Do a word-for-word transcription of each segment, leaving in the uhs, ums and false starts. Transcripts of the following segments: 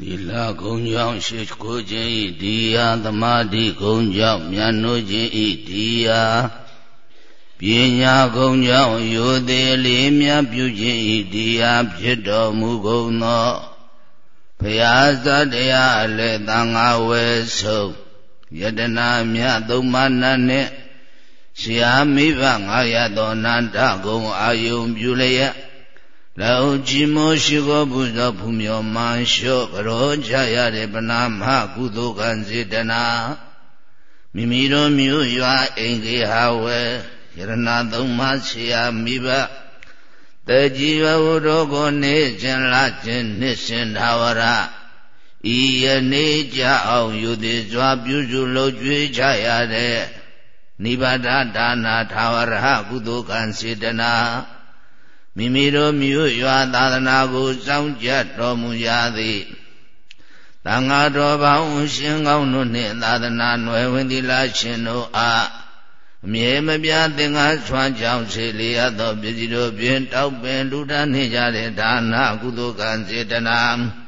ဒီလာကုံကြောင့်ရှိကိုခြင်းဤဒီယာသမာဓိကုံကြောင့်မြတ်နိုးခြင်းဤဒီယာပညာကုံကြောင့်ယိုသေးလေးမြတ်ပြုခြင်းဤဒီယာဖြစ်တော်မူကုန်သောဘုရားသတရားအလေသံဃာဝဲဆုံးယတနာမြတ်သုံးပါးနှင့်ဆရာမိဘငါရသောနန္ဒကုံအာယုံပြုလျက်လောကြည်မောရှိကိုဘုဇောဖူးမြော်မှန်လျှော့ကြောကြရတဲ့ပနာမကုသိုလ်ကံစေတနာမိမိတို့မြို့ရွာအိမ်ကြီးဟာဝဲယရဏသုံးပါးဆရာမိဘတကြီးဝဝတို့ကိုနေခြင်းလာခြင်းနှစ်စဉ်သာဝရဤယနေ့ကြအောင်ယူသည်စွာပြုစုလုပ်ကြွေးကြရတဲ့နိဗ္ဗာန်ဒါနာသာဝရကုသိုလ်ကံစေတနာမိမိတို့မြို့ရွာသာသနာကိုစောင့်ကြတော်မူရသည်သံဃာတော်ပေါင်းရှင်ကောင်းတို့နှင့်သာသနာနွယ်ဝင်သီလရှင်တို့အားအမြဲမပြတ်သင်္ဃာဆွမ်းကြောင်းစေလျက်သောပစ္စည်းတို့ဖြင့်တောက်ပင်လူတန်းနေကြတဲ့ဒါနကုသိုလ်ကံစေတနာ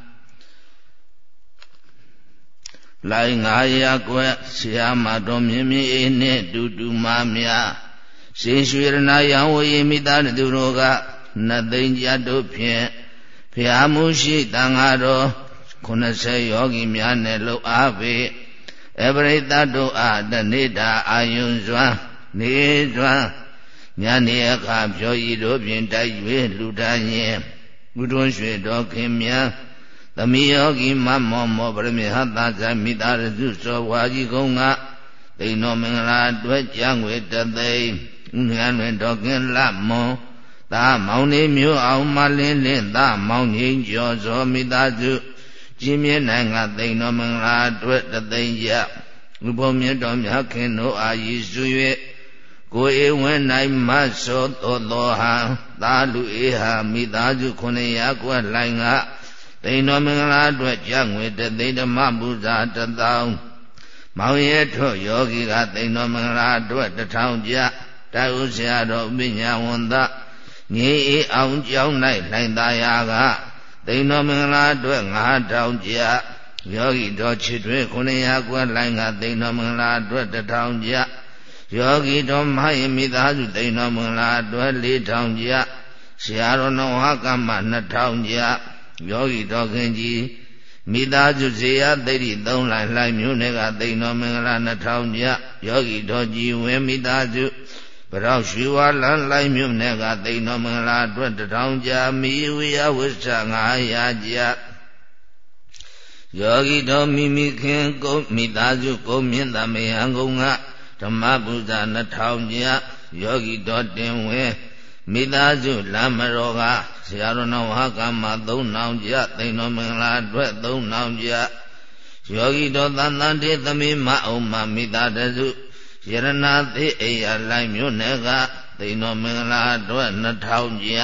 လိုင်ငါရကွယ်ဆရာမတော်မြင့်မြင့်နှင့်တူတူမများစေရွှေရဏယံဝေမိသားတို့တို့ကနှစ်သိန်းကျပ်တို့ဖြင့်ဖျားမှုရှိတန်ဃာတော်ခုနှစ်ဆယ်ယောဂီများနဲ့လှုပ်အားပေအပရိသတ်တို့အားတနေ့တာအာယုံစွမ်းနေစွမ်းညနေအခါပြောဤတို့ဖြင့်တိုက်၍လူတန်းရင်ဘုဒ္ဓရွှေတော်ခင်မြတ်သမီးယောဂီမမောမောပရမေဟသဇာမိသားစုစောဝါကြီးကုန်းကသိဏောမင်္ဂလာအတွက်ကြံွယ်တသိန်းဥညံတွင်တော်ကင်းလမွန်သာမောင်နေမျိုးအောင်မလင်းလင်းသာမောင်ငိမ့်ကျော်စောမိသားစုကြည်မြင့်နိုင်ကသိဏောမင်္ဂလာအတွက်တသိန်းကြဥပ္ပမြတ်တော်မြတ်ခင်တို့အာရည်စု၍ကိုယ်ဧဝံနိုင်မသောသောသောဟံသာလူဧဟာမိသားစုခုနှစ်ရာကွက်လိုင်ကသိဏောမင်္ဂလာအတွက်ကြငွေတသိန်းဓမ္မပူဇာတသောင်းမောင်ရဲထွတ်ယောဂီကသိဏောမင်္ဂလာအတွက်တထောင်ကြတိုင်ဥဆရာတော်ပညာဝန္တငြိအေးအောင်ကြောင်း၌လှိုင်သာယာကသိဏောမင်္ဂလာအတွက်ငါးထောင်ကြယောဂီတော်ချစ်ထွေးခုနှစ်ရာကွက်လိုင်ကသိဏောမင်္ဂလာအတွက်တထောင်ကြယောဂီတော်မဟိမိသားစုသိဏောမင်္ဂလာအတွက်လေးထောင်ကြဆရာတော်နောဟကမ္မနှစ်ထောင်ကြယောဂီတော်ခင်ကြီးမိသားစုဇေယသိတိသုံးလိုင်လှိုင်မျိုးနဲ့ကသိဏောမင်္ဂလာနှစ်ထောင်ကြယောဂီတော်ကြီးဝင်းမိသားစုပရောရွှေဝါလန်းလိုက်မြို့နယ်ကသိဏောမင်္ဂလာအတွက်တထောင်ကြာမိဝိယဝိသငါးရာကြာယောဂီတော်မိမိခင်ကုန်းမိသားစုကုန်းမြင့်သမယံကုန်းကဓမ္မပူဇာနှစ်ထောင်ကြာယောဂီတော်တင်ဝဲမိသားစုလမ်းမတော်ကဆရာတော်နောဟကမ္မသုံးထောင်ကြာသိဏောမင်္ဂလာအတွက်သုံးထောင်ကြာယောဂီတော်သန္တန်တေသမီးမအောင်မမိသားစုယရဏသိအိယလိုင်မြို့နယ်ကသိဏောမင်္ဂလာအတွက်နှစ်ထောင်ကျ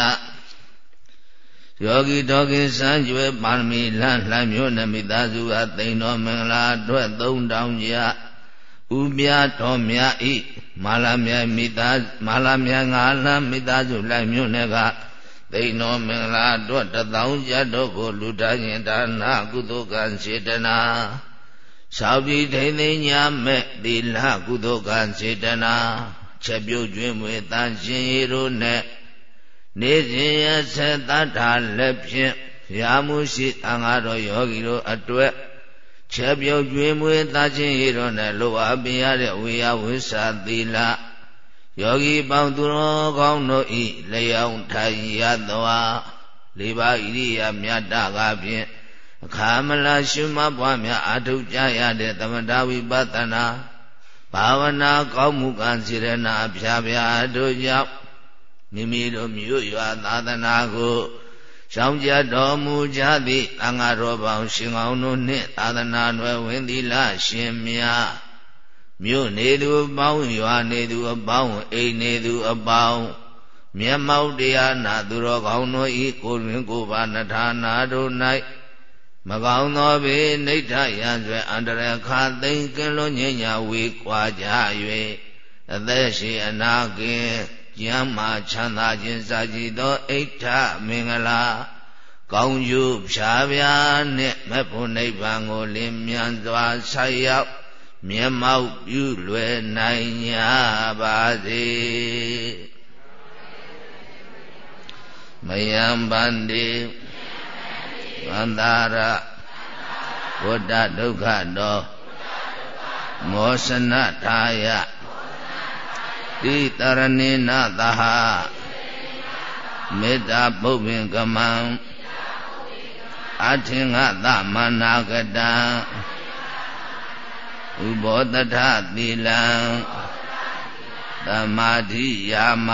ယောဂီတော်ကစံကျွဲပါရမီလမ်းလှိုင်မြို့နယ်မိသားစုကသိဏောမင်္ဂလာအတွက်သုံးထောင်ကျဥပြတော်မြတ်ဤမာလာမြတ်မိသားမာလာမြတ်ငါလမ်းမိသားစုလှိုင်မြို့နယ်ကသိဏောမင်္ဂလာအတွက်တသောင်းကျတို့ကိုလူသားရင်ဒါနကုသိုလ်ကံစေတနာသောပိထိန်သိညာမဲ့သီလကုသိုလ်ကံစေတနာချက်ပြုတ်ကျွင်းမွေတန်ရှင်ရီတို့နဲ့နေစဉ်ရဆက်တတ်တာလက်ဖြင့်ရာမှုရှိသံဃာတော်ယောဂီတို့အတွက်ချက်ပြုတ်ကျွင်းမွေတန်ရှင်ရီတို့နဲ့လိုအပ်ပြရတဲ့ဝေယဝိသသီလယောဂီပေါင်းသူတော်ကောင်းတို့ဤလျောင်းထိုင်ရသောလေးပါးဣရိယာမြတ်တာကဖြင့်အခါမလာရှုမှတ်ပွားများအာထုကြရတဲ့သမထဝိပဿနာဘာဝနာကောင်းမှုကံစေရနာဖြာဖြာတို့ကြောင့်မိမိတို့မြို့ရွာသာသနာကိုရှောင်ကြတော်မူကြသည့်သံဃာတော်ပေါင်းရှင်ကောင်းတို့နှင့်သာသနာ့နယ်ဝင်သီလရှင်များမြို့နေသူအပေါင်းရွာနေသူအပေါင်းအိမ်နေသူအပေါင်းမျက်မှောက်တရားနာသူတော်ကောင်းတို့ဤကိုယ်တွင်ကိုယ်ပါနှထာနာတို့၌မကောင်းသောဘေးနိဋ္ဌယံဆွဲအန္တရာယ်ခါသိမ်းကင်းလွန်ငြိမ်းညာဝေကွာကြ၍အသက်ရှိအနာကင်းကျမ်းမာချမ်းသာခြင်းစာကြည်သောအိဋ္ဌမင်္ဂလာကောင်းကျိုးဖြာဖြာနဲ့မဖို့နိဗ္ဗာန်ကိုလင်းမြန်စွာဆက်ရောက်မျက်မှောက်ပြုလွယ်နိုင်ကြပါစေမယံဗန္တိဗန္တာရဝတ္တဒုက္ခတောမောစနထာယတိတရဏိနသဟမေတ္တာပုပ္ပင်ကမံအထင်္ဂသမနာကတံဥဘောတထသီလံသမာဓိယာမ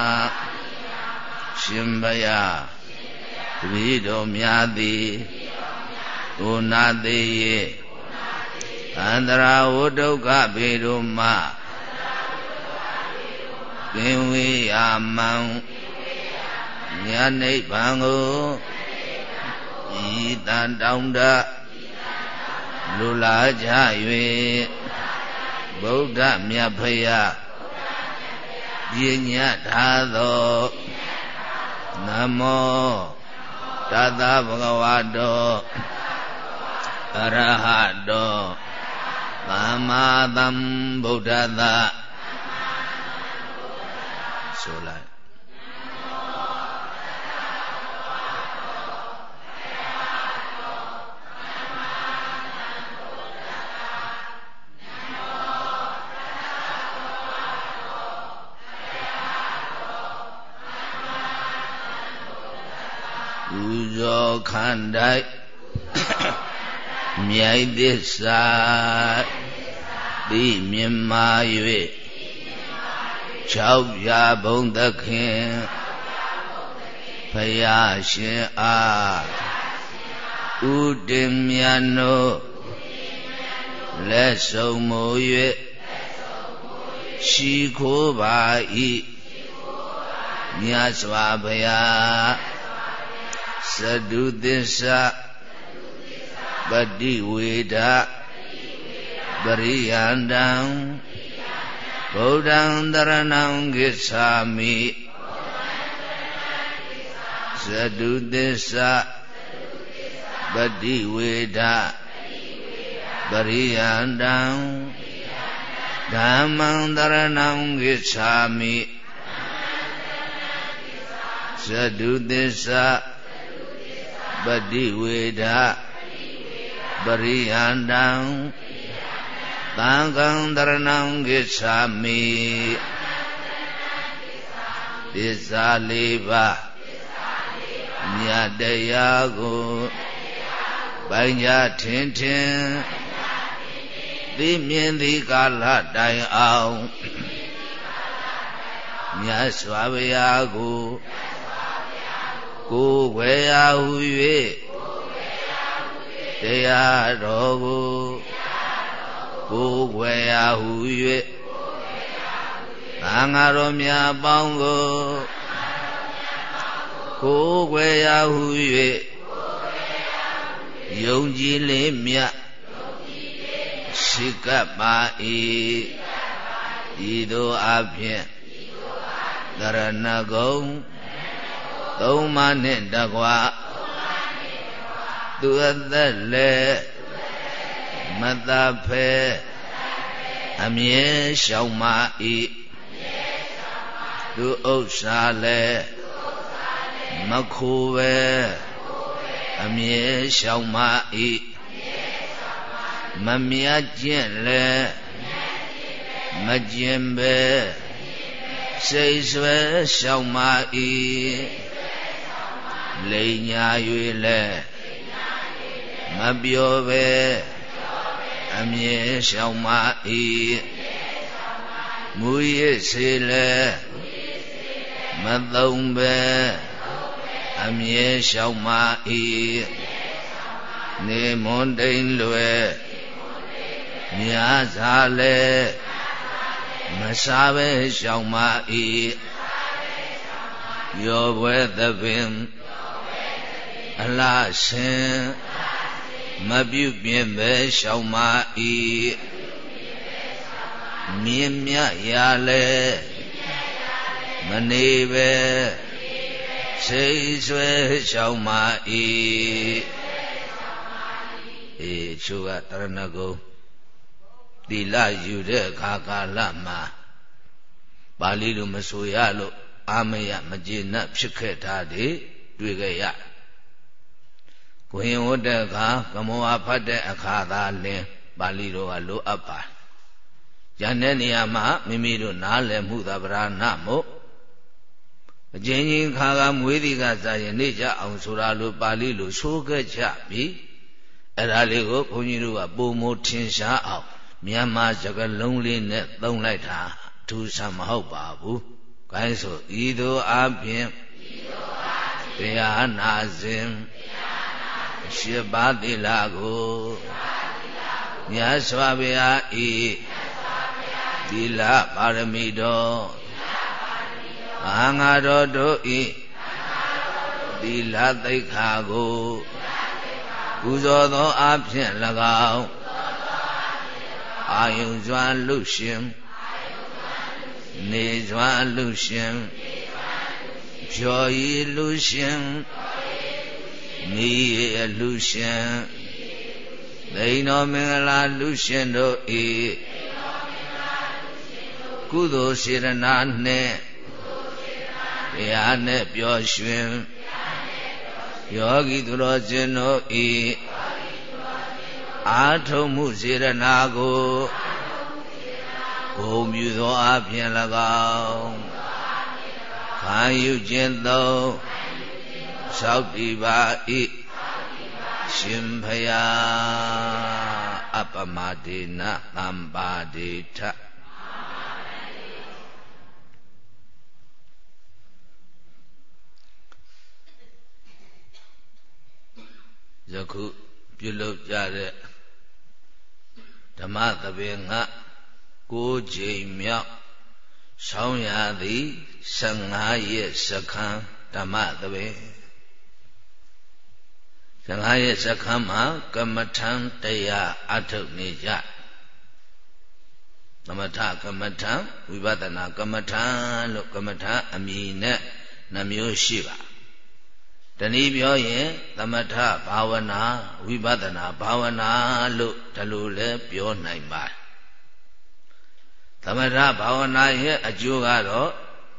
ရှင်ဘယတပည့်တော်များသည်ဒုနာသေးရေအန္တရာဝဒုက္ခဘေတို့မှကင်းဝေးရမံဉာဏ်နိဗ္ဗာန်ကိုဤတန်တောင်းတလူလာကြ၍ဗုဒ္ဓမြတ်ဖရာပညာထားသောနမောတသဗုဒ္ဓဝါတောအရဟတောသမ္မာသမ္ဗုဒ္ဓသဆိုလိုက်ဥဇောခန္ဓာမြိုက်သစ္စာသိမြင်မာ၍၆ရာဘုံသခင်ဖယားရှင်အားဥတည်မြတ်တို့လက်ဆုံးမူ၍ရှိခိုးပါ၏မြတ်စွာဘုရားသတုသစ္စာပฏิဝေဒပရိယန္တံဗုဒ္ဓံတရဏံဂစ္ဆာမိသတုသစ္စာပฏิဝေဒပရိယန္တံဓမ္မံတရဏံဂစ္ဆာမိသတုသစ္စာပฏิဝေဒပရိယန္တံသံဃံတရဏံဂစ္ဆာမိသစ္စာလေးပါးမြတ်တရားကိုပိုင်ကြထင်ထင်သိမြင်သည့်ကာလတိုင်အောင်မြတ်စွာဘုရားကိုကိုယ်ွယ်ရာဟု၍တရားတော်ကိုကိုယ်ွယ်ရာဟု၍သံဃာတော်များပေါင်းကိုကိုယ်ွယ်ရာဟု၍ယုံကြည်လေးမြတ်ရှိကပ်ပါ၏ဤသို့အဖြင့်သရဏဂုံသုံးပါးနှင့်တကွာသူအသက်လည်းမတဖဲအမြဲရှောင်မ၏သူဥစ္စာလည်းမခိုးပဲအမြဲရှောင်မ၏မမြတ်ကျင့်လည်းမကျင့်ပဲစိတ်ဆွဲရှောင်မ၏လိမ်ညာ၍လည်းမပြောပဲအမြဲရှောင်မ၏မူရစ်စေလည်းမသုံးပဲအမြဲရှောင်မ၏နေမွန်တိန်လွယ်မြားစားလည်းမစားပဲရှောင်မ၏ရောပွဲသဖြင့်အလားရှင်မပြုပြင်ပဲရှောင်မ၏မြင်မြတ်ရလဲမနေပဲစိတ်ဆွဲရှောင်မာ၏အေးချို့ကတရဏဂုံသီလယူတဲ့အခါကာလမှာပါဠိလိုမဆိုရလို့အာမယမကျေနပ်ဖြစ်ခဲ့တာတွေတွေ့ခဲ့ရကိုရင်ဝတ်တဲ့အခါကမောအဖတ်တဲ့အခါသာလင်ပါဠိတော်ကလိုအပ်ပါဉာဏ်တဲ့နေရာမှာမိမိတို့နားလည်မှုသာဗราဏမို့အကျဉ်းချင်းခါကမွေးသည်ကစားရင်နေကြအောင်ဆိုတာလိုပါဠိလိုဆိုခဲ့ကြပြီအဲ့ဒါလေးကိုဘုန်းကြီးတို့ကပုံမထင်ရှားအောင်မြန်မာစကားလုံးလေးနဲ့သုံးလိုက်တာထူးဆန်းမဟုတ်ပါဘူး။ကိုင်းဆိုဤသို့အပြင်တရားနာစဉ်ရှစ်ပါးသီလကိုမြတ်စွာဘုရားဤသီလပါရမီတော်အာငါတော်တို့ဤသီလသိက္ခာကိုပူဇော်သောအဖြစ်၎င်းအာယုံစွာလူရှင်နေစွာလူရှင်ဖြော်ရည်လူရှင်မိရလူရှင်သိဏောမင်္ဂလာလူရှင်တို့ဤကုသိုလ်စေရနာနှင့်တရားနှင့်ပျော်ရွှင်ယောဂီသူတော်စင်တို့ဤအာထုံမှုစေရနာကိုဂုဏ်ပြုသောအပြင်၎င်းခံယူခြင်းသောသောက်တည်ပါ၏ရှင်ဖယားအပမဒေနသံပါဒေထယခုပြုလုပ်ကြတဲ့ဓမ္မသဘင်ကကိုးကြိမ်မြောက်ဆောင်းရသည်ဆယ်ငါးရက်စခန်းဓမ္မသဘင်ဆယ်ငါးရက်စခန်းမှာကမ္မထံတရားအထုတ်နေကြသမထကမ္မထံဝိပဿနာကမ္မထံလို့ကမ္မထံအမည်နဲ့နှမျိုးရှိပါတနည်းပြောရင်သမထဘာဝနာဝိပဿနာဘာဝနာလို့ဒီလိုလဲပြောနိုင်ပါတယ်သမထဘာဝနာရဲ့အကျိုးကတော့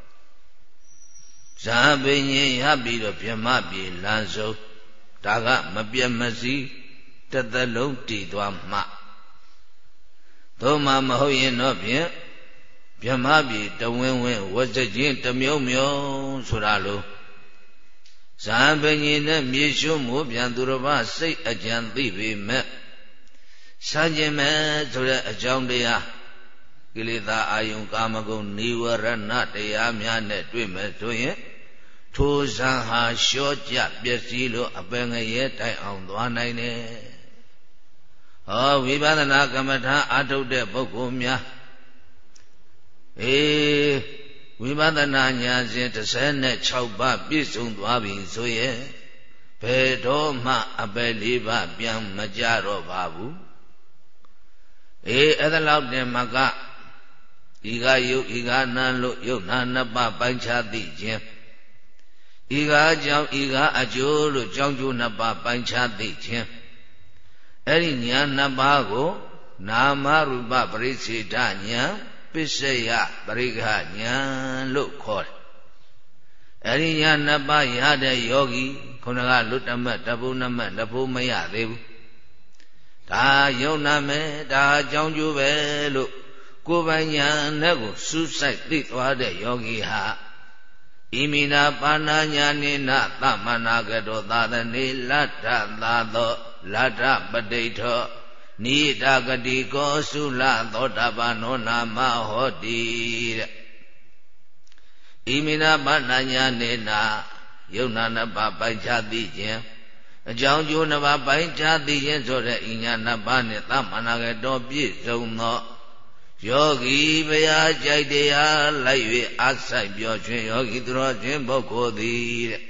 ဇာပင်ရင်ရပြီးတော့ပြမပြေလမ်းဆုံးဒါကမပြတ်မစည်းတစ်သက်လုံးတည်သွားမှသို့မှမဟုတ်ရင်တော့ဖြင့်ပြမပြေတဝင်းဝင်းဝဇချင်းတမြုံမြုံဆိုတာလို့ဇာပင်ရင်နဲ့မြေရှုမှုပြန်သူတော်ဘာစိတ်အကြံသိပေမဲ့စัจခြင်းမဲ့ဆိုတဲ့အကြောင်းတရားကိလေသာအာယုံကာမဂုဏ်နိဝရဏတရားများနဲ့တွေ့မယ်ဆိုရင်ထိုဇံဟာလျှော့ကျပျက်စီးလို့အပင်ငရဲတိုင်အောင်သွားနိုင်တယ်။ဟောဝိပဿနာကမ္မထာအာထုတ်တဲ့ပုဂ္ဂိုလ်များအေးဝိပဿနာဉာဏ်စဉ်တစ်ဆယ်၆ပါးပြည့်စုံသွားပြီဆိုရင်ဘယ်တော့မှအပယ်လေးပါးပြန်မကြတော့ပါဘူး။အေးအဲ့ဒါလောက်တင်မကဤကယုတ်ဤကနာလို့ယုတ်နာနှစ်ပါးပိုင်းခြားသိခြင်းဤကအကြောင်းဤကအကျိုးလို့ကြောင်းကျိုးနှစ်ပါးပိုင်းခြားသိခြင်းအဲ့ဒီဉာဏ်နှစ်ပါးကိုနာမရူပပရိစ္ဆေဒဉာဏ်ပစ္စယပရိက္ခဉာဏ်လို့ခေါ်တယ်အဲ့ဒီဉာဏ်နှစ်ပါးရတဲ့ယောဂီခုနကလွတ်တမတ်တပုနမတ်တပုမရသေးဘူးဒါယုံနာမယ်ဒါအကြောင်းကျိုးပဲလို့ကိုယ်ပိုင်ဉာဏ်နဲ့ကိုစူးစိုက်သိသွားတဲ့ယောဂီဟာဣမိနာပါဏာညာနိနသမနာကတောသာသနေလတ္ထသာသောလတ္ထပတိထောနိဒဂတိကောသုလသောတပန်နောနာမဟောတိတဲ့ဣမိနာပါဏာညာနိနယုံနာနှစ်ပါးပိုင်းခြားသိခြင်းအကြောင်းကျိုးနှစ်ပါးပိုင်းခြားသိခြင်းဆိုတဲ့ဣညာနှစ်ပါးနဲ့သမနာကတောပြည့်စုံသောယောဂီဘုရားကြိုက်တရားလိုက်၍အဆိုင်ပြောခြင်းယောဂီသူတော်ချင်းပုဂ္ဂိုလ်သည်တဲ့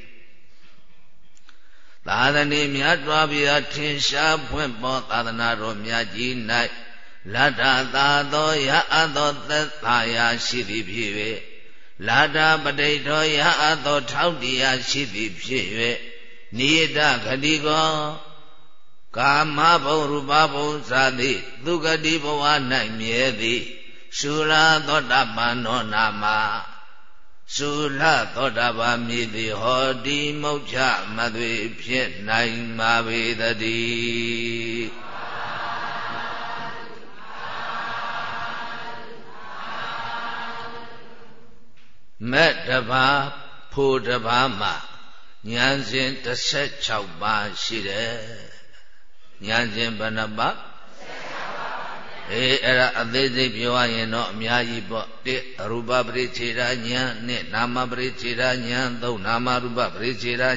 သာသနေမြတ်စွာဘုရားထင်ရှားဖွင့်ပေါ်သာသနာတော်မြတ်ကြီး၌လတ္ထသာသောရအပ်သောသက်သာယာရှိသည်ဖြစ်၍လာတာပဋိထောယအသောထောက်တရားရှိသည်ဖြစ်၍နိယတဂတိကောကာမဘုံရူပဘုံသာတိသူဂတိဘဝ၌မြဲသည်ရှုလာသောတာပန်နောနာမရှုလာသောတာပန်မြည်သည်ဟောတိမုတ်ချမသွေဖြစ်နိုင်ပါပေတည်းမဲ့တပါဖို့တပါမှာဉာဏ်စဉ်တစ်ဆယ့်၆ပါးရှိတယ်ဉာဏ်စဉ်ဘယ်နှပါးအေးအဲ့ဒါအသေးစိတ်ပြောရရင်တော့အများကြီးပေါ့တစ်အရူပပရိစ္ဆေဒဉာဏ်နှစ်နာမပရိစ္ဆေဒဉာဏ်သုံးနာမရူပပရိစ္ဆေဒဉာဏ်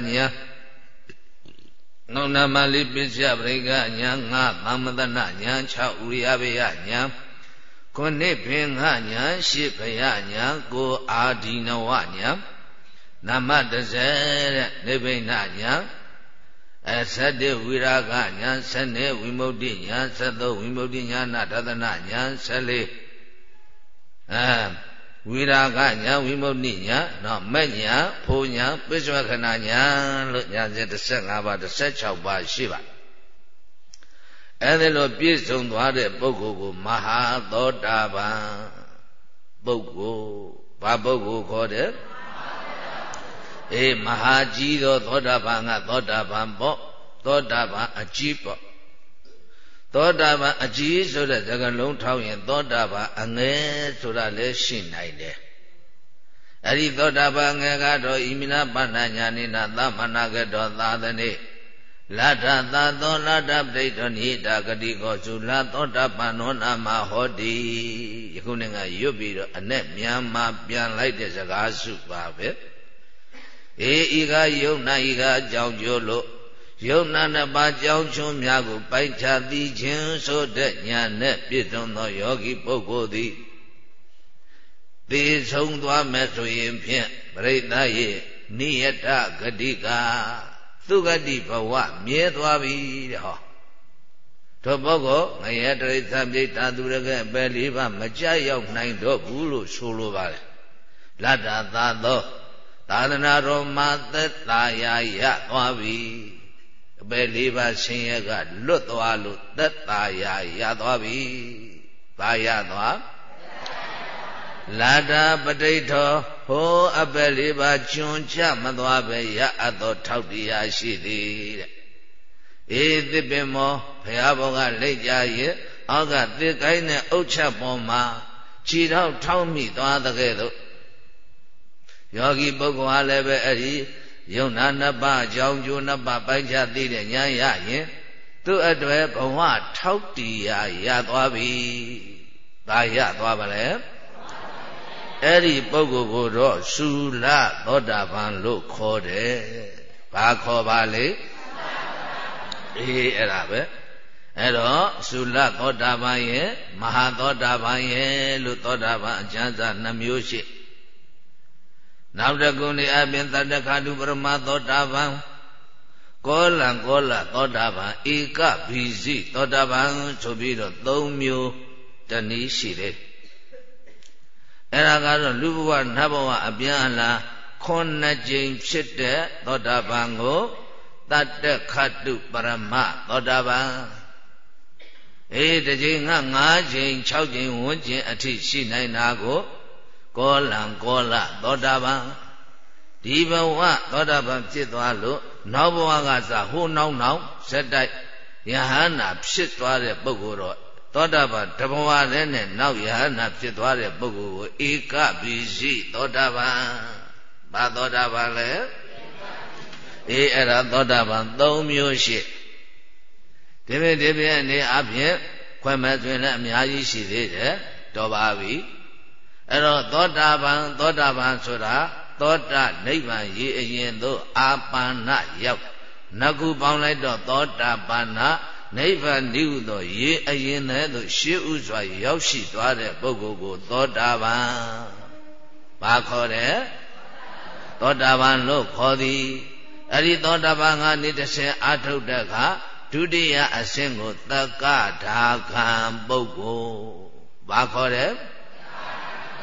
နောက်နာမလိပစ္စယပရိက္ခဉာဏ်ငါးသမ္မတနာဉာဏ်၆ဥရိယဘေယဉာဏ်ခုနှစ်ပင်ငါဉာဏ်ရှစ်ဘယဉာဏ်ကိုအာဒီနဝဉာဏ်နာမတစ်ဆယ်တဲ့နိဗ္ဗိဏဉာဏ်အသတ္တဝိရာဂဉာဏ်ဆယ်နှစ်ဝိမု ക്തി ဉာဏ်ဆယ်သုံးဝိမု ക്തി ဉာဏဒသနဉာဏ်ဆယ်လေးအဲဝိရာဂဉာဏ်ဝိမု ക്തി ဉာဏ်နော်မဲ့ဉာဏ်ဖို့ဉာဏ်ပိစ္ဆဝခဏဉာဏ်လို့ဉာဏ်စဉ်တစ်ဆယ့်ငါးပါးတစ်ဆယ့်၆ပါးရှိပါအဲ့ဒါလိုပြည့်စုံသွားတဲ့ပုဂ္ဂိုလ်ကိုမဟာသောတာပန်ပုဂ္ဂိုလ်ဘာပုဂ္ဂိုလ်ခေါ်တယ်အေးမဟာကြီးသောသောတာပန်ကသောတာပန်ပေါ့သောတာပန်အကြီးပေါ့သောတာပန်အကြီးဆိုတဲ့စကားလုံးထောက်ရင်သောတာပန်အငယ်ဆိုတာလည်းရှိနိုင်တယ်အဲ့ဒီသောတာပန်ငယ်ကတော့ဣမိနာပဏ္ဏညာနိနာသမနာကတောသာသနေလတ္ထသာသောလတ္ထပဋိထောနိတာဂတိကောစုလသောတာပန်နောနာမဟောတိယခုနေ့ကရွတ်ပြီးတော့အနဲ့မြန်မာပြန်လိုက်တဲ့စကားစုပါပဲအေဤကယုံနာဤကအကြောင်းကျိုးလို့ယုံနာနှစ်ပါးကြောင်းချွန်းများကိုပိုက်ချသိခြင်းဆိုတဲ့ဉာဏ်နဲ့ပြည့်စုံသောယောဂီပုဂ္ဂိုလ်သည်သိဆုံးသွားမယ်ဆိုရင်ဖြင့်ပရိသတ်ရဲ့နိယတဂတိကသုဂတိဘဝမြဲသွားပြီတဲ့ဟောထိုပုဂ္ဂိုလ်ငရဲတရိစ္ဆာန်ပိဋ္ဌာသူရကဲ့ပဲလေးပါမကြရောက်နိုင်တော့ဘူးလို့ဆိုလိုပါတယ်လတ္တသာသောသာသနာတော်မှာသက်သာရာရသွားပြီအပေလေးပါးဆင်းရဲကလွတ်သွားလို့သက်သာရာရသွားပြီဘာရသွားလတ္တပဋိထောဟောအပေလေးပါးကျွန်းချမသွားပဲရအပ်သောထောက်တရားရှိသည်တဲ့အေးသစ်ပင်မောဘုရားဘောကလိတ်ကြရဲ့အောက်ကသစ်ကိုင်းနဲ့အုတ်ချက်ပေါ်မှာခြေထောက်ထောက်မိသွားတဲ့ကဲ့သို့ယောဂီပုဂ္ဂိုလ်ဟာလည်းပဲအဲ့ဒီယုံနာနှစ်ပါးအကြောင်းကျိုးနှစ်ပါးပိုင်းခြားသိတဲ့ဉာဏ်ရရင်သူ့အတွက်ဘဝထောက်တရားရသွားပြီ။ဒါရသွားပါလေ။အဲ့ဒီပုဂ္ဂိုလ်ကိုတော့သုလသောတာပန်လို့ခေါ်တယ်။ဘာခေါ်ပါလဲ။အေးအဲ့ဒါပဲ။အဲ့တော့သုလသောတာပန်ရဲ့မဟာသောတာပန်ရဲ့လို့သောတာပန်အကျဉ်းစာနှမျိုးရှိနောက်တကုနေအပြင်တတ္တခါတုပရမသောတာပန်ကောလံကောလသောတာပန်ဧကဘိဇိသောတာပန်ဆိုပြီးတော့သုံးမျိုးတနည်းရှိတယ်အဲ့ဒါကတော့လူဘဝနတ်ဘဝအပြန်အလှန်ခုနှစ်ကြိမ်ဖြစ်တဲ့သောတာပန်ကိုတတ္တခါတုပရမသောတာပန်အေးတစ်ကြိမ်ကငါးကြိမ်၆ကြိမ်ဝန်းကျင်အထိရှိနိုင်တာကိုကောလံကောလသောတာပန်ဒီဘဝသောတာပန်ဖြစ်သွားလို့နောက်ဘဝကစဟိုနောက်နောက်ဇက်တိုက်ယဟန္တာဖြစ်သွားတဲ့ပုဂ္ဂိုလ်တော့သောတာပန်တဘဝတည်းနဲ့နောက်ယဟန္တာဖြစ်သွားတဲ့ပုဂ္ဂိုလ်ကိုဧကဘိဇိသောတာပန်ဘာသောတာပန်လဲအေးအဲ့ဒါသောတာပန်သုံးမျိုးရှိဒီပြဒီပြအနေအပြင်ခွဲမဲ့ဆိုရင်လည်းအများကြီးရှိသေးတယ်တော်ပါပြီအဲ့တော့သောတာပန်သောတာပန်ဆိုတာသောတာနိဗ္ဗာန်ရေအရင်သို့အာပန္နရောက်နှစ်ခုပေါင်းလိုက်တော့သောတာပန္နနိဗ္ဗာန်ဒီဟုသောရေအရင်တည်းသို့ရှေးဥစွာရောက်ရှိသွားတဲ့ပုဂ္ဂိုလ်ကိုသောတာပန်ဘာခေါ်တယ်သောတာပန်လို့ခေါ်သည်အဲ့ဒီသောတာပန်ကနေတစ်ဆင့်အာထုတ်တဲ့အခါဒုတိယအဆင့်ကိုသက္ကဒါခံပုဂ္ဂိုလ်ဘာခေါ်တယ်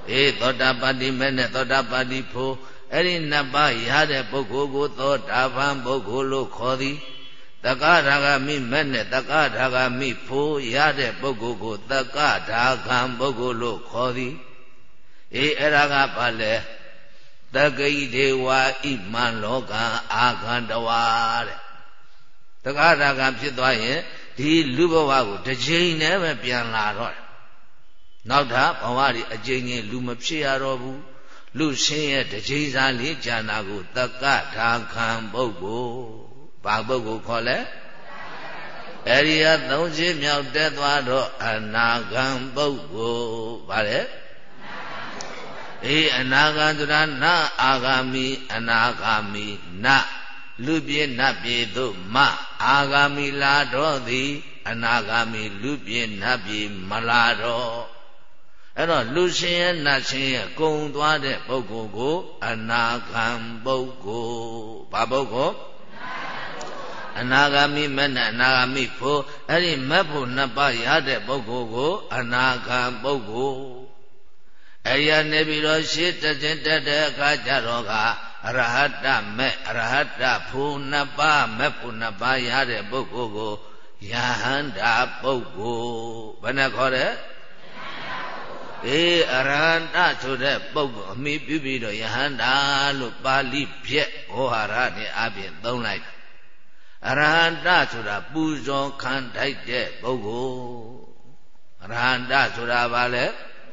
အေးသောတာပတ္တိမဲ့နဲ့သောတာပတ္တိဖို့အဲ့ဒီနှစ်ပါးရတဲ့ပုဂ္ဂိုလ်ကိုသောတာပန်ပုဂ္ဂိုလ်လို့ခေါ်သည်တက္ကရာဂမိမဲ့နဲ့တက္ကရာဂမိဖို့ရတဲ့ပုဂ္ဂိုလ်ကိုတက္ကဒါခံပုဂ္ဂိုလ်လို့ခေါ်သည်အေးအဲ့ဒါကဘာလဲတကိဒေဝဣမံလောကအာခန္တဝါတဲ့တက္ကရာဂဖြစ်သွားရင်ဒီလူဘဝကိုတစ်ချိန်နဲ့ပဲပြန်လာတော့တယ်နောက်ထပ်ဘဝတွေအကျဉ်းချင်းလူမဖြစ်ရတော့ဘူးလူရှင်းရဲ့တစ်ချိန်စားလေးဉာဏ်ကိုတက္ကဒါခံပုဂ္ဂိုလ်ဘာပုဂ္ဂိုလ်ခေါ်လဲအရိယသုံးချက်မြောက်တက်သွားတော့အနာဂံပုဂ္ဂိုလ်ဗါတဲ့အေးအနာဂံဆိုတာနအာဂါမိအနာဂါမိနလူပြေနတ်ပြေတို့မအာဂါမိလာတော့သည်အနာဂါမိလူပြေနတ်ပြေမလာတော့အဲ့တော့လူရှင်ရဲ့နတ်ရှင်ရဲ့ကုံသွားတဲ့ပုဂ္ဂိုလ်ကိုအနာဂံပုဂ္ဂိုလ်ဘာပုဂ္ဂိုလ်အနာဂါမိမနဲ့အနာဂါမိဖို့အဲ့ဒီမက်ဖို့နှစ်ပါးရတဲ့ပုဂ္ဂိုလ်ကိုအနာဂံပုဂ္ဂိုလ်အဲ့ရနေပြီးတော့ရှေ့တက်ခြင်းတက်တဲ့အခါကျတော့ကအရဟတမဲ့အရဟတဖို့နှစ်ပါးမက်ဖို့နှစ်ပါးရတဲ့ပုဂ္ဂိုလ်ကိုယဟန္တာပုဂ္ဂိုလ်ဘယ်နဲ့ခေါ်တဲ့အေးအရဟတဆိုတဲ့ပုဂ္ဂိုလ်အမိပြုပြီးတော့ယဟန္တာလို့ပါဠိဖြက်ဟောဟာရနဲ့အပြင်သုံးလိုက်အရဟတဆိုတာပူဇော်ခံထိုက်တဲ့ပုဂ္ဂိုလ်အရဟတဆိုတာဘာလဲ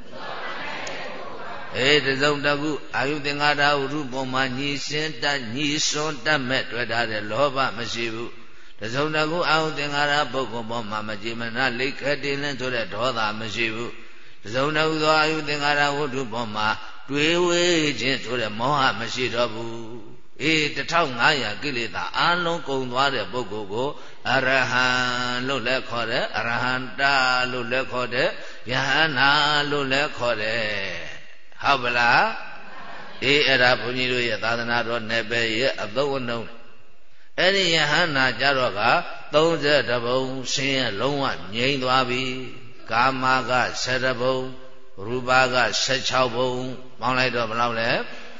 အေးတစုံတခုအာယုသင်္ဃာရဝရုပေါ်မှာညီစင်တတ်ညီစွန်းတတ်မဲ့တွေ့ထားတဲ့လောဘမရှိဘူးတစုံတခုအာယုသင်္ဃာရပုဂ္ဂိုလ်ပေါ်မှာမကြည်မနာလိတ်ခတ်တင်လင်းဆိုတဲ့ဒေါသမရှိဘူးတစုံတခုသောအာယုသင်္ဃာရဝတ္ထုပေါ်မှာတွေးဝေးခြင်းဆိုတဲ့မောဟမရှိတော့ဘူးအေးတစ်ထောင်ငါးရာကိလေသာအလုံးကုန်သွားတဲ့ပုဂ္ဂိုလ်ကိုအရဟံလို့လည်းခေါ်တယ်အရဟန္တာလို့လည်းခေါ်တယ်ယဟန္တာလို့လည်းခေါ်တယ်ဟုတ်ပလားအေးအဲ့ဒါဘုန်းကြီးတို့ရဲ့သာသနာတော်နယ်ပယ်ရဲ့အသုံးအနှုန်းအဲ့ဒီယဟန္တာကြတော့ကသုံးဆယ်တဘုံဆင်းရဲလုံးဝငြိမ့်သွားပြီကာမကဆယ်တဘုံရူပကဆယ်ခြောက်ဘုံပေါင်းလိုက်တော့ဘယ်လောက်လဲ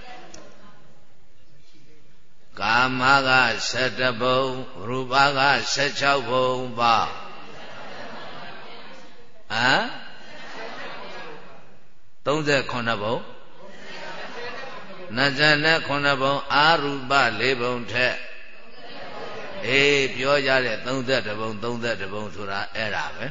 ကာမကဆယ်တဘုံရူပကဆယ်ခြောက်ဘုံပေါ့ဟမ်သုံးဆယ်ခုနှစ်ဘုံနှစ်ဆယ်နဲ့ခုနှစ်ဘုံအာရူပလေးဘုံထက်အေးပြောကြတဲ့သုံးဆယ်တဘုံသုံးဆယ်တဘုံဆိုတာအဲ့ဒါပဲ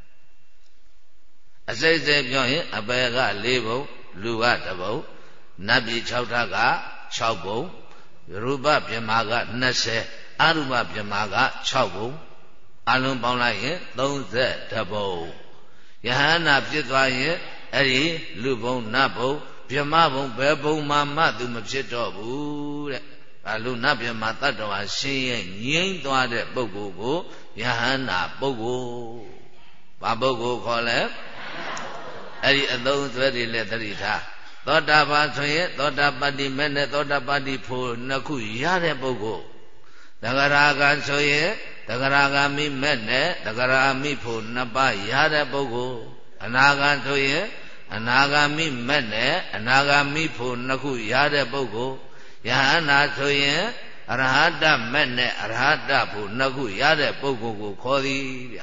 အစိတ်စိတ်ပြောရင်အပေကလေးဘုံလူကတဘုံနတ်ပြည်၆ထပ်က၆ဘုံရူပပြမက၂၀အရူပပြမက၆ဘုံအလုံးပေါင်းလိုက်ရင်သုံးဆယ်တဘုံယဟန္တာဖြစ်သွားရင်အဲ့ဒီလူဘုံနတ်ဘုံပြမဘုံဘယ်ဘုံမှမသူမဖြစ်တော့ဘူးတဲ့အဲလူနတ်ပြမတတ္တဝါရှင်းရဲ့ငြိမ့်သွားတဲ့ပုဂ္ဂိုလ်ကိုယဟန္တာပုဂ္ဂိုလ်ဘာပုဂ္ဂိုလ်ခေါ်လဲအဲ့ဒီအသုံးဆွဲတွေလည်းသတိထားသောတာပန်ဆိုရင်သောတာပတ္တိမဲ့နဲ့သောတာပတ္တိဖို့နှစ်ခုရတဲ့ပုဂ္ဂိုလ်တဂရဂံဆိုရင်တဂရဂံမိမဲ့နဲ့တဂရမိဖို့နှစ်ပါးရတဲ့ပုဂ္ဂိုလ်အနာဂံဆိုရင်အနာဂါမိမဲ့နဲ့အနာဂါမိဖို့နှစ်ခုရတဲ့ပုဂ္ဂိုလ်ယဟန္တာဆိုရင်အရဟတမဲ့နဲ့အရဟတဖို့နှစ်ခုရတဲ့ပုဂ္ဂိုလ်ကိုခေါ်သည်ဗျ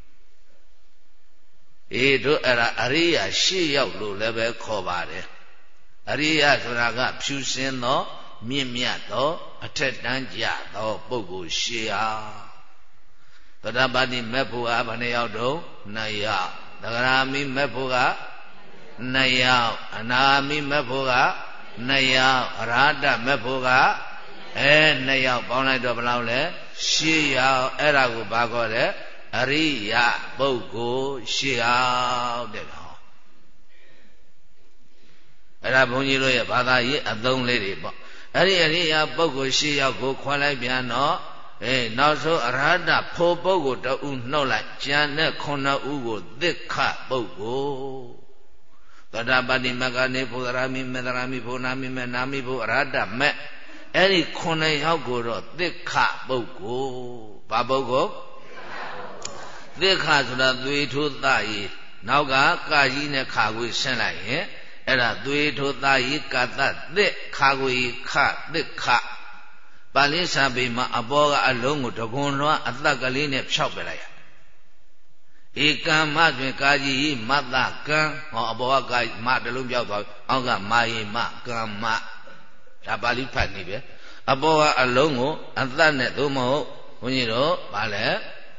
အေးတို့အဲ့ဒါအရိယာရှေ့ရောက်လို့လည်းပဲခေါ်ပါတယ်အရိယာဆိုတာကဖြူစင်သောမြင့်မြတ်သောအထက်တန်းကျသောပုဂ္ဂိုလ်ရှေ့ဟာသတ္တပတိမဲ့ဖို့ဟာဘယ်နှရောက်တော့နှစ်ရောက်သဂရာမိမဲ့ဖို့ကနှစ်ရောက်အနာမိမဲ့ဖို့ကနှစ်ရောက်အရဟတမဲ့ဖို့ကအဲနှစ်ရောက်ပေါင်းလိုက်တော့ဘယ်လောက်လဲရှစ်ရောက်အဲ့ဒါကိုဘာခေါ်လဲအရိယပုဂ္ဂိုလ်ရှစ်ရောက်တဲ့ဟောအဲ့ဒါဘုန်းကြီးတို့ရဲ့ဘာသာရေးအသုံးလေးတွေပေါ့အဲ့ဒီအရိယပုဂ္ဂိုလ်ရှစ်ရောက်ကိုခွဲလိုက်ပြန်တော့အေးနောက်ဆုံးအရဟတဖို့ပုဂ္ဂိုလ်တဦးနှုတ်လိုက်ကျန်တဲ့ခုနှစ်ဦးကိုသစ္ခပုဂ္ဂိုလ်သတ္တပတိမကနေဘုရားမိမေတရာမိဘုနာမိမေနာမိဘုအရဟတမဲ့အဲ့ဒီခုနှစ်ယောက်ကိုတော့သစ္ခပုဂ္ဂိုလ်ဘာပုဂ္ဂိုလ်သစ္ခဆိုတာသွေးထိုးသရေးနောက်ကကာကြီးနဲ့ခါခွေဆင်းလိုက်ရင်အဲ့ဒါသွေးထိုသားဤကာတသစ်ခါကိုဤခသစ်ခပါဠိစာပေမှာအဘောကအလုံးကိုတကွန်လွှမ်းအသက်ကလေးနဲ့ဖြောက်ပြလိုက်ရဧကံမတွင်ကာကြီးမတ္တကံဟောအဘောကမတလုံးပြောက်သွားအောက်ကမာယိမကံမဒါပါဠိဖတ်နေပဲအဘောကအလုံးကိုအသတ်နဲ့သို့မဟုတ်ဘုန်းကြီးတို့ဗာလဲ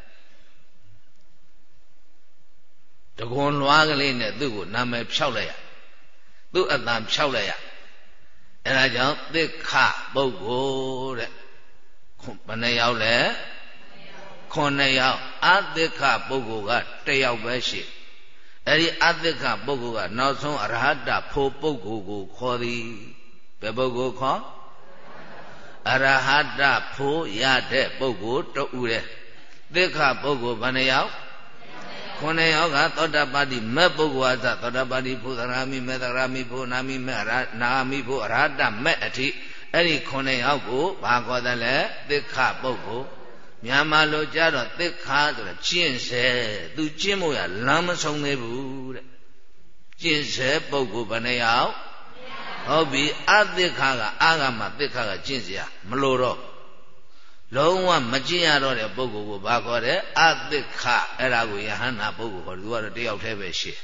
တကွန်လွှားကလေးနဲ့သူ့ကိုနာမည်ဖြောက်လိုက်ရသူ့အတန်ဖြောက်လိုက်ရအဲဒါကြောင့်သစ္ခပုဂ္ဂိုလ်တဲ့ဘယ်နှယောက်လဲခုနှစ်ယောက်အသစ္ခပုဂ္ဂိုလ်ကတစ်ယောက်ပဲရှိအဲဒီအသစ္ခပုဂ္ဂိုလ်ကနောက်ဆုံးအရဟတဖို့ပုဂ္ဂိုလ်ကိုခေါ်သည်ဘယ်ပုဂ္ဂိုလ်ခေါ်အရဟတဖို့ရတဲ့ပုဂ္ဂိုလ်တူတဲ့သစ္ခပုဂ္ဂိုလ်ဘယ်နှယောက်ခုနှစ်ယောက်ကသောတာပတိမဲ့ပုဂ္ဂိုလ်အစသောတာပတိဖို့သရမိမဲ့သရမိဖို့နာမိမဲ့နာမိဖို့အရဟတမဲ့အထိအဲ့ဒီခုနှစ်ယောက်ကိုဘာခေါ်တယ်လဲသစ္ခပုဂ္ဂိုလ်မြန်မာလိုကြတော့သစ္ခဆိုတာကျင့်စေသူကျင့်ဖို့ရလမ်းမဆုံးသေးဘူးတဲ့ကျင့်စေပုဂ္ဂိုလ်ဘယ်နှယောက်ဟုတ်ပြီအသစ္ခကအာဂမသစ္ခကကျင့်เสียမလို့တော့လုံးဝမကျင့်ရတော့တဲ့ပုဂ္ဂိုလ်ကိုဘာခေါ်တဲ့အသစ္ခအဲ့ဒါကိုယဟန္တာပုဂ္ဂိုလ်ခေါ်သူကတော့တယောက်တည်းပဲရှိ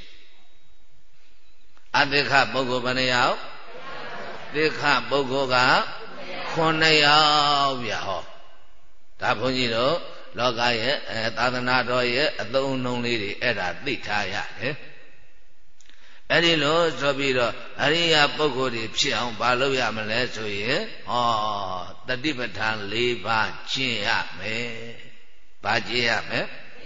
အသစ္ခပုဂ္ဂိုလ်ဘယ်နှယောက်သစ္ခပုဂ္ဂိုလ်ကခုနှစ်ယောက်ဗျာဟောဒါဘုန်းကြီးတို့လောကရဲ့အဲသာသနာတော်ရဲ့အသုံးအနှုန်းလေးတွေအဲ့ဒါသိထားရတယ်အဲ့ဒီလိုဆိုပြီးတော့အရိယာပုဂ္ဂိုလ်တွေဖြစ်အောင်ဘာလုပ်ရမလဲဆိုရင်ဟောတတိပဋ္ဌာန်၄ပါးကျင့်ရမယ်။ဘာကျင့်ရမလဲ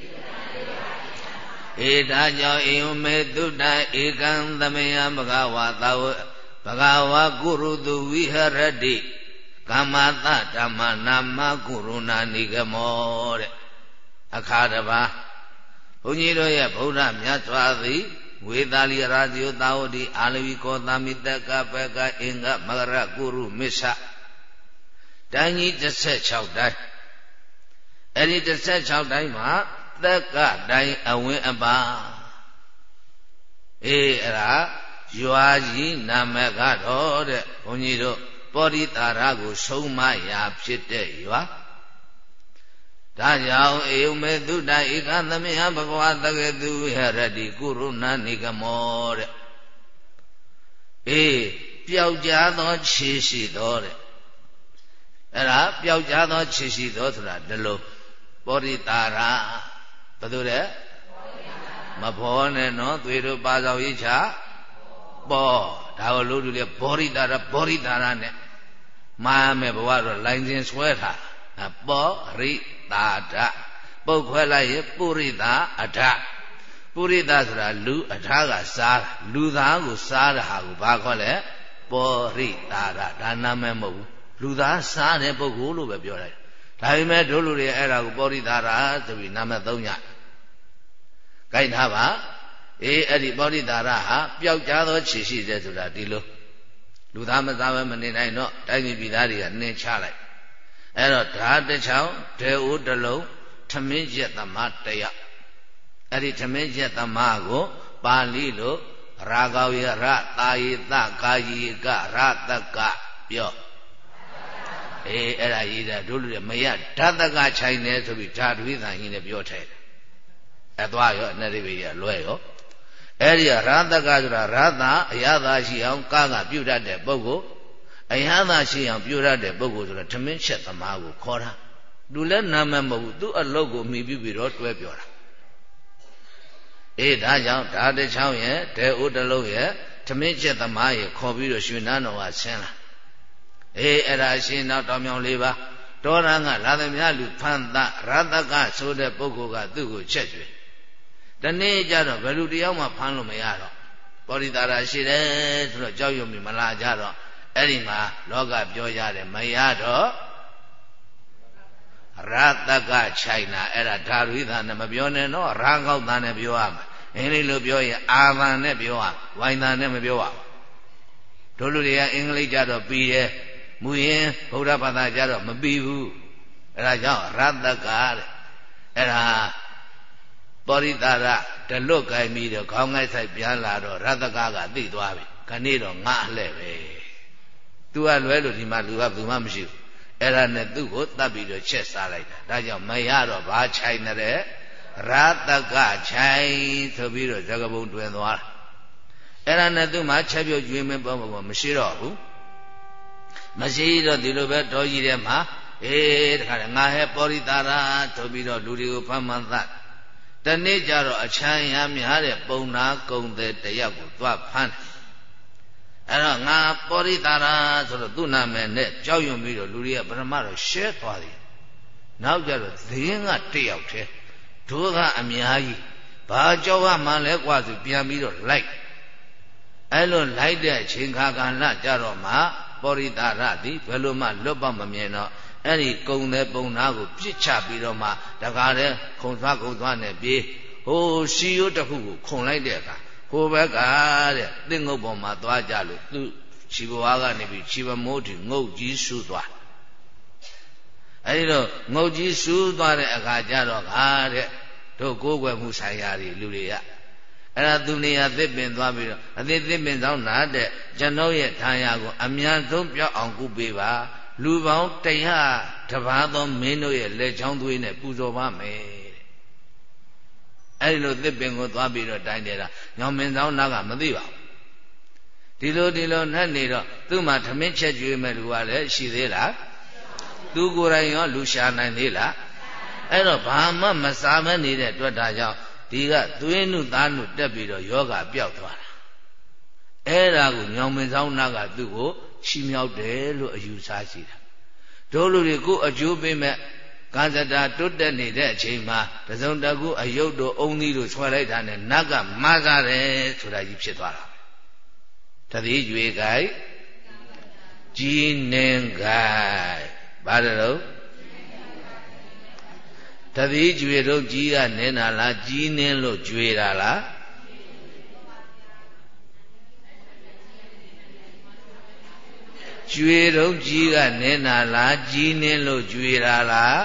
။ဧဒါကြောင့်ဧဝမေတုတ္တဧကံသမယံဘဂဝါသာဝဘဂဝါကုရုတုဝိဟရတိကမ္မတဓမ္မနာမကုရုဏာနိဂမောတဲ့အခါတစ်ပါးဘုန်းကြီးတို့ရဲ့ဗုဒ္ဓမြတ်စွာသည်ဝေသာလီရာဇယသာဝတိအာလဝီကောသမိတကပကအင်္ဂမဂရကုရုမစ္ဆတိုင်းကြီး16တိုင်းအဲ့ဒီ16တိုင်းမှာသက်ကတိုင်းအဝင်းအပါအေးအဲ့ဒါရွာကြီးနာမည်ကတော့တဲ့ဘုန်းကြီးတို့ပောရိတာရကိုဆုံးမရာဖြစ်တဲ့ရွာဒါကြောင့်ဧဝမေတုတ္တဧကသမေဟဘဂဝါတကေတုဝိဟရတိကုရုဏာနိဂမောတဲ့အေးပျောက်ကြားသောခြေရှိသောတဲ့အဲ့ဒါပျောက်ကြားသောခြေရှိသောဆိုတာဒီလိုပောရိတာရဘယ်သူတဲ့မဘောနဲ့နော်သွေတို့ပါဆောင်ရိချပေါ်ဒါကိုလို့လူလေဘောရိတာရဘောရိတာရနဲ့မာမယ်ဘဝတော့လိုင်းစင်ဆွဲထားပောရိတာဒပုတ်ခွဲလိုက်ရင်ပုရိတာအထပုရိတာဆိုတာလူအထကစားလူသားကိုစားတဲ့ဟာကိုဘာခေါ်လဲပောရိတာဒဒါနာမည်မဟုတ်ဘူးလူသားစားတဲ့ပုဂ္ဂိုလ်လို့ပဲပြောလိုက်ဒါပေမဲ့တို့လူတွေအဲ့ဒါကိုပောရိတာဒဆိုပြီးနာမည်သုံးညကြိုက်ထားပါအေးအဲ့ဒီပောရိတာဒဟာပျောက်ကြားသောခြေရှိတဲ့ဆိုတာဒီလိုလူသားမစားဘဲမနေနိုင်တော့တိုင်းပြည်ပြည်သားတွေကနှင်ချလိုက်အဲ့တော့ဓာတ်တစ်ချောင်းဒေဥတစ်လုံးထမင်းရက်သမားတရအဲ့ဒီထမင်းရက်သမားကိုပါဠိလိုရာဂောယရတာယေတကာယီကရတကပြောအေးအဲ့ဒါရေးတာတို့လူတွေမရဓာတကချိုင်နေဆိုပြီးဓာတ်ဝိသန်ကြီးနဲ့ပြောထဲတယ်အသွားရောအနရိပိရလွဲရောအဲ့ဒီရတကဆိုတာရသအရသာရှိအောင်ကာကပြုတ်တတ်တဲ့ပုဂ္ဂိုလ်အယဟသာရှိအောင်ပြုရတဲ့ပုဂ္ဂိုလ်ဆိုတော့ထမင်းချက်သမားကိုခေါ်တာသူလည်းနာမည်မဟုတ်ဘူးသူအလုပ်ကိုမှီပြုပြီးတော့တွဲပြောတာအေးဒါကြောင့်ဓာတ်တစ်ချောင်းရဲ့ဒေဥတစ်လုံးရဲ့ထမင်းချက်သမားရဲ့ခေါ်ပြီးတော့ရွှေနန်းတော်ကဆင်းလာအေးအဲ့ဒါရှင်နောက်တောင်မြောင်လေးပါတောရန်ကလာသမျှလူဖန်သရတကဆိုတဲ့ပုဂ္ဂိုလ်ကသူ့ကိုချက်ကျွေးတနေ့ကျတော့ဘယ်လူတယောက်မှဖမ်းလို့မရတော့ပောရိတာရရှိတယ်ဆိုတော့ကြောက်ရွံ့ပြီးမလာကြတော့အဲ့ဒီမှာလောကပြောရတယ်မရတော့ရတကချိုင်နာအဲ့ဒါဓာရိသနဲ့မပြောနဲ့နော်ရာကောက်သားနဲ့ပြောရမှာအင်္ဂလိပ်လိုပြောရင်အာသန်နဲ့ပြောရဝိုင်သန်နဲ့မပြောရတို့လူတွေကအင်္ဂလိပ်ကြတော့ပြီးတယ်မူရင်ဗုဒ္ဓဘာသာကြတော့မပြီးဘူးအဲ့ဒါကြောင့်ရတကတဲ့အဲ့ဒါပောရိတာရတလွတ်ကိုင်းပြီးတော့ခေါင်းငိုက်ဆိုင်ပြန်လာတော့ရတကကသိသွားပြီခဏိတော့ငါလှဲ့ပဲသူကလွဲလို့ဒီမှာလူကဘူးမှမရှိဘူးအဲ့ဒါနဲ့သူ့ကိုတတ်ပြီးတော့ချက်စားလိုက်တာဒါကြောင့်မရတော့ဘာချိုင်တဲ့ရာတကချိုင်ဆိုပြီးတော့ဇဂဘုံတွင်သွားတာအဲ့ဒါနဲ့သူ့မှာချက်ပြုတ်ကျွေးမပေါ့ပေါ့မရှိတော့ဘူးမရှိတော့ဒီလိုပဲတော်ကြီးထဲမှာအေးတခါငါဟဲပောရိတာရာဆိုပြီးတော့လူတွေကိုဖမ်းမှန်သတ်တနေ့ကျတော့အချမ်းရများတဲ့ပုံနာကုံတဲ့တယောက်ကိုသွားဖမ်းအဲ့တော့ငါပောရိတာရာဆိုတော့သူ့နာမည်နဲ့ကြောက်ရွံ့ပြီးတော့လူတွေကပထမတော့ရှဲသွားတယ်နောက်ကျတော့သင်းကတယောက်တည်းတို့ကအများကြီးဘာကြောက်ရမှလဲกว่าဆိုပြန်ပြီးတော့လိုက်အဲ့လိုလိုက်တဲ့အချိန်ခါကာလကြတော့မှပောရိတာရသည်ဘယ်လိုမှလွတ်ပေါက်မမြင်တော့အဲ့ဒီကုံတဲ့ပုံနာကိုပြစ်ချပြီးတော့မှတကားတဲ့ခုံသွားခုံသွားနဲ့ပြေးဟိုစီရိုးတစ်ခုကိုခုံလိုက်တဲ့အခါဟိုဘက်ကတဲ့သင်္ငုတ်ပေါ်မှာသွားကြလို့သူခြေဘဝကနေပြီးခြေပမိုးတီငုတ်ကြီးဆူသွားအဲ့ဒီတော့ငုတ်ကြီးဆူသွားတဲ့အခါကျတော့ခါတဲ့တို့ကိုးကွယ်မှုဆိုင်ရာတွေလူတွေကအဲ့ဒါသူနေရာသစ်ပင်သွားပြီးတော့အသေးသစ်ပင်ဆောင်နာတဲ့ကျွန်ုပ်ရဲ့ဌာနကိုအများဆုံးပြောက်အောင်ကုပေးပါလူပေါင်းတရားတပါးသောမင်းတို့ရဲ့လက်ချောင်းသွေးနဲ့ပူဇော်ပါမယ်အဲ့ဒီလိုသစ်ပင်ကိုသွားပြီးတော့တိုင်းတယ်တာညောင်မင်းဆောင်နာကမသိပါဘူးဒီလိုဒီလိုနဲ့နေတော့သူ့မှာထမင်းချက်ကျွေးမဲ့လူကလည်းရှိသေးလားသူကိုယ်တိုင်ရောလူရှာနိုင်သေးလားအဲ့တော့ဘာမှမစားမနေတဲ့အတွက်ဒါကြောင့်ဒီကသွေးနုသားနုတက်ပြီးတော့ယောဂပျောက်သွားတာအဲ့ဒါကိုညောင်မင်းဆောင်နာကသူ့ကိုချီးမြှောက်တယ်လို့အယူဆရှိတာတို့လူတွေကိုအကျိုးပေးမဲ့ကာဇတာတွတ်တက်နေတဲ့အချိန်မှာတစုံတကူအယုတ်တို့အုံသီးတို့ဆွဲလိုက်တာနဲ့နတ်ကမဆတယ်ဆိုတာကြီးဖြစ်သွားတာတတိကျွေကိုက်ကြီးနင်းကိုက်ဘာလို့တတိကျွေတို့ကြီးကနင်းတာလားကြီးနင်းလို့ကျွေတာလားကျွေတော့ကြီးကနင်းတာလားကြီးနင်းလို့ကျွေတာလား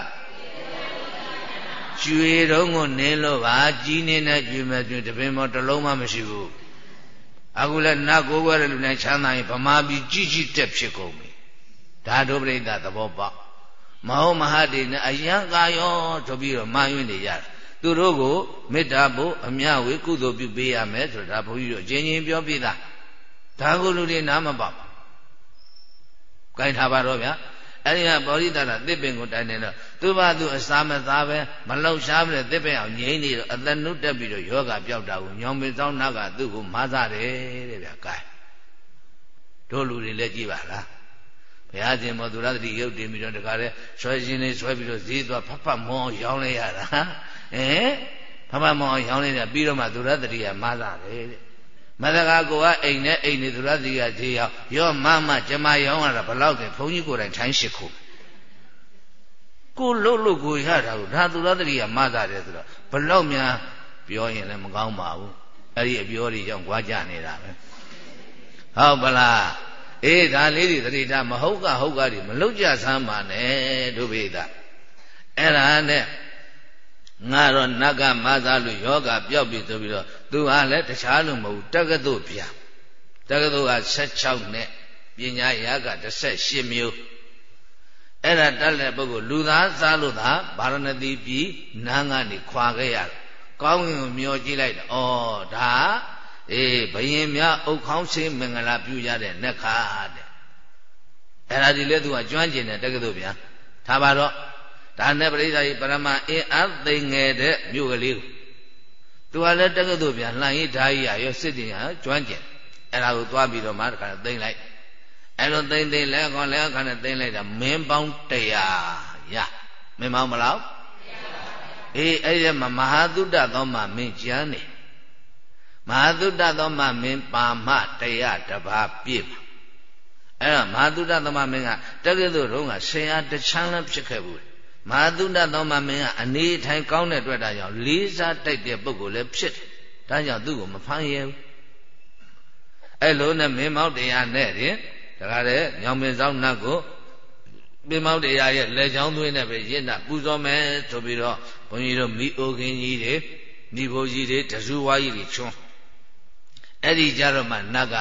ကျွေတော့ကိုနင်းလို့ပါကြီးနင်းနဲ့ကျွေမဲ့ကျွေတပင်မောတစ်လုံးမှမရှိဘူးအခုလည်းနတ်ကိုယ်ွယ်တဲ့လူနဲ့ချမ်းသာရင်ဗမာပြည်ကြီးကြီးတက်ဖြစ်ကုန်ပြီဒါတို့ပြိဿသဘောပေါက်မဟုတ်မဟာတိနဲ့အယံကာယောဆိုပြီးတော့မှားယွင်းနေကြတယ်သူတို့ကိုမေတ္တာဖို့အမြဝေကုသိုလ်ပြုပေးရမယ်ဆိုတာဘုန်းကြီးတို့အချင်းချင်းပြောပြတာဒါကိုလူတွေနားမပေါက်ကိုင်းထားပါတော့ဗျာအဲ့ဒီကပောရိတရသစ်ပင်ကိုတိုင်နေတော့သူဘာသူအစာမသားပဲမလောက်ရှားပဲသစ်ပင်အောင်ငြိမ့်နေတော့အတနုတက်ပြီးတော့ယောဂပြောက်တာကိုညောင်ပင်ဆောင်နာကသူ့ကိုမဆတယ်တဲ့ဗျာကိုင်းတို့လူတွေလည်းကြည့်ပါလားဘုရားရှင်မောသူရသတိရုပ်တင်ပြီးတော့တခါလဲဆွဲရှင်လေးဆွဲပြီးတော့ဈေးသွားဖတ်ဖတ်မောရောင်းလိုက်ရတာဟင်ဖတ်ဖတ်မောရောင်းလိုက်တာပြီးတော့မှသူရသတိကမဆတယ်တဲ့မတကားကိုကအိမ်နဲ့အိမ်နေသူရသတိကဈေးရောက်ရောမမကျမရောင်းရတာဘလောက်တယ်ဘုန်းကြီးကိုယ်တိုင်ထိုင်းရှိခုကိုလှုပ်လို့ကိုရတာကိုဒါသူရသတိကမဆတယ်ဆိုတော့ဘလောက်များပြောရင်လည်းမကောင်းပါဘူးအဲ့ဒီအပြောတွေကြောင့်ကြွားကြနေတာပဲဟုတ်ပလားအေးဒါလေးတွေသတိထားမဟုတ်ကဟုတ်ကတွေမလုတ်ကြဆမ်းပါနဲ့ဒုဗေဒအဲ့ဒါနဲ့ငါတော့နတ်ကမဆာလို့ယောဂပျောက်ပြီဆိုပြီးတော့သူဟာလည်းတခြားလို့မဟုတ်တက္ကသိုလ်ဗျာတက္ကသိုလ်ကဆက်၆နဲ့ပညာရာက၁၈မျိုးအဲ့ဒါတက်တဲ့ပုဂ္ဂိုလ်လူသားစားလို့သာဗာရဏသီပြည်နန်းကနေခွာခဲ့ရတယ်ကောင်းကင်ကိုမျောကြည့်လိုက်တော့ဩဒါအေးဘယင်များအုတ်ခေါင်းဆင်းမင်္ဂလာပြုရတဲ့နက်ခါတဲ့အဲ့ဒါဒီလေသူကကျွမ်းကျင်တဲ့တက္ကသိုလ်ဗျာထားပါတော့ဒါနဲ့ပရိသတ်ကြီးပရမအင်းအသိငယ်တဲ့မြို့ကလေးကိုသူကလည်းတက္ကသိုလ်ဗျာလှန်ရေးဓာကြီးရရောစစ်တင်ရကျွမ်းကျင်အဲ့ဒါကိုသွားပြီးတော့မှတခါသိမ့်လိုက်အဲ့လိုသိမ့်သိမ့်လဲခေါ်လဲခါနဲ့သိမ့်လိုက်တာမင်းပေါင်းတရာရမင်းပေါင်းဘယ်လောက်အေးအဲ့ဒီမှာမဟာသုတ္တသောမမင်းကျမ်းနေမဟာသုတ္တသောမမင်းပါမတရာတပါးပြည့်ပါအဲ့တော့မဟာသုတ္တသောမမင်းကတက္ကသိုလ်တုန်းကဆရာတချမ်းလည်းဖြစ်ခဲ့ဘူးမဟာသုတ္တသောမမင်းကအနေထိုင်ကောင်းတဲ့အတွက်ဒါကြောင့်လေးစားတိုက်တဲ့ပုဂ္ဂိုလ်လည်းဖြစ်တယ်ဒါကြောင့်သူ့ကိုမဖမ်းရဘူးအဲ့လိုနဲ့မင်းမောက်တရားနဲ့တင်ဒါကြတဲ့ညောင်ပင်ဆောင်နတ်ကိုမင်းမောက်တရားရဲ့လက်ချောင်းသွင်းနဲ့ပဲရင့်တာပူဇော်မယ်ဆိုပြီးတော့ဘုန်းကြီးတို့မိအိုခင်ကြီးတွေမိဘကြီးတွေတဇူဝါကြီးတွေချွန်းအဲ့ဒီကြတော့မှနတ်က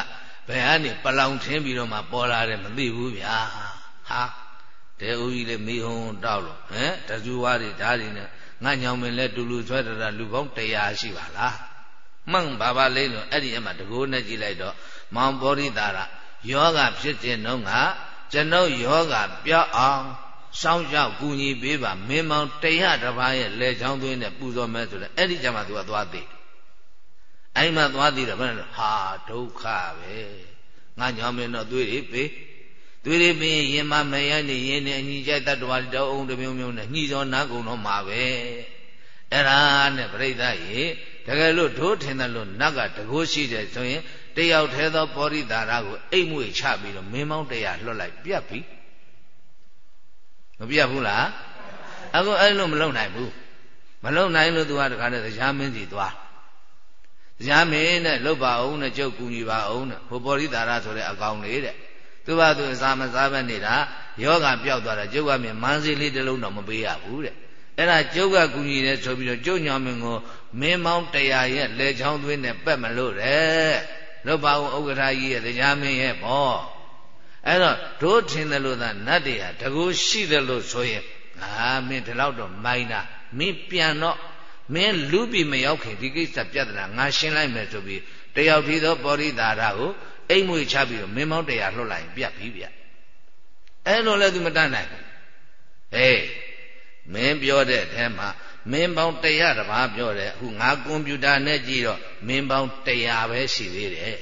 ဘယ်ကနေပလောင်ထင်းပြီးတော့မှပေါ်လာတယ်မသိဘူးဗျာဟာတဲဦးကြီးလည်းမိဟုံတောက်လို့ဟမ်တဇူဝါးတွေဓာတ်တွေနဲ့ငါညောင်မင်းလဲတူလူဆွဲတတာလူပေါင်းတရားရှိပါလားမှန်ပါပါလိမ့်လို့အဲ့ဒီအမှတကိုးနဲ့ကြည့်လိုက်တော့မောင်ပောရိတာရယောဂဖြစ်ခြင်းတော့ကကျွန်ုပ်ယောဂပြောက်အောင်စောင့်ရှောက်ကူညီပေးပါမင်းမောင်တရားတစ်ပါးရဲ့လက်ချောင်းသွင်းနဲ့ပူဇော်မဲဆိုတော့အဲ့ဒီကြမှာသူကသွားသိအဲ့မှာသွားသိတော့ဘယ်လိုဟာဒုက္ခပဲငါညောင်မင်းတော့သွေးတွေပေးသွေးတွေပေးရင်မမရနေရင်နဲ့ညီကြိုက်တတ္တဝါတောင်းအောင်တစ်မျိုးမျိုးနဲ့ညှိစောနာကုန်တော့မှာပဲအဲ့ဒါနဲ့ပြိဿရေတကယ်လို့ဒိုးထင်တယ်လို့နတ်ကတကိုးရှိတယ်ဆိုရင်တယောက်သေးသောပောရိတာရကိုအိမ်မွေချပြီးတော့မင်းမောင်းတရားလွတ်လိုက်ပြတ်ပြီမပြတ်ဘူးလားအခုအဲ့လိုမလုပ်နိုင်ဘူးမလုပ်နိုင်လို့သူကတခါတည်းတရားမင်းစီသွားတရားမင်းနဲ့လှုပ်ပါအောင်နဲ့ကျုပ်ကူညီပါအောင်နဲ့ဟိုပောရိတာရဆိုတဲ့အကောင်လေးတဲ့သူကသူအစာမစားပဲနေတာယောဂပျောက်သွားတာကျုပ်ကမြင်မန်းစည်းလေးတစ်လုံးတော့မပေးရဘူးတဲ့အဲ့ဒါကျုပ်ကကူညီတယ်ဆိုပြီးတော့ကျုပ်ညောင်မင်းကိုမင်းမောင်းတရားရဲ့လက်ချောင်းသွင်းနဲ့ပက်မလို့တဲ့လှုပ်ပါအောင်ဥက္ကဋ္ဌကြီးရဲ့တရားမင်းရဲ့ဘောအဲ့တော့တို့ထင်တယ်လို့သာနတ်တွေဟာတကူရှိတယ်လို့ဆိုရင်အာမင်းဒီလောက်တော့မိုင်းတာမင်းပြန်တော့မင်းလူပြီးမရောက်ခင်ဒီကိစ္စပြဿနာငါရှင်းလိုက်မယ်ဆိုပြီးတယောက်ထီသောပောရိတာရကိုအိမ်မွေချပြီးတော့မင်းမောင်းတရားလှုပ်လိုက်ရင်ပြတ်ပြီဗျအဲ့လိုလဲသူမတတ်နိုင်ဘူးဟေးမင်းပြောတဲ့အထဲမှာမင်းပေါင်းတရားတစ်ပါးပြောတယ်အခုငါကွန်ပျူတာနဲ့ကြည့်တော့မင်းပေါင်းတရားပဲရှိသေးတယ်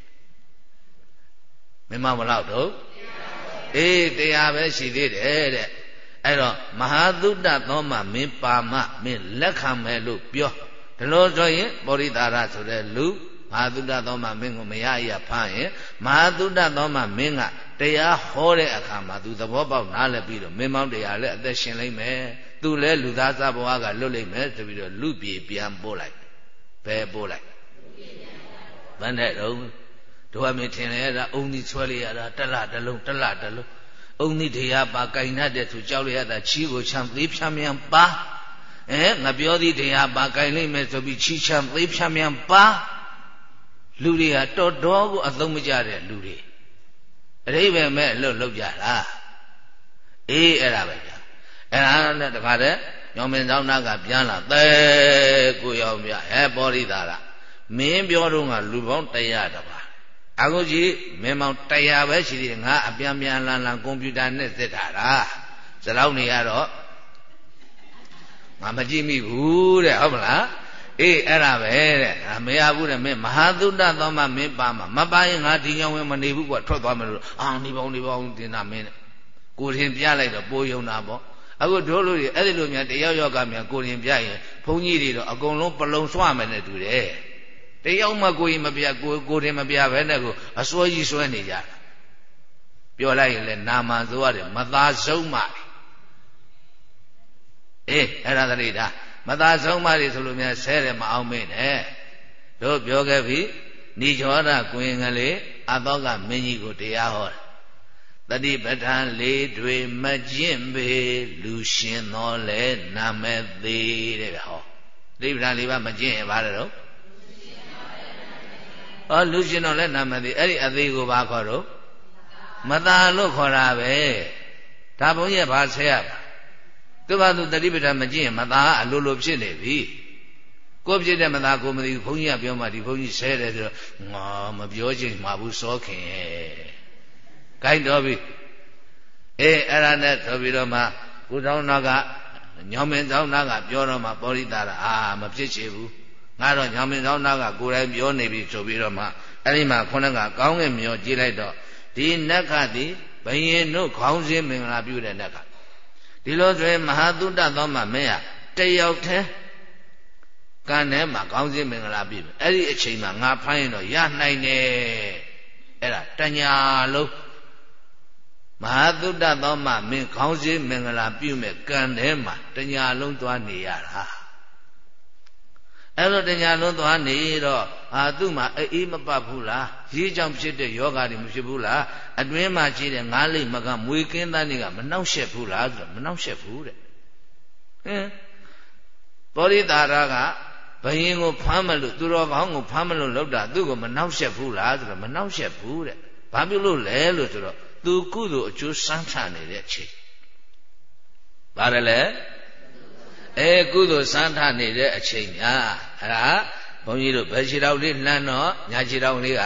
မင်းမမလောက်တော့အေးတရားပဲရှိသေးတယ်တဲ့အဲ့တော့မဟာသုတ္တသောမမင်းပါမမင်းလက်ခံမယ်လို့ပြောဒီလိုဆိုရင်ပောရိတာရဆိုတဲ့လူမဟာသုတ္တသောမမင်းကိုမရရဖမ်းရင်မဟာသုတ္တသောမမင်းကတရားဟောတဲ့အခါမှာသူသဘောပေါက်နားလည်ပြီးတော့မင်းမောင်းတရားလည်းအသက်ရှင်လိမ့်မယ်သူလည်းလူသားစားဘဝကလွတ်လိမ့်မယ်ဆိုပြီးတော့လူပြေပြန်ပို့လိုက်ဘယ်ပို့လိုက်ဘယ်နဲ့တော့တို့ကမင်းထင်လေရတာအုံဒီဆွဲလိုက်ရတာတက်လာတလုံးတက်လာတလုံးအုံဒီတရားပါကင်တတ်တဲ့သူကြောက်လိုက်ရတာချီးကိုချမ်းသေးဖြမ်းမြန်ပါအဲငါပြောသည်တရားပါကင်လိမ့်မယ်ဆိုပြီးချီးချမ်းသေးဖြမ်းမြန်ပါလူတွေကတော်တော်ကိုအသုံးမကျတဲ့လူတွေအရိပဲမဲ့အလုပ်လုပ်ကြတာအေးအဲ့ဒါပဲဗျာအဲ့ဒါနဲ့တခါတည်းညောင်မင်းသောနာကပြန်လာသဲကိုရောက်ပြဟဲ့ပောရိတာရမင်းပြောတော့ကလူပေါင်းတရားတပါအခုကြီးမင်းပေါင်းတရားပဲရှိသေးတယ်ငါအပြန်ပြန်လန်လန်ကွန်ပျူတာနဲ့စစ်ထားတာစလောက်နေရတော့ငါမကြည့်မိဘူးတဲ့ဟုတ်မလားအေးအဲ့ဒါပဲတဲ့ငါမရဘူးတဲ့မင်းမဟာသုတ္တသောမမင်းပါမှာမပါရင်ငါဒီညောင်ဝင်မနေဘူးကွာထွက်သွားမယ်လို့အာနေပေါင်းနေပေါင်းတင်တာမင်းတဲ့ကိုရင်ပြလိုက်တော့ပိုးယုံတာပေါ့အခုတို့လူတွေအဲ့ဒီလိုများတယောက်ယောက်ကများကိုရင်ပြရင်ဘုန်းကြီးတွေတော့အကုန်လုံးပလုံဆွမယ်နဲ့တူတယ်တယောက်မှကိုရင်မပြကိုကိုရင်မပြဘဲနဲ့ကိုအစွဲကြီးစွဲနေကြတာပြောလိုက်ရင်လည်းနာမန်ဆိုရတယ်မသာဆုံးမှအေးအဲ့ဒါတည်းဒါမသာဆုံးမှတွေဆိုလို့များဆဲတယ်မအောင်မေ့နဲ့တို့ပြောခဲ့ပြီနိချောရကွင်ကလေးအသောကမင်းကြီးကိုတရားဟောတယ်တတိပဋ္ဌာန်လေးတွေမကျင့်ပေလူရှင်တော်လဲနာမည်သေးတဲ့ဗျဟောတတိပဋ္ဌာန်လေးပါမကျင့်ရင်ဘာလဲတော့ဟောလူရှင်တော်လဲနာမည်သေးအဲ့ဒီအသေးကိုဘာခေါ်တော့မသာလို့ခေါ်တာပဲဒါဘုန်းကြီးကဘာဆဲရပါသူဘာသူတတိပဋ္ဌာန်မကျင့်ရင်မသာအလိုလိုဖြစ်နေပြီကိုဖြစ်တဲ့မသာကိုမသိဘူးဘုန်းကြီးကပြောမှဒီဘုန်းကြီးဆဲတယ်ဆိုတော့ငါမပြောချင်မှာဘူးစောခင်ကိုင်းတော်ပြီအေးအဲ့ဒါနဲ့ဆိုပြီးတော့မှကိုတောင်းနာကညောင်မင်းတောင်းနာကပြောတော့မှပောရိတာရအာမဖြစ်ချေဘူးငါတော့ညောင်မင်းတောင်းနာကကိုယ်တိုင်ပြောနေပြီဆိုပြီးတော့မှအဲ့ဒီမှာခုနကကောင်းငင်မျောကြည့်လိုက်တော့ဒီနက္ခသည်ဘယင်တို့ခေါင်းစင်းမင်္ဂလာပြုတဲ့နက္ခဒီလိုဆိုရင်မဟာသုတ္တသောမမင်းဟာတယောက်တည်းကံထဲမှာခေါင်းစင်းမင်္ဂလာပြုမယ်အဲ့ဒီအချိန်မှာငါဖိုင်းရင်တော့ရနိုင်တယ်အဲ့ဒါတညာလုံးမဟာသုတ္တသောမမင်းခေါင်းစည်းမင်္ဂလာပြုမဲ့ကံထဲမှာတညာလုံးသွားနေရတာအဲ့လိုတညာလုံးသွားနေတော့အာသူ့မှာအေးမပတ်ဘူးလားရေးကြောင့်ဖြစ်တဲ့ယောဂါတွေမဖြစ်ဘူးလားအတွင်းမှာရှိတဲ့ငါးလိမ့်မကမွေကင်းသားတွေကမနှောက်ရှက်ဘူးလားဆိုတော့မနှောက်ရှက်ဘူးတဲ့ဟင်ပောရိတာရကဘယင်ကိုဖမ်းမလို့သူတော်ကောင်းကိုဖမ်းမလို့လောက်တာသူ့ကိုမနှောက်ယှက်ဘူးလားဆိုတော့မနှောက်ယှက်ဘူးတဲ့ဘာဖြစ်လို့လဲလို့ဆိုတော့သူကုသိုလ်အကျိုးစမ်းထနေတဲ့အချိန်ဘာလဲလဲအဲကုသိုလ်စမ်းထနေတဲ့အချိန်များအဲ့ဒါဘုန်းကြီးတို့ဘယ်ခြေတော်လေးလှမ်းတော့ညာခြေတော်လေးက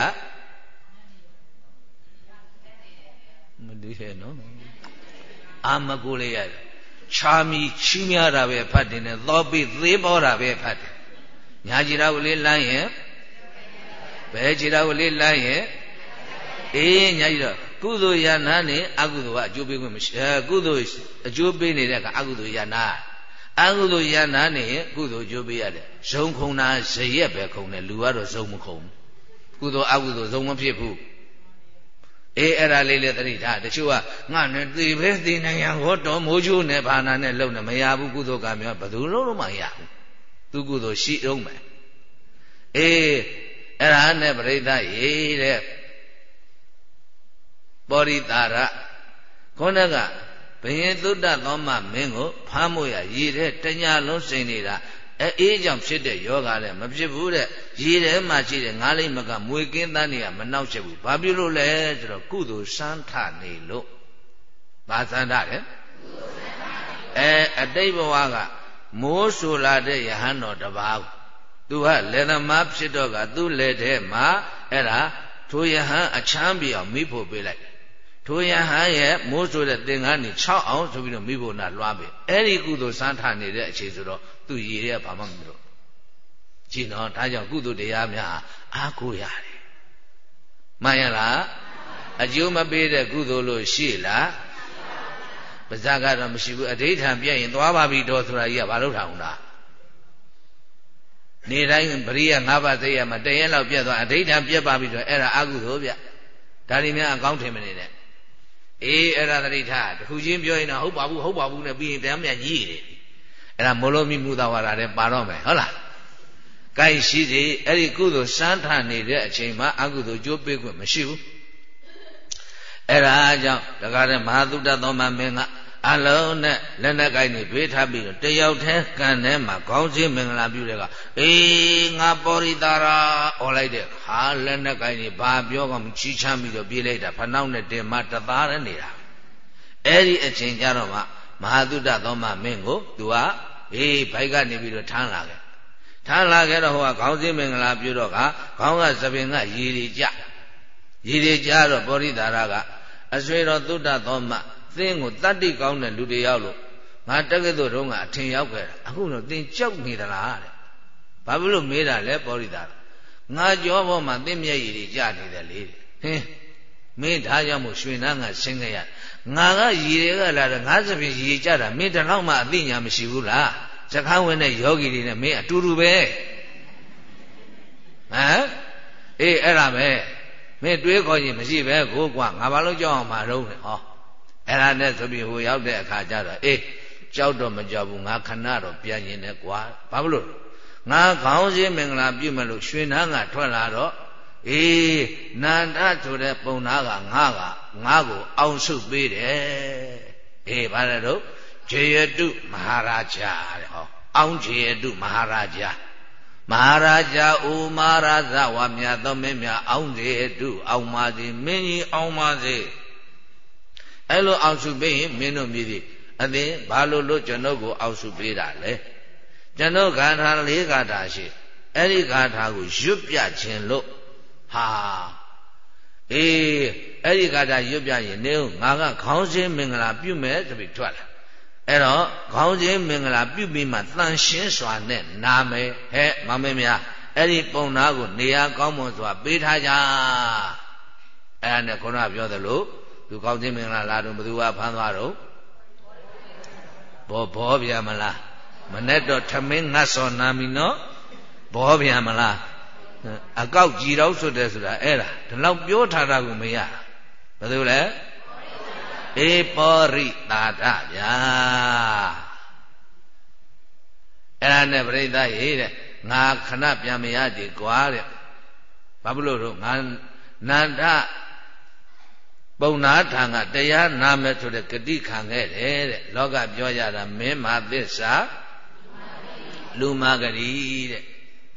မဒီဟဲ့နော်အာမကိုလေးရတယ်ချာမီချီးများတာပဲဖတ်တယ်နဲ့သောပိသေးပေါ်တာပဲဖတ်တယ်ညာခြေတော်လေးလှမ်းရင်ဘယ်ခြေတော်လေးလှမ်းရင်အေးညာကြီးတော့ကုသိုလ်ရနာနဲ့အကုသိုလ်ကအကျိုးပေးခွင့်မရှိအဲကုသိုလ်အကျိုးပေးနေတဲ့ကအကုသိုလ်ရနာအကုသိုလ်ရနာနဲ့ကုသိုလ်အကျိုးပေးရတယ်ဇုံခုံတာဇရက်ပဲခုံတယ်လူကတော့ဇုံမခုံကုသိုလ်အကုသိုလ်ဇုံမဖြစ်ဘူးအေးအဲ့ဒါလေးလေသတိထားတချို့ကငါနဲ့သေပဲသေနိုင်ရန်ဟောတော်မိုးချိုးနဲ့ဘာနာနဲ့လုံနေမရဘူးကုသိုလ်ကမျိုးဘယ်သူလုံးလုံးမရဘူးသူကုသိုလ်ရှိအောင်မယ်အေးအဲ့ဒါနဲ့ပြိဿရေတဲ့ပောရိတာရခေါင်းကဘယင်သုတ္တသောမမင်းကိုဖမ်းမို့ရရည်တဲ့တညာလုံးစိန်နေတာအဲအေးကြောင့်ဖြစ်တဲ့ယောဂလည်းမဖြစ်ဘူးတဲ့ရည်ထဲမှာရှိတဲ့ငါးလိမ့်မကမွေကင်းသားနေရမနှောက်ချက်ဘူးဘာဖြစ်လို့လဲဆိုတော့ကုသိုလ်စမ်းထနေလို့ဘာစမ်းထလဲအဲအတိတ်ဘဝကမိုးဆူလာတဲ့ယဟန်တော်တစ်ပါးသူကလေသမားဖြစ်တော့ကသူ့လက်ထဲမှာအဲ့ဒါထိုယဟန်အချမ်းပြေအောင်မိဖို့ပေးလိုက်ထိုယဟန်ရဲ့မိုးဆိုတဲ့သင်္ကန်းนี่၆အောင်ဆိုပြီးတော့မိဖို့နာလွှားပြီအဲ့ဒီကုသိုလ်စမ်းထနေတဲ့အခြေဆိုတော့သူရည်ရဲဘာမှမပြောကြည့်နော်ဒါကြောင့်ကုသိုလ်တရားများအားကိုးရတယ်မှန်ရလားအကျိုးမပေးတဲ့ကုသိုလ်လို့ရှိလားပါဇာကတော့မရှိဘူးအဋိဌံပြည့်ရင်သွားပါပြီတော့ဆိုတာကြီးကဘာလို့ထောင်တာနေတိုင်းပရိယ၅ပါးသိရမှာတရက်လောက်ပြတ်သွားအဋိဌံပြတ်ပါပြီတော့အဲ့ဒါအကုသိုလ်ဗျဒါဒီများအကောင်းထင်မနေနဲ့အေးအဲ့ဒါသတိထားတခုချင်းပြောရင်တော့ဟုတ်ပါဘူးဟုတ်ပါဘူးနဲ့ပြီးရင်ပြန်ပြန်ကြီးတယ်အဲ့ဒါမောလောမိမှုသာဝါဒတဲ့ပါတော့မယ်ဟုတ်လားကိုင်းရှိစီအဲ့ဒီကုသိုလ်စမ်းထနေတဲ့အချိန်မှာအကုသိုလ်ကျိုးပေးခွင့်မရှိဘူးအဲ့ဒါကြောင့်တကားတဲ့မဟာသုတ္တသောမမင်းကအလုံးနဲ့လက်နဲ့ကိုင်းနေဘေးထားပြီးတော့တယောက်တည်းကံထဲမှာခေါင်းစည်းမင်္ဂလာပြုတဲ့ကအေးငါပောရိတာရာអော်လိုက်တဲ့ဟာလက်နဲ့ကိုင်းနေဘာပြောကမချီးချမ်းပြီးတော့ပြေးလိုက်တာဖနှောက်နဲ့တင်မတသားရနေတာအဲ့ဒီအချိန်ကျတော့မှမဟာသုတ္တသောမမင်းကိုသူကအေးဘိုက်ကနေပြီးတော့ထမ်းလာခဲ့ထမ်းလာခဲ့တော့ဟိုကခေါင်းစည်းမင်္ဂလာပြုတော့ကခေါင်းကသပင်ကရည်ရည်ကြရည်ရည်ကြတော့ပောရိတာရာကအဆွေတော်သုတ္တသောမသင်ကိုတတ္တိကောင်းတဲ့လူတွေရောက်လို့ငါတက္ကသိုလ်တုန်းကအထင်ရောက်ခဲ့တာအခုတော့သင်ကြောက်နေသလားတဲ့ဘာဖြစ်လို့မေးတာလဲပောရိတာငါကြောဘောမှာသင်မျက်ရည်တွေကျနေတယ်လေဟင်းမင်းဒါကြောင့်မို့ရွှေနားငါဆင်းခဲ့ရငါကရည်တွေကလာတယ်ငါစပင်ရည်ကြတာမင်းတလောက်မှအသိဉာဏ်မရှိဘူးလားစကားဝင်တဲ့ယောဂီတွေနဲ့မင်းအတူတူပဲဟမ်အေးအဲ့ဒါပဲမင်းတွေးခေါ်ရင်မရှိပဲကိုကွာငါဘာလို့ကြောက်အောင်မလုပ်နဲ့ဟောအဲ့ဒါနဲ့ဆိုပြီးဟိုရောက်တဲ့အခါကျတော့အေးကြောက်တော့မကြောက်ဘူးငါခဏတော့ပြန်ရင်လည်းကွာဘာလို့ငါခေါင်းစည်းမင်္ဂလာပြုမလို့ရွှေနားငါထွက်လာတော့အေးနန္ဒဆိုတဲ့ပုံနာကငါကငါကိုအောင်ဆုပ်ပေးတယ်အေးဘာလဲတော့ဂျေယတုမဟာရာဂျာတဲ့ဟောအောင်ဂျေယတုမဟာရာဂျာမဟာရာဂျာအိုမဟာရာဇဝါမြတ်သောမင်းများအောင်ဂျေယတုအောင်ပါစေမင်းကြီးအောင်ပါစေအဲ့လိုအောင်စုပေးရင်မင်းတို့မြည်သည်အသင်ဘာလို့လို့ကျွန်တော်ကိုအောင်စုပေးတာလဲကျွန်တော်ဂါထာလေးဂါထာရှိအဲ့ဒီဂါထာကိုရွတ်ပြခြင်းလို့ဟာအေးအဲ့ဒီဂါထာရွတ်ပြရင်နေငါကခေါင်းစည်းမင်္ဂလာပြုမယ်ဆိုပြီးထွက်လာအဲ့တော့ခေါင်းစည်းမင်္ဂလာပြုပြီးမှတန်ရှင်းစွာနဲ့နာမယ်ဟဲ့မမင်းများအဲ့ဒီပုံနာကိုနေရာကောင်းမွန်စွာပေးထားကြအဲ့ဒါနဲ့ခုနကပြောသလိုသူကောင်းခြင်းမင်္ဂလာလာတော့ဘသူကဖမ်းသွားတော့ဘောဘောပြန်မလားမနဲ့တော့ထမင်းငတ်စော်နာမီနော်ဘောပြန်မလားအကောက်ကြည်တော့ဆိုတယ်ဆိုတာအဲ့ဒါဒီလောက်ပြောထားတာကိုမရဘယ်သူလဲအေပောရိတာတဗျာအဲ့ဒါနဲ့ပြိဿရေးတဲ့ငါခဏပြန်မရကြည်ကွာတဲ့ဘာဖြစ်လို့တော့ငါနန္ဒပုံနာထံကတရားနာမယ်ဆိုတဲ့ဂတိခံခဲ့တယ်တဲ့လောကပြောကြတာမင်းမာသစ္စာလူမာဂရီတဲ့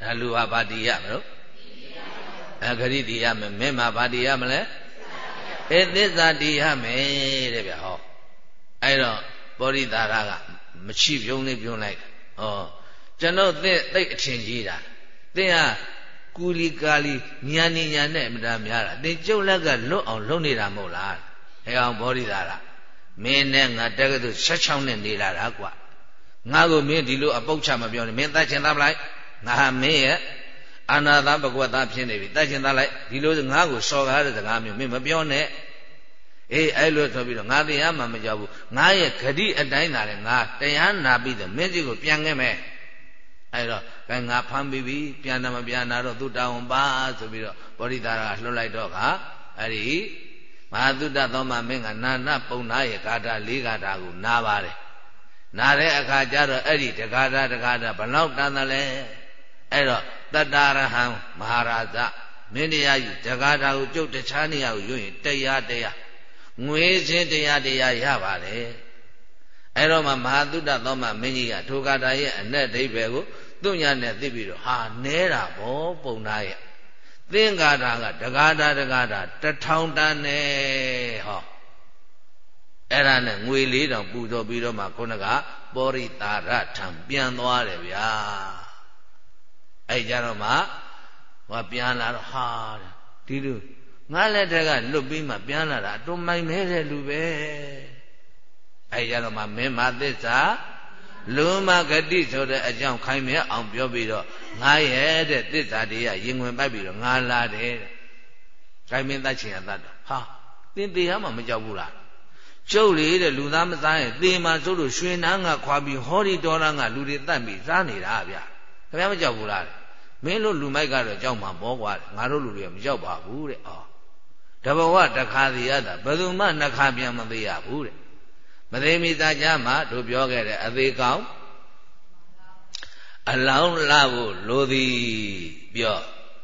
ဒါလူဟာဗာတိရမလို့အခရိတိရမယ်မင်းမှာဗာတိရမလဲအဲသစ္စာတိရမယ်တဲ့ဗျဟောအဲ့တော့ပောရိတာရကမရှိပြုံးလေးပြုံးလိုက်ဩကျွန်တော်သင်သိအထင်ကြီးတာသင်ဟာကူလီကာလီညာနေညာနဲ့အမှန်တရားများတာသင်ကျုပ်လက်ကလွတ်အောင်လုပ်နေတာမဟုတ်လားဟဲ့အောင်ပောရိတာရမင်းနဲ့ငါတက္ကသိုလ်၁၆နှစ်နေလာတာကွာငါကိုမင်းဒီလိုအပုတ်ချမပြောနဲ့မင်းတတ်ချင်သားပလိုက်ငါဟာမင်းရဲ့အာနာသပကွက်သားဖြစ်နေပြီတတ်ချင်သားလိုက်ဒီလိုငါကိုစော်ကားတဲ့စကားမျိုးမင်းမပြောနဲ့အေးအဲ့လိုဆိုပြီးတော့ငါတရားမှမကြောက်ဘူးငါရဲ့ဂတိအတိုင်းသာလေငါတရားနာပြီးတော့မင်းကြီးကိုပြန်ခဲ့မယ်အဲ့တော့အဲငါဖမ်းပြီးပြီပြန်တာမပြန်တာတော့သူတောင်းပါဆိုပြီးတော့ပောရိတာရကလှုပ်လိုက်တော့ကအဲ့ဒီမဟာသုတသောမမင်းကနာနာပုံနာရဲ့ဂါထာ၄ဂါထာကိုနာပါတယ်နာတဲ့အခါကျတော့အဲ့ဒီတဂါထာတဂါထာဘလောက်တန်တယ်လဲအဲ့တော့တတ္တရဟံမဟာရာဇမင်းတရားယူတဂါထာကိုကျုပ်တခြားနေရာကိုယူရင်တရားတရားငွေချင်းတရားတရားရပါတယ်အဲ့တော့မှမဟာသုတသောမမင်းကြီးကထိုဂါထာရဲ့အ내အဓိပ္ပာယ်ကိုသူ့ညာနဲ့သိပြီးတော့ဟာနဲတာဗောပုံနာရဲ့သင်္ကာထာကတဂါထာတဂါထာတထောင်တန်နဲ့ဟောအဲ့ဒါနဲ့ငွေလေးတောင်ပူဇော်ပြီးတော့မှခုနကပောရိတာရထံပြန်သွားတယ်ဗျာအဲ့ကြတော့မှဟောပြန်လာတော့ဟာဒီလိုငါလက်ထက်ကလွတ်ပြီးမှပြန်လာတာအတုံမိုင်မဲတဲ့လူပဲအဲ့ကြတော့မှမင်းမသစ္စာလူမဂတိဆိုတဲ့အကြောင်းခိုင်းမြဲအောင်ပြောပြီးတော့ငါရဲ့တဲ့သစ္စာတရားရင်ဝင်ပိုက်ပြီးတော့ငါလာတယ်တဲ့ခိုင်းမင်းတတ်ချင်ရတတ်တော့ဟာသင်သေးရမှမကြောက်ဘူးလားကျုပ်လေတဲ့လူသားမစားရင်သေမှာစိုးလို့ရွှေနန်းကခွာပြီးဟောဒီတော်ရန်ကလူတွေတတ်ပြီးစားနေတာဗျာခင်ဗျားမကြောက်ဘူးလားမင်းတို့လူမိုက်ကတော့ကြောက်မှာပေါ့ကွာငါတို့လူတွေကမကြောက်ပါဘူးတဲ့အော်တဘဝတခါစီရတာဘယ်သူမှနှစ်ခါပြန်မသေးရဘူးတဲ့မသိမိသားကြမှာတို့ပြောခဲ့တဲ့အသေးကောင်းအလောင်းလာဖို့လိုသည်ပြော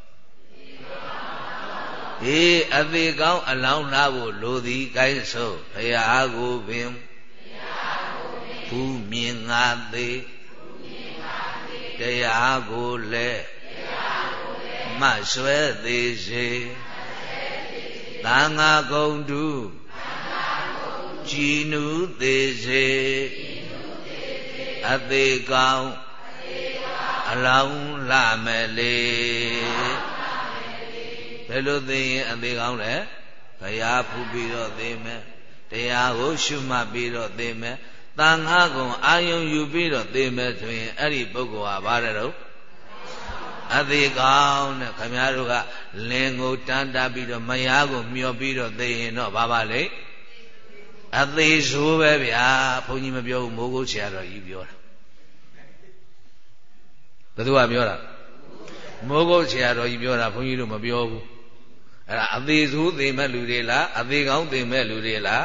အေးအသေးကောင်းအလောင်းလာဖို့လိုသည်ကိုင်းဆိုဘုရားကိုပင်ဘူးမြင်ငါသေးတရားကိုလည်းမဆွဲသေးစေသံဃာကုံတုကြည်နူးသေးစေအသေးကောင်းအလောင်းလာမယ်လေဘယ်လိုသိရင်အသေးကောင်းလဲဘုရားဖူးပြီးတော့သိမယ်တရားကိုရှုမှတ်ပြီးတော့သိမယ်သံဃာကုံအာယုံယူပြီးတော့သိမယ်ဆိုရင်အဲ့ဒီပုဂ္ဂိုလ်ဟာဘာလဲတော့အသေးကောင်းတဲ့ခင်ဗျားတို့ကလင်ကိုတန်းတာပြီးတော့မယားကိုမျောပြီးတော့သိရင်တော့ဘာပါလဲအသေးဆိုးပဲဗျာဘုန်းကြီးမပြောဘူးမိုးကုတ်ဆရာတော်ကြီးပြောတာဘယ်သူကပြောတာမိုးကုတ်ဆရာတော်ကြီးပြောတာဘုန်းကြီးတို့မပြောဘူးအဲ့ဒါအသေးဆိုးသိမဲ့လူတွေလားအသေးကောင်းသိမဲ့လူတွေလား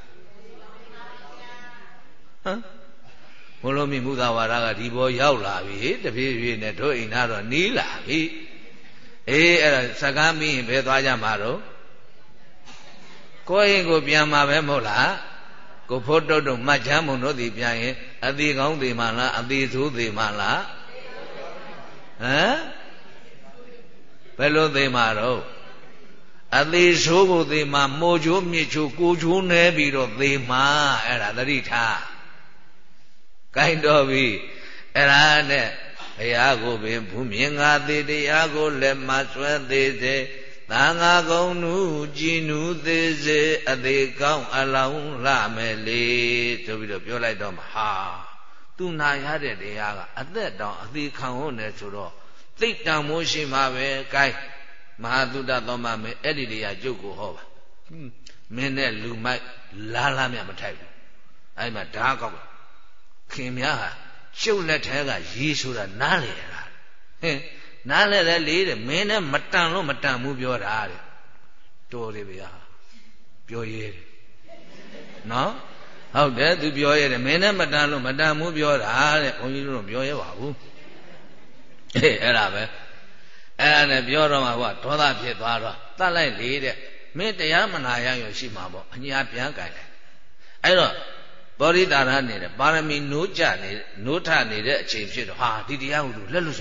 ဟမ်ဘုလိုမိမူသာဝါဒကဒီဘောရောက်လာပြီတပြေးပြေးနဲ့တို့အိမ်သားတော့နီးလာပြီအေးအဲ့ဒါစကားမင်းရင်ဘယ်သွားကြမှာတော့ကိုယ်ရင်ကိုပြန်มาပဲမဟုတ်လားကိုဖို့တုတ်တုတ်မှတ်ချမ်းမုံတို့ဒီပြန်ရင်အသေးကောင်းသေးမှလားအသေးဆိုးသေးမှလားဟမ်ဘယ်လိုသေးမှတော့အသေးဆိုးကိုသေးမှမိုးချိုးမြစ်ချိုးကိုချိုးနေပြီးတော့သေးမှအဲ့ဒါသတိထားကိုင်းတော်ပြီအဲ့ဒါနဲ့ဘုရားကိုပင်ဘူးမြင်ငါသေးတရားကိုလည်းမဆွဲသေးစေသံဃာကုံနုကြည်နူးသေးစေအသေးကောင်းအလောင်းလာမယ်လေဆိုပြီးတော့ပြောလိုက်တော့ဟာသူနာရတဲ့တရားကအသက်တောင်အသေးခံဟုတ်နေဆိုတော့သိတံမိုးရှိမှာပဲကိုင်းမဟာသုတသောမမင်းအဲ့ဒီတရားကျုပ်ကိုဟောပါမင်းနဲ့လူမိုက်လားလားမြမထိုက်ဘူးအဲ့မှာဓာတ်ကောက်ခင်များဟာကျုပ်လက်ထဲကရေးဆိုတာနားလေလားဟင်နားလဲလဲလေးတဲ့မင်းနဲ့မတန်လို့မတန်ဘူးပြောတာတဲ့တော်တယ်ဗျာပြောရဲတယ်နော်ဟုတ်တယ်သူပြောရဲတယ်မင်းနဲ့မတန်လို့မတန်ဘူးပြောတာတဲ့ဘုန်းကြီးတို့ပြောရဲပါဘူးအေးအဲ့ဒါပဲအဲ့ဒါနဲ့ပြောတော့မှဟိုကဒေါသဖြစ်သွားတော့တတ်လိုက်လေတဲ့မင်းတရားမနာရရရှိမှာပေါ့အညာပြန်ကြိုင်တယ်အဲ့တော့ပောရိတာရနေတယ်ပါရမီနိုးကြနေနိုးထနေတဲ့အချိန်ဖြစ်တော့ဟာဒီတရားကိုလက်လွတ်ဆုံးပါ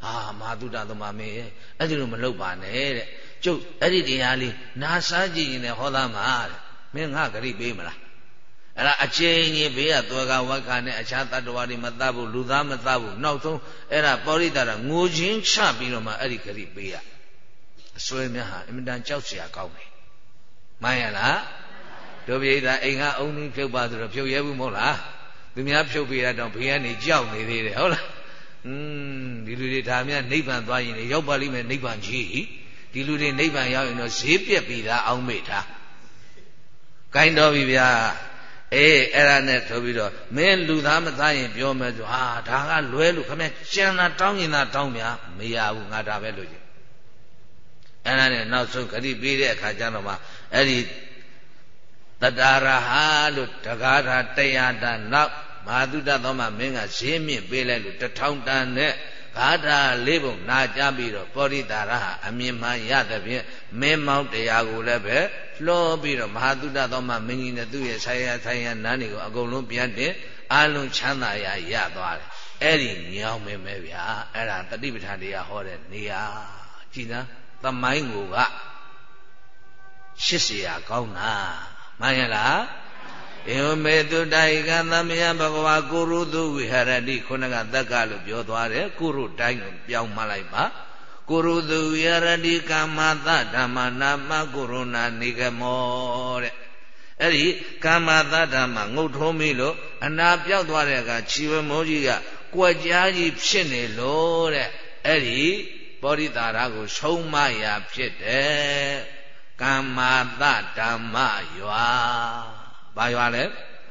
ဟာမဟာတုတ္တသမမင်းရဲ့အဲ့ဒီလိုမလုပ်ပါနဲ့တဲ့ကျုပ်အဲ့ဒီတရားလေးနာစားကြည့်ရင်လည်းဟောသားမှာတဲ့မင်းငါဂရိပေးမလားအဲ့ဒါအချင်းကြီးဘေးကသွေကဝက္ခနဲ့အခြားတ attva တွေမသတ်ဘူးလူသားမသတ်ဘူးနောက်ဆုံးအဲ့ဒါပောရိတ္တငိုချင်းချပြီးတော့မှအဲ့ဒီဂရိပေးရအစွဲများဟာအင်မတန်ကြောက်เสียကောင်းတယ်မှန်ရလားတို့ပြိဿအိမ်ကအုံကြီးဖြုတ်ပါဆိုတော့ဖြုတ်ရဲဘူးမဟုတ်လားသူများဖြုတ်ပေးရတော့ဘေးကနေကြောက်နေသေးတယ်ဟုတ်လားอืมဒီလူတွေဒါများနိဗ္ဗာန်သွားရင်ရောက်ပါလိမ့်မယ်နိဗ္ဗာန်ကြီးဒီလူတွေနိဗ္ဗာန်ရောက်ရင်တော့ဈေးပြက်ပြီးသားအောင်းမေ့ထားဂိုင်းတော်ပြီဗျာအေးအဲ့ဒါနဲ့ဆိုပြီးတော့မင်းလူသားမသားရင်ပြောမယ်ဆိုဟာဒါကလွဲလို့ခမကျန်တာတောင်းရင်သာတောင်းများမရဘူးငါဒါပဲလို့ချင်းအဲ့ဒါနဲ့နောက်ဆုံးဂတိပေးတဲ့အခါကျတော့မှအဲ့ဒီတတရဟလို့တကားထာတရားတာနောက်မဟာတုတ္တသောမမင်းကဈေးမြင့်ပေးလိုက်လို့တထောင်တန်နဲ့ဂါထာလေးပုံနာကြပြီးတော့ပောရိတာရဟအမြင်မှန်ရတဲ့ဖြင့်မင်းမောင်းတရားကိုလည်းပဲလှောပြီးတော့မဟာတုတ္တသောမမင်းကြီးနဲ့သူ့ရဲ့ဆိုင်ရဆိုင်ရနန်းတွေကိုအကုန်လုံးပြန်တင်အလုံးချမ်းသာရရသွားတယ်အဲ့ဒီညောင်းမင်းပဲဗျာအဲ့ဒါတတိပဋ္ဌာန်တရားဟောတဲ့နေရာကြည်သားသမိုင်းကိုကရှစ်เสียကောင်းတာမှန်ရလားဧဝမေတုတ္တိကသမယဘဂဝါကုရုတုဝိဟရတိခုနကသက်ကလို့ပြောသွားတယ်ကုရုတိုင်းကိုပြောင်းမှလိုက်ပါကုရုတုဝိဟရတိကာမသဓမ္မနာမကုရုဏနိဂမောတဲ့အဲ့ဒီကာမသဓမ္မငုတ်ထုံးပြီလို့အနာပြောက်သွားတဲ့အခါခြေဝမိုးကြီးကကွက်ကြားကြီးဖြစ်နေလို့တဲ့အဲ့ဒီပောရိတာရကိုဆုံးမရာဖြစ်တယ်ကာမသဓမ္မရွာဘာရွာလဲ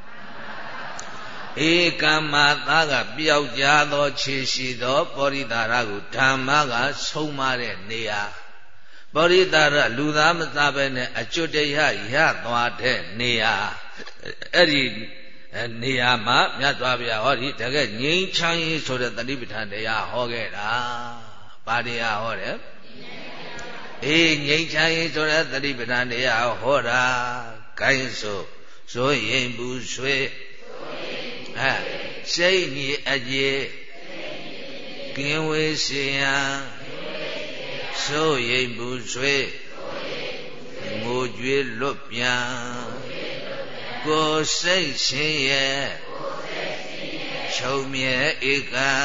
ဧကမ္မသားကပျောက်ကြားသောခြေရှိသောပောရိတာရကိုဓမ္မကဆုံးမတဲ့နေရာပောရိတာရလူသားမသားပဲနဲ့အကျွတ်တရရသွားတဲ့နေရာအဲ့ဒီနေရာမှာမြတ်စွာဘုရားဟောဒီတကယ်ငြိမ်းချမ်းရေးဆိုတဲ့တတိပဋ္ဌာန်တရားဟောခဲ့တာဘာတရားဟောတယ်အေးငြိမ်းချမ်းရေးဆိုတဲ့တတိပဋ္ဌာန်တရားဟောတာဂိုင်းဆိုဆိုရင်ဘူးဆွေဟဲ့စိတ်ညီအကျေကင်းဝေးစေရန်ဆိုရင်ဘူးဆွေငိုကြွေးလွတ်ပြန်ကိုယ်စိတ်ရှင်ရဲ့ချုံမြဲဧကံ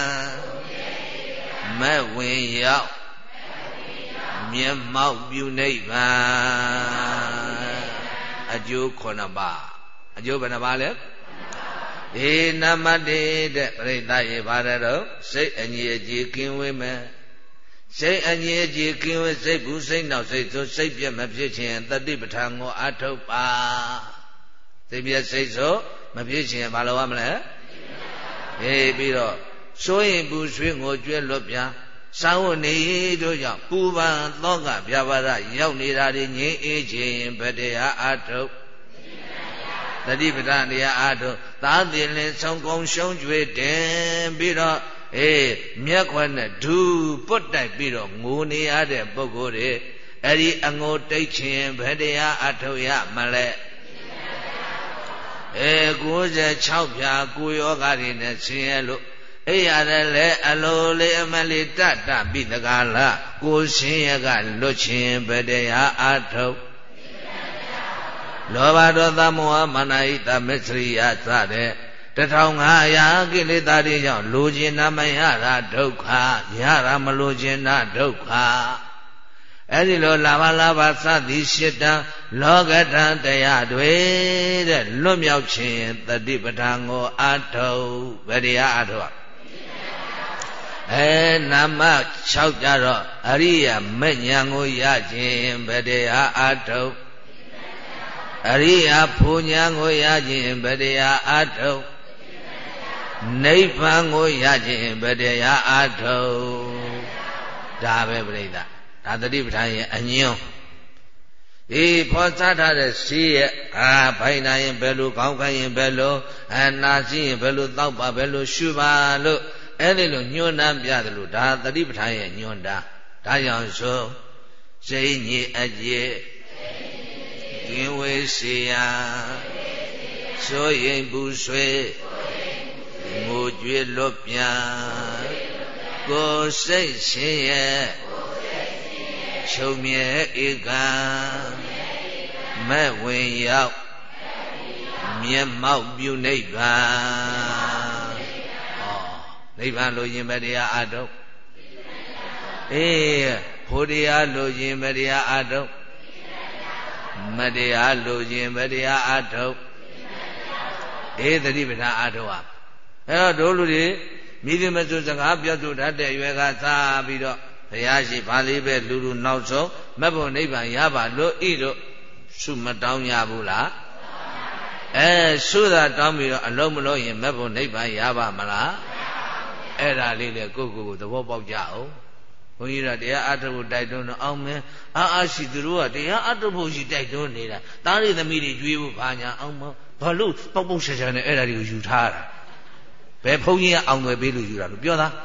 မဲ့ဝင်ရောက်မျက်မှောက်ပြုနိဗ္ဗာန်အကျိုးခုနှစ်ပါးအကျိုးဘယ်နှပါးလဲဒီနမတေတဲ့ပြိဿရေပါတဲ့တော့စိတ်အညီအကျေကင်းဝေးမယ်စိတ်အညီအကျေကင်းဝေးစိတ်ဘူးစိတ်နောက်စိတ်ဆိုစိတ်ပြတ်မဖြစ်ခြင်းတတိပဋ္ဌာန်ကိုအထုတ်ပါစိတ်ပြတ်စိတ်ဆိုမဖြစ်ခြင်းဘာလို့ရမလဲဟေးပြီးတော့ဆိုရင်ဘူးရွှေငိုကြွလွတ်ပြန်စာဝနေတို့ကြောင့်ပူပန်သောကဗျာပါဒရောက်နေတာတွေငြိမ်းအေးခြင်းဗတရားအထုတ်တတိပဋ္ဌာန်တရားအထုတ်သာသင်လင်ဆုံးကုံရှုံးကြွေတင်ပြီးတော့အေးမျက်ခွက်နဲ့ဒူပွတ်တိုက်ပြီးတော့ငိုနေရတဲ့ပုဂ္ဂိုလ်တွေအဲ့ဒီအငိုတိတ်ခြင်းဗတရားအထုတ်ရမလဲအဲကိုယ်၆ဖြာကိုယောဂတွေနဲ့ဆင်းရဲလို့အဲ့ရတယ်လေအလိုလေးအမလေးတတပိတကာလကိုရှင်ရကလွတ်ခြင်းဗတရားအထုတ်လောဘဒေါသမောဟမာနဣတမစ္စရိယစတဲ့တထောင်ငါးရာကိလေသာတွေကြောင့်လိုချင်နာမရတာဒုက္ခရတာမလိုချင်တာဒုက္ခအဲ့ဒီလိုလာဘလာဘစသည်ရှစ်တံလောကထံတရားတွေတဲ့လွတ်မြောက်ခြင်းတတိပဋ္ဌာန်ကိုအထုတ်ဗတရားအထုတ်အဲနာမ၆ကြတော့အရိယာမဲ့ညာကိုရခြင်းဗတရားအထုတ်အရိယာဖူညာကိုရခြင်းဗတရားအထုတ်နိဗ္ဗာန်ကိုရခြင်းဗတရားအထုတ်ဒါပဲပြိဿဒါတတိပဋ္ဌာန်ရဲ့အညွန်းဒီဖော်စားထားတဲ့ရှိရဲ့အာဖိုင်နိုင်ရင်ဘယ်လိုကောင်းခိုင်းရင်ဘယ်လိုအနာရှိရင်ဘယ်လိုတောက်ပါဘယ်လိုရှုပါလို့အဲ့ဒီလိုညွှန်တမ်းပြတယ်လို့ဒါတတိပဋ္ဌာန်ရဲ့ညွှန်တာဒါကြောင့်ဆိုစိတ်ညစ်အကျေကင်းဝေးစေရဆိုရင်ဘူးဆွေငိုကြွေးလွတ်ပြန်ကိုစိတ်ဆင်းရဲချုပ်မြဲဧကံမဲ့ဝင်ရောက်မျက်မှောက်ပြုနိဗ္ဗာန်ဩနိဗ္ဗာန်လို့ရင်မတရားအထုတ်အေးဖို့တရားလို့ရင်မတရားအထုတ်မတရားလို့ရင်မတရားအထုတ်အေးသတိပဋ္ဌာန်အထုတ်ဟာအဲ့တော့တို့လူတွေမိသည်မစွစကားပြောသူတတ်တဲ့ရွယ်ကစားပြီးတော့ဘုရားရှိဘာလေးပဲလူလူနောက်ဆုံးမက်ဖို့နိဗ္ဗာန်ရပါလို့ဤတို့ဆုမတောင်းရဘူးလားအဲဆုသာတောင်းပြီးတော့အလုံးမလုံးရင်မက်ဖို့နိဗ္ဗာန်ရပါမလားအဲ့ဒါလေးလေကိုယ့်ကိုယ်ကိုသဘောပေါက်ကြအောင်ဘုန်းကြီးတို့တရားအထုတ်ဖို့တိုက်တွန်းတော့အောင်မင်းအာအာရှိသူတို့ကတရားအထုတ်ဖို့ရှိတိုက်တွန်းနေတာသားရသမီးတွေကြွေးဖို့ဘာညာအောင်မဘာလို့ပေါက်ပေါက်ရှာရှာနဲ့အဲ့ဒါတွေကိုယူထားတာဘယ်ဘုန်းကြီးကအောင်ွယ်ပေးလို့ယူတာလို့ပြောသား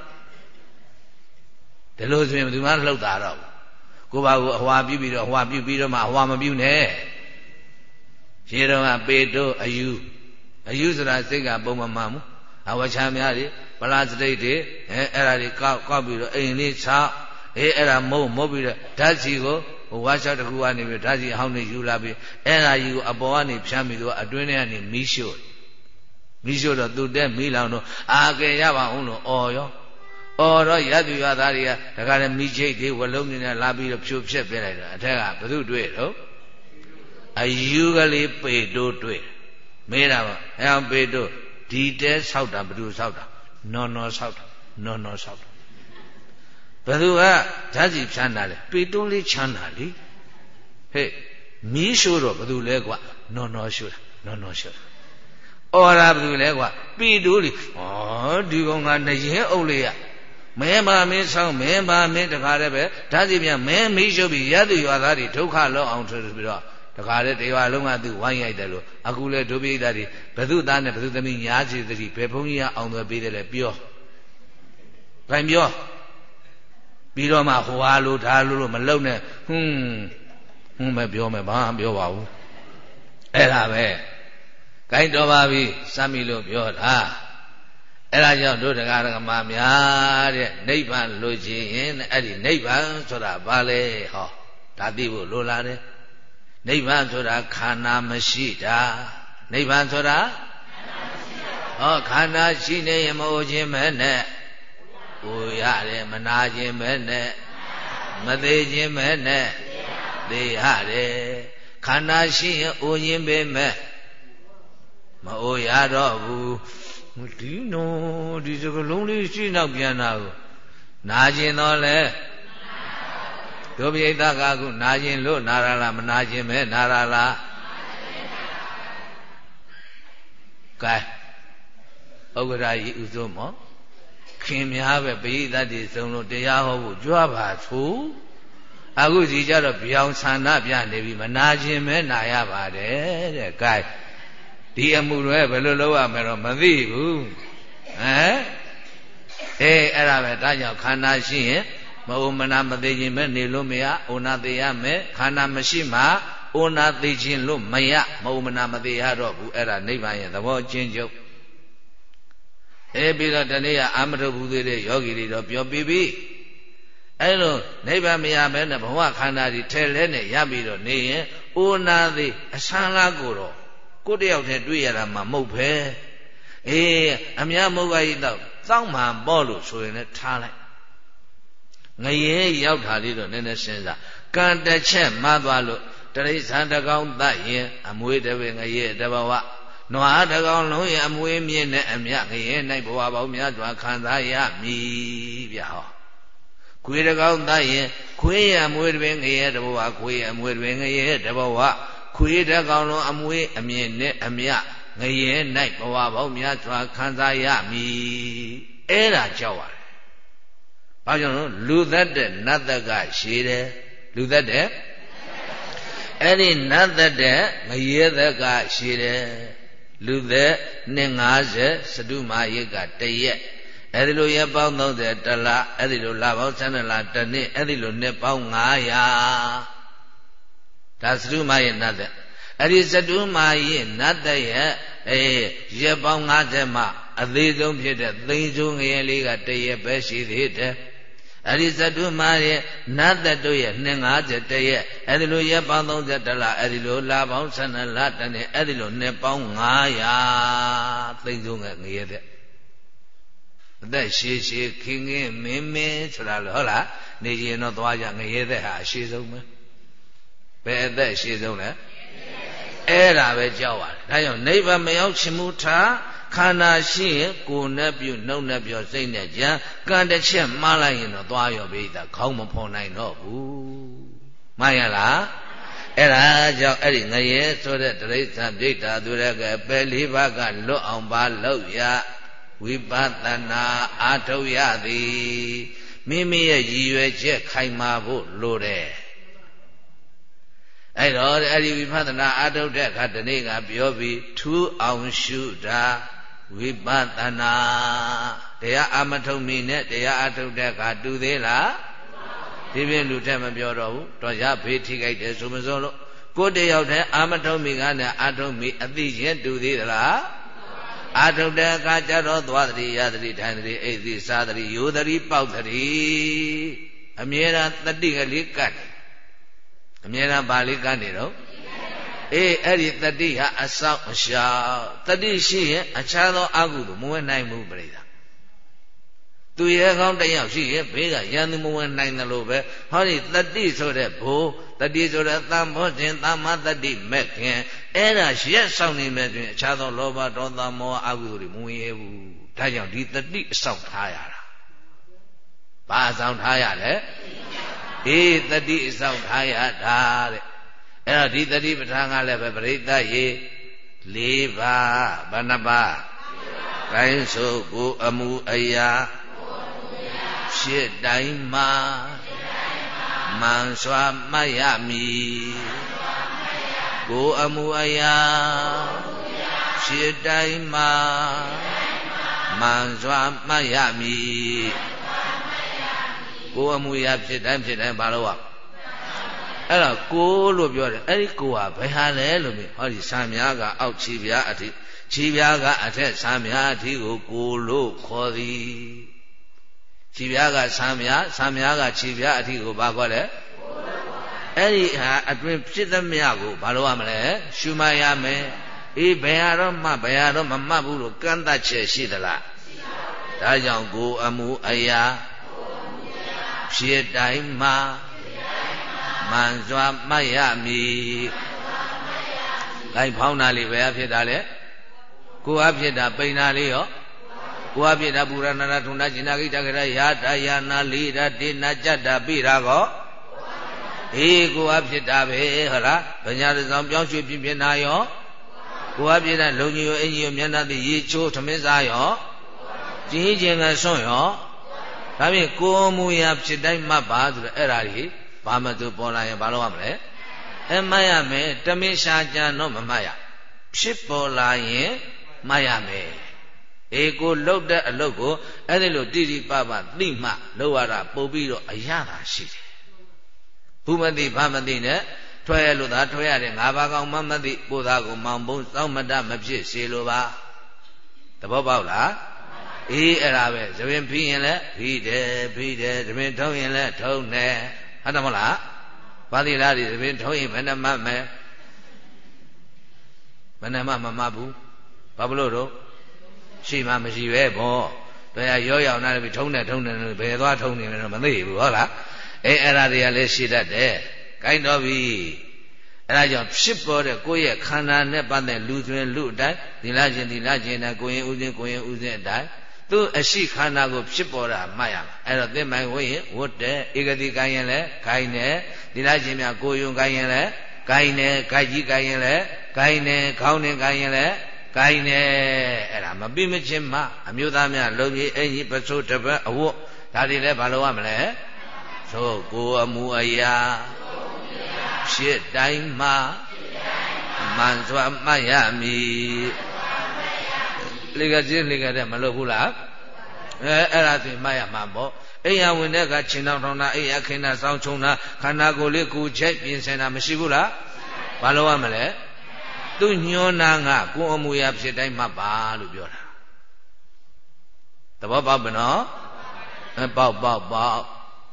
ဒီလိုဆိုရင်ဘယ်သူမှလှုပ်တာတော့ကိုပါကိုအဟွာပြုပြီးတော့အဟွာပြုပြီးတော့မှအဟွာမပြုနဲ့ရှင်းတော့ကပေတိုးအယူအယူဆိုတာစိတ်ကပုံမမှန်ဘူးအဝချမ်းများတွေပလာစတိတ်တွေအဲအဲ့ဒါတွေကောက်ကောက်ပြီးတော့အိမ်လေးချောက်အေးအဲ့ဒါမုံမုတ်ပြီးတော့ဓာတ်စီကိုဟိုဝါရှောက်တစ်ခုကနေပြီးဓာတ်စီအဟောင်းနေယူလာပြီးအဲ့ဒါကြီးကိုအပေါ်ကနေဖြန်းပြီးတော့အတွင်းထဲကနေမီးရှို့မီးရှို့တော့သူတက်မီးလောင်တော့အာကယ်ရပါအောင်လို့အော်ရောအော်တော့ရသူရသားတွေကဒါကြတဲ့မီးချိတ်တွေဝလုံးနေနဲ့လာပြီးတော့ဖြိုဖျက်ပြလိုက်တော့အထက်ကဘသူတွေ့တော့အယူကလေးပေတိုးတွေ့မေးတာပါအဲအောင်ပေတိုးဒီတဲဆောက်တာဘသူဆောက်တာနော်နော်ဆောက်တာနော်နော်ဆောက်တာဘသူကဓာတ်စီဖြန်းတာလေပေတိုးလေးချမ်းတာလေဟဲ့မီးရှို့တော့ဘသူလဲကွာနော်နော်ရှို့တာနော်နော်ရှို့တာအော်ရာဘသူလဲကွာပေတိုးလေးဩဒီကောင်ကနရင်အုပ်လေးရမဲပါမင်းဆောင်းမဲပါမင်းတခါတည်းပဲဓာတ်စီပြန်မဲမီးရှို့ပြီးရသူရွာသားတွေဒုက္ခလောက်အောင်ဆိုပြီးတော့တခါတည်းတရားလုံးကသူဝိုင်းရိုက်တယ်လို့အခုလဲဒုပိဋ္ဌာတွေဘသူသားနဲ့ဘသူသမီးညားစီသတိဘယ်ဘုန်းကြီးကအောင်သွဲပေးတယ်လဲပြောခိုင်ပြောပြီးတော့မှဟိုဟာလို့ဒါလို့လို့မလုံနဲ့ဟွန်းဟွန်းမပြောမယ်ဘာမှပြောပါဘူးအဲ့ဒါပဲခိုင်တော်ပါပြီစမ်းပြီလို့ပြောတာအဲ့ဒါကြောင့်တို့တရားဓမ္မများတဲ့နိဗ္ဗာန်လိုချင်ရင်အဲ့ဒီနိဗ္ဗာန်ဆိုတာဘာလဲဟောဒါသိဖို့လိုလားတယ်နိဗ္ဗာန်ဆိုတာခန္ဓာမရှိတာနိဗ္ဗာန်ဆိုတာဟောခန္ဓာရှိနေရင်မအိုခြင်းပဲနဲ့ဟိုရတယ်မနာခြင်းပဲနဲ့မသေးခြင်းပဲနဲ့သေရတယ်ခန္ဓာရှိရင်အိုခြင်းပဲမဲ့မအိုရတော့ဘူးဒီနော်ဒီစကလုံးလေးရှိနောက်ပြန်တာကိုနာခြင်းတော့လေတို့ပိဋကကခုနာခြင်းလို့နာရလားမနာခြင်းပဲနာရလားကဲဥက္ကရာကြီးဥဆုံးမောခင်များပဲပိဋကတိဆုံးလို့တရားဟောဖို့ကြွားပါသို့အခုစီကြတော့ပြောင်းဆန္ဒပြနေပြီမနာခြင်းပဲနာရပါတယ်တဲ့ကဲဒီအမှုတွေဘယ်လိုလုပ်ရမလဲတော့မသိဘူးဟမ်အေးအဲ့ဒါပဲဒါကြောင့်ခန္ဓာရှိရင်မအိုမနာမသေးခြင်းပဲနေလို့မရအိုနာသေးရမယ်ခန္ဓာမရှိမှအိုနာသေးခြင်းလို့မရမအိုမနာမသေးရတော့ဘူးအဲ့ဒါနိဗ္ဗာန်ရဲ့သဘောချင်းချုပ်အေးပြီးတော့တနေ့ကအာမထုဘူးသေးတဲ့ယောဂီတွေတော့ပြောပြီးပြီအဲ့လိုနိဗ္ဗာန်မရဘဲနဲ့ဘဝခန္ဓာကြီးထဲလဲနဲ့ရပြီးတော့နေရင်အိုနာသေးအဆန်းလားကိုတော့ကိုတယောက်တည်းတွေ့ရတာမှမဟုတ်ပဲအေးအများမုတ်ကကြီးတော့စောင့်မှန်ပေါ့လို့ဆိုရင်လည်းထားလိုက်ငရဲရောက်တာလေးတော့နည်းနည်းစဉ်းစားကံတစ်ချက်မှသွားလို့တရိစ္ဆာန်တကောင်တတ်ရင်အမွေးတပင်ငရဲတဘဝနွားတကောင်လုံးရဲ့အမွေးမြင့်နဲ့အမြငရဲ၌ဘဝပေါင်းများစွာခံစားရမည်ဗျာဟောခွေးတကောင်တတ်ရင်ခွေးရဲ့အမွေးတပင်ငရဲတဘဝခွေးရဲ့အမွေးတပင်ငရဲတဘဝခွေးတကောင်လုံးအမွေးအမြင့်နဲ့အမြငရဲ၌ဘဝပေါင်းများစွာခံစားရမည်အဲ့ဒါကြောက်ရတယ်ဘာကြောင့်လဲလူသက်တဲ့နတ်သက်ကရှည်တယ်လူသက်တဲ့အဲ့ဒီနတ်သက်တဲ့ငရဲသက်ကရှည်တယ်လူသက်နှစ်၅၀စတုမာရိတ်ကတရက်အဲ့ဒီလိုရက်ပေါင်း၃၀တလအဲ့ဒီလိုလပေါင်း၁၂လတစ်နှစ်အဲ့ဒီလိုနှစ်ပေါင်း၅၀၀ဒါစတုမာရိတ်နတ်သက်အဲ့ဒီစတုမာရိတ်နတ်သက်ရဲ့အေးရက်ပေါင်း၅၀မှအသေးဆုံးဖြစ်တဲ့သိန်းစုံငရဲလေးကတရက်ပဲရှိသေးတယ်အဲ့ဒီဇတုမာရဲ့နတ်တတို့ရဲ့နှစ်ငါးဆယ်တရက်အဲ့ဒီလိုရက်ပေါင်းသုံးဆယ်တလအဲ့ဒီလိုလပေါင်းဆယ်နှစ်လတနေ့အဲ့ဒီလိုနှစ်ပေါင်းငါးရာသိန်းစုံငငရဲတဲ့အသက်ရှည်ရှည်ခင်ခင်မင်းမင်းဆိုတာလို့ဟုတ်လားနေရင်တော့သွားကြငရဲတဲ့ဟာအရှိဆုံးပဲဘယ်အသက်အရှိဆုံးလဲအဲ့ဒါပဲကြောက်ရတယ်ဒါကြောင့်နိဗ္ဗာန်မရောက်ချင်မှုထားခန္ဓာရှိရင်ကိုယ်နဲ့ပြုနှုတ်နဲ့ပြောစိတ်နဲ့ကြံကံတစ်ချက်မှားလိုက်ရင်တော့သွားရောပိဿခေါင်းမဖော်နိုင်တော့ဘူးမှန်ရလားအဲ့ဒါကြောင့်အဲ့ဒီငရဲဆိုတဲ့တိရစ္ဆာန်ပြိတ္တာသူရကပဲလေးပါးကလွတ်အောင်ပါလို့ရဝိပဿနာအာထုတ်ရသည်မိမိရဲ့ရည်ရွယ်ချက်ခိုင်မာဖို့လိုတယ်အဲ့တော့အဲ့ဒီဝိပဿနာအာထုတ်တဲ့အခါဒီနေ့ကပြောပြီးထူးအောင်ရှုတာဝိပဿနာတရားအာမထုတ်မီနဲ့တရားအာထုတ်တဲ့အခါတူသေးလားဒီပြင်းလူထက်မပြောတော့ဘူးတော့ရဖေးထိခိုက်တယ်ဆိုမစိုးလို့ကိုယ်တယောက်တည်းအာမထုတ်မီကနဲ့အာထုတ်မီအသိချင်းတူသေးသလားအာထုတ်တဲ့အခါကျတော့သွားတည်းရတည်းထိုင်တည်းအိတ်သည်စားတည်းရိုးတည်းပေါက်တည်းအမြဲတမ်းတတိကလေးကတ်အမြဲတမ်းပါလေးကတ်နေတော့အေးအဲ့ဒီတတိဟာအဆောက်အရှောက်တတိရှိရင်အခြားသောအကုသို့မဝင်နိုင်ဘူးပြိဿသူရဲကောင်းတယောက်ရှိရင်ဘေးကရန်သူမဝင်နိုင်တယ်လို့ပဲဟောဒီတတိဆိုတဲ့ဘိုးတတိဆိုတဲ့သံဘောခြင်းသမ္မာတတိမဲ့ခင်အဲ့ဒါရက်ဆောင်နေမဲ့တွင်အခြားသောလောဘဒေါသမောဟအကုသိုလ်တွေမဝင်ရဘူးဒါကြောင့်ဒီတတိအဆောက်ထားရတာဘာအဆောက်ထားရလဲအေးတတိအဆောက်ထားရတာတဲ့အဲ့တော့ဒီတတိပဋ္ဌာန်ကလည်းပဲပရိသတ်ရေ၄ပါးဘယ်နှပါးကိုင်းဆိုကိုအမှုအရာရှစ်တိုင်းမှာမှန်စွာမှတ်ရမည်ကိုအမှုအရာရှစ်တိုင်းမှာမှန်စွာမှတ်ရမည်ကိုအမှုအရာဖြစ်တိုင်းဖြစ်တိုင်းဘာလို့ အဲ့တော့ကိုလို့ပြောတယ်အဲ့ဒီကိုဟာဘယ်ဟာလဲလို့မြင်ဟောဒီဆံမြားကအောက်ခြေပြားအထိခြေပြားကအထက်ဆံမြားအထိကိုကိုလို့ခေါ်သည်ခြေပြားကဆံမြားဆံမြားကခြေပြားအထိကိုဘာခေါ်လဲအဲ့ဒီဟာအတွင်ဖြစ်သမျှကိုဘာလို့ရမလဲရှုမှတ်ရမယ်အေးဘယ်ဟာတော့မှဘယ်ဟာတော့မမှတ်ဘူးလို့ကန့်သတ်ချက်ရှိသလားဒါကြောင့်ကိုအမှုအရာဖြစ်တိုင်းမှာမှန်စွာမှတ်ရမည်လိုက်ဖောင်းတာလေးဘယ်အဖြစ်တာလဲကိုအဖြစ်တာပိန်တာလေးရောကိုအဖြစ်တာပူရဏရထုံနာကျင်နာဂိတကရယာတယာနာလေးတာတေနာကြတ္တာပိတာကောအေးကိုအဖြစ်တာပဲဟုတ်လားဗညာတစောင်းပြောင်းရွှေ့ပြင်းပြင်းနာရောကိုအဖြစ်တာလုံကြီးရောအင်ကြီးရောမျက်နှာသိရေချိုးထမင်းစားရောကြီးချင်းကဆွန့်ရောဒါဖြင့်ကိုမူရာဖြစ်တိုင်းမှတ်ပါဆိုတော့အဲ့ဒါကြီးဘာမှသူပေါ်လာရင်ဘာလုပ်ရမလဲအမှတ်ရမယ်တမင်ရှာကြံတော့မမှတ်ရဖြစ်ပေါ်လာရင်မှတ်ရမယ်အေကိုလှုပ်တဲ့အလုပ်ကိုအဲ့ဒီလိုတိတိပပသိမှလှုပ်ရတာပို့ပြီးတော့အရသာရှိတယ်ဘုမသိဘာမသိနဲ့ထွက်ရလို့သာထွက်ရတယ်ငါးပါးကောင်းမှမသိပို့သားကိုမောင်ပုံစောင့်မတမဖြစ်စေလိုပါသဘောပေါက်လားအေးအဲ့ဒါပဲသပင်ဖိရင်လည်းဖိတယ်ဖိတယ်သပင်ထုံးရင်လည်းထုံးတယ်ဟုတ်တယ်မဟုတ်လားဘာတိလားဒီသပင်ထုံးရင်ဘယ်နှမမယ်ဘယ်နှမမမဘူးဘာလို့တော့ရှိမှမရှိပဲဘောတရားရောရောက်လာပြီထုံးတယ်ထုံးတယ်ဘယ်သွားထုံးနေလဲတော့မသိဘူးဟုတ်လားအေးအဲ့ဒါတွေကလည်းရှိတတ်တယ်ဂိုင်းတော့ပြီအဲ့ဒါကြောင့်ဖြစ်ပေါ်တဲ့ကိုယ့်ရဲ့ခန္ဓာနဲ့ပတ်သက်လူသွင်းလူအတိုင်းဒီလားချင်းဒီလားချင်းနဲ့ကိုယ်ရင်ဥစဉ်ကိုယ်ရင်ဥစဉ်အတိုင်းသူအရှိခန္ဓာကိုဖြစ်ပေါ်တာမှတ်ရမှာအဲ့တော့သင်္မိုင်ဝိရင်ဝတ်တဲ့ဧကတိကိုင်းရင်လည်းခိုင်းတယ်ဒီလားချင်းများကိုယုံကိုင်းရင်လည်းကိုင်းတယ်ကိုက်ကြီးကိုင်းရင်လည်းကိုင်းတယ်ခေါင်းနဲ့ကိုင်းရင်လည်းကိုင်းတယ်အဲ့ဒါမပြမချင်းမှအမျိုးသားများလုံကြီးအင်ကြီးပစိုးတပတ်အဝတ်ဒါတွေလည်းဘာလို့ရမလဲသို့ကိုအမှုအရာဖြစ်တိုင်းမှာမှန်စွာမှတ်ရမည်လေကချင်းလေကတဲ့မလုပ်ဘူးလားအဲအဲ့ဒါဆိုမှတ်ရမှာပေါ့အိယာဝင်တဲ့ကချင်းတောင်ထောင်တာအိယာခင်းတာစောင်းချုံတာခန္ဓာကိုယ်လေးကိုချိတ်ပြင်ဆင်တာမရှိဘူးလားဘာလို့ရမလဲသူညွှန်းတာကကိုယ်အမှုအရာဖြစ်တိုင်းမှတ်ပါလို့ပြောတာသဘောပေါက်ပြီနော်အဲပေါက်ပေါက်ပေါက်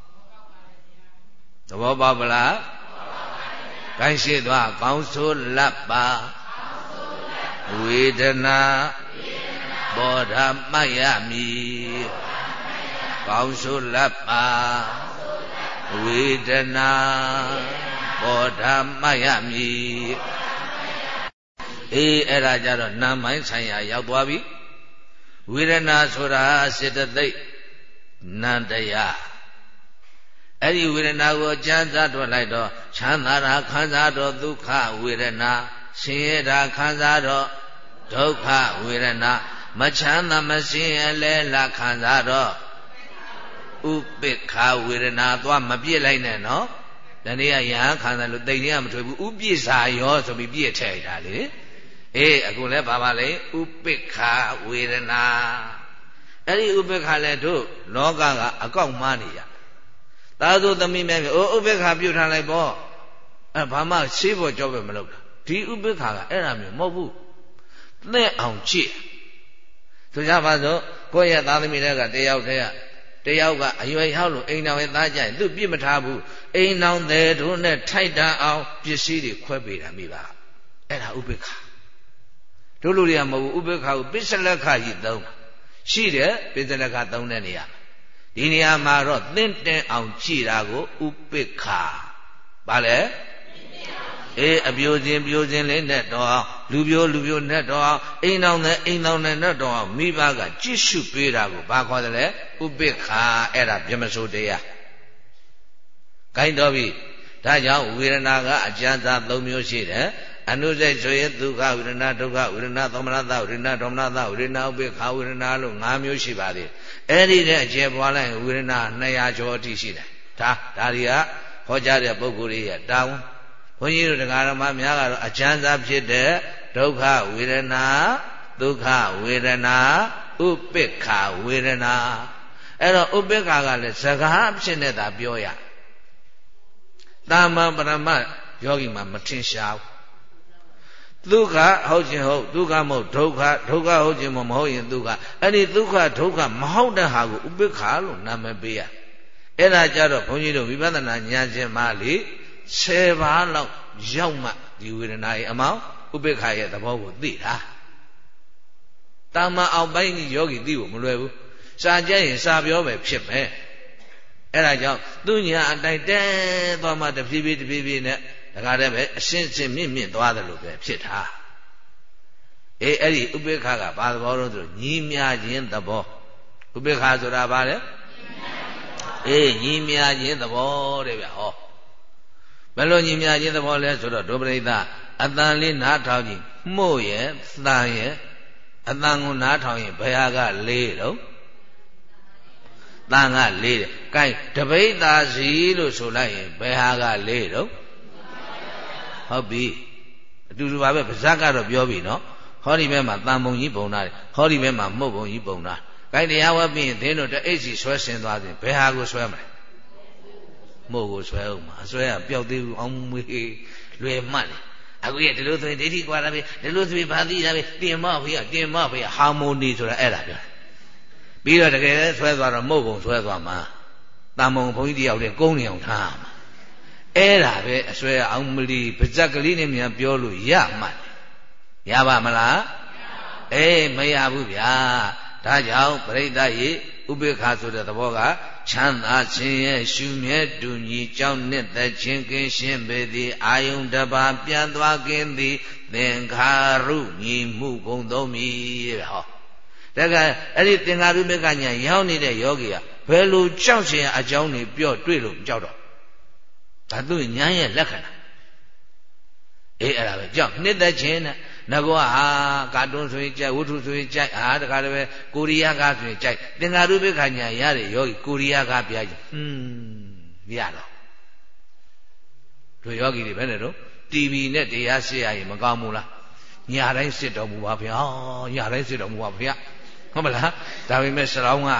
သဘောပေါက်ပလားကိုင်းရှိသွားကောင်းဆိုးလပ်ပါဝေဒနာဘောဓမတ်ရမည်ကောင်းဆိုးလပ်ပါဝေဒနာဘောဓမတ်ရမည်အေးအဲ့ဒါကြတော့နာမိုင်းဆိုင်ရာရောက်သွားပြီဝေဒနာဆိုတာစေတသိက်နန္တရားအဲ့ဒီဝေဒနာကိုကျမ်းစာထွက်လိုက်တော့ချမ်းသာတာခံစားတော့ဒုက္ခဝေဒနာဆင်းရဲတာခံစားတော့ဒုက္ခဝေဒနာမချမ်းသာမဆင်းရဲလဲလာခံစားတော့ဥပိ္ပခဝေဒနာသွားမပြည့်လိုက်နဲ့နော်ဒီနေ့ကယဟန်ခံစားလို့တိတ်နေမထွေဘူးဥပိ္ပစာရောဆိုပြီးပြည့်ထည့်တာလေအေးအခုလဲပါပါလေဥပိ္ပခဝေဒနာအဲ့ဒီဥပိ္ပခလဲတို့လောကကအကောက်မှားနေရသာသုသမီးများအိုးဥပိ္ပခပြုတ်ထားလိုက်ပေါ့အဲဘာမှရှေးဖို့ကြောက်ပဲမလုပ်တာဒီဥပိ္ပခကအဲ့ဒါမျိုးမဟုတ်ဘူးနဲ့အောင်ကြည့်ဆိုကြပါစို့ကိုယ့်ရဲ့သားသမီးတွေကတယောက်တည်းကတယောက်ကအရွယ်ရောက်လို့အိမ်တော်ရဲ့သားကြိုင်သူပြစ်မထားဘူးအိမ်တော်တဲ့တို့နဲ့ထိုက်တန်အောင်ပစ္စည်းတွေခွဲပေးတာမိပါအဲ့ဒါဥပိ္ပခတို့လူတွေကမဟုတ်ဘူးဥပိ္ပခကိုပစ္စလက္ခကြီးသုံးရှိတယ်ပစ္စလက္ခသုံးတဲ့နေရာဒီနေရာမှာတော့သင့်တင်အောင်ကြည်တာကိုဥပိ္ပခဘာလဲအေးအပြိုခြင်းပြိုခြင်းလေးနဲ့တော့အောင်လူပြိုလူပြိုနဲ့တော့အောင်အိမ်တော်နဲ့အိမ်တော်နဲ့နဲ့တော့အောင်မိဘကကြည့်ရှုပေးတာကိုဘာခေါ်တယ်လဲဥပိ္ပခအဲ့ဒါပြမစိုးတရားကိုင်းတော်ပြီဒါကြောင့်ဝေဒနာကအကျဉ်းစား၃မျိုးရှိတယ်အနုစိတ်ဆိုရင်ဒုက္ခဝေဒနာဒုက္ခဝေဒနာသောမနတဝေဒနာဒေါမနတဝေဒနာဥပိ္ပခဝေဒနာလို့၅မျိုးရှိပါသေးတယ်အဲ့ဒီတဲ့အကျေပွားလိုက်ဝေဒနာ၂ရာကျော်အထိရှိတယ်ဒါဒါတွေကဟောကြားတဲ့ပုဂ္ဂိုလ်တွေရဲ့တောင်းဘုန်းကြီးတို့တရားဓမ္မများကတော့အကျဉ်းစားဖြစ်တဲ့ဒုက္ခဝေဒနာဒုက္ခဝေဒနာဥပိ္ပခဝေဒနာအဲ့တော့ဥပိ္ပခကလည်းစကားဖြစ်နေတာပြောရတာမန်ပရမတ်ယောဂီမှာမထင်ရှားဘူးဒုက္ခဟုတ်ခြင်းဟုတ်ဒုက္ခမဟုတ်ဒုက္ခဒုက္ခဟုတ်ခြင်းမဟုတ်ရင်ဒုက္ခအဲ့ဒီဒုက္ခဒုက္ခမဟုတ်တဲ့ဟာကိုဥပိ္ပခလို့နာမည်ပေးရအဲ့ဒါကြတော့ဘုန်းကြီးတို့ဝိပဿနာဉာဏ်ရှင်မှလေဆယ်ပါးလောက်ရောက်မှဒီဝေဒနာရဲ့အမောင်းဥပိ္ပခရဲ့သဘောကိုသိတာတာမန်အောင်ပိုင်းကြီးယောဂီသိဖို့မလွယ်ဘူးစာကြရင်စာပြောပဲဖြစ်မယ်အဲ့ဒါကြောင့်သူညာအတိုက်တဲသွားမှတဖြည်းဖြည်းတဖြည်းဖြည်းနဲ့ဒါကြတဲ့ပဲအရှင်းရှင်းမြင့်မြင့်သွားတယ်လို့ပဲဖြစ်တာအေးအဲ့ဒီဥပိ္ပခကဘာသဘောလို့ဆိုညီးမြခြင်းသဘောဥပိ္ပခဆိုတာဘာလဲအေးညီးမြခြင်းသဘောတဲ့ဗျဟောဘယ်လိုညီးမြခြင်းသဘောလဲဆိုတော့ဒုပရိသအတန်လေးနားထောင်ကြည့်မှု့ရဲ့သံရဲ့အတန်ကိုနားထောင်ရင်ဘယ်ဟာကလေးတော့တန်ကလေးတယ်။ကဲတပိဋ္ဌာစီလို့ဆိုလိုက်ရင်ဘယ်ဟာကလေးတော့ဟုတ်ပြီအတူတူပါပဲပါဇက်ကတော့ပြောပြီနော်ဟောဒီဘက်မှာတန်ပုံကြီးပုံနာတယ်ဟောဒီဘက်မှာမှုတ်ပုံကြီးပုံနာကဲတရားဝဲပြီးရင်သင်တို့တအိတ်စီဆွဲဆင်းသွားတယ်ဘယ်ဟာကိုဆွဲမလဲမှုတ်ကိုဆွဲအောင်မှာအဆွဲကပျောက်သေးဘူးအောင်မွေးလွယ်မှတ်တယ်အခုရဒီလိုဆိုရင်ဒိဋ္ဌိကွာတာပဲဒီလိုဆိုရင်ဘာသိတာပဲတင်မဖေးတင်မဖေးဟာမိုနီဆိုတာအဲ့ဒါပြောပြီးတော့တကယ်လဲဆွဲသွားတော့မှုတ်ပုံဆွဲသွားမှာတန်ပုံဘုန်းကြီးတယောက်တည်းကုန်းနေအောင်ထားမှာအဲ့ဒါပဲအဆွဲအောင်မလီပါဇက်ကလေးနဲ့မြန်ပြောလို့ရမှတ်ရပါမလားအေးမရဘူးဗျာဒါကြောင့်ပရိသတ်ရေဥပိ္ပခဆိုတဲ့သဘောကချမ်းသာခြင်းရဲ့ရှုမြဲတူညီကြောင်းနှစ်သက်ခြင်းကင်းရှင်းပေသည်အာယုန်တပါပြန်သွားခြင်းသည်သင်္ခါရုညီမှုကုန်သုံးမည်ဟောဒါကအဲ့ဒီသင်္ခါရုမေကညာရောက်နေတဲ့ယောဂီကဘယ်လိုကြောက်ခြင်းအကြောင်းတွေပြောတွေ့လို့ကြောက်တော့ဒါသူဉာဏ်ရဲ့လက္ခဏာအေးအဲ့ဒါပဲကြောက်နှစ်သက်ခြင်းနဲ့ငကောဟာကာတွန်းဆိုရင်ကြိုက်ဝတ္ထုဆိုရင်ကြိုက်အာတခါတည်းပဲကိုရီးယားကားဆိုရင်ကြိုက်သင်္ခါရုပ္ပခညာရတဲ့ယောဂီကိုရီးယားကားပြကြဟွန်းရတော့တို့ယောဂီတွေပဲနဲ့တော့ တီဗီ နဲ့တရားရှေ့ရရင်မကောင်းဘူးလားညာတိုင်းစစ်တော်မူပါဗျာညာတိုင်းစစ်တော်မူပါဗျာဟုတ်မလားဒါပေမဲ့စလောင်းက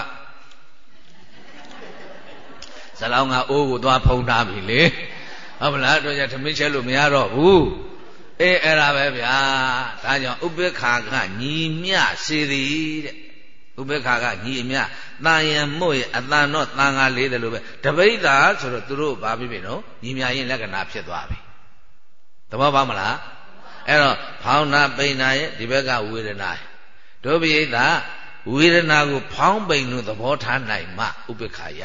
စလောင်းကအိုးကိုသွားဖုံးထားပြီလေဟုတ်မလားတို့ကြသမင်းချက်လို့မရတော့ဘူးအေးအဲ့ဒါပဲဗျာဒါကြောင့်ဥပိ္ပခာကညီမြစေသည်တဲ့ဥဥပေက္ခကညီအမြတာယံမို့ရဲ့အတန်တော့တန်ခါလေးတယ်လို့ပဲတပိဋ္ဌာဆိုတော့သူတို့ဘာဖြစ်ဖြစ်နော်ညီမြရင်လက္ခဏာဖြစ်သွားပြီသဘောပေါက်မလားအဲ့တော့ဖောင်းနာပိန်နာရဲ့ဒီဘက်ကဝေဒနာဒုပိဋ္ဌာဝေဒနာကိုဖောင်းပိန်လို့သဘောထားနိုင်မှဥပေက္ခရ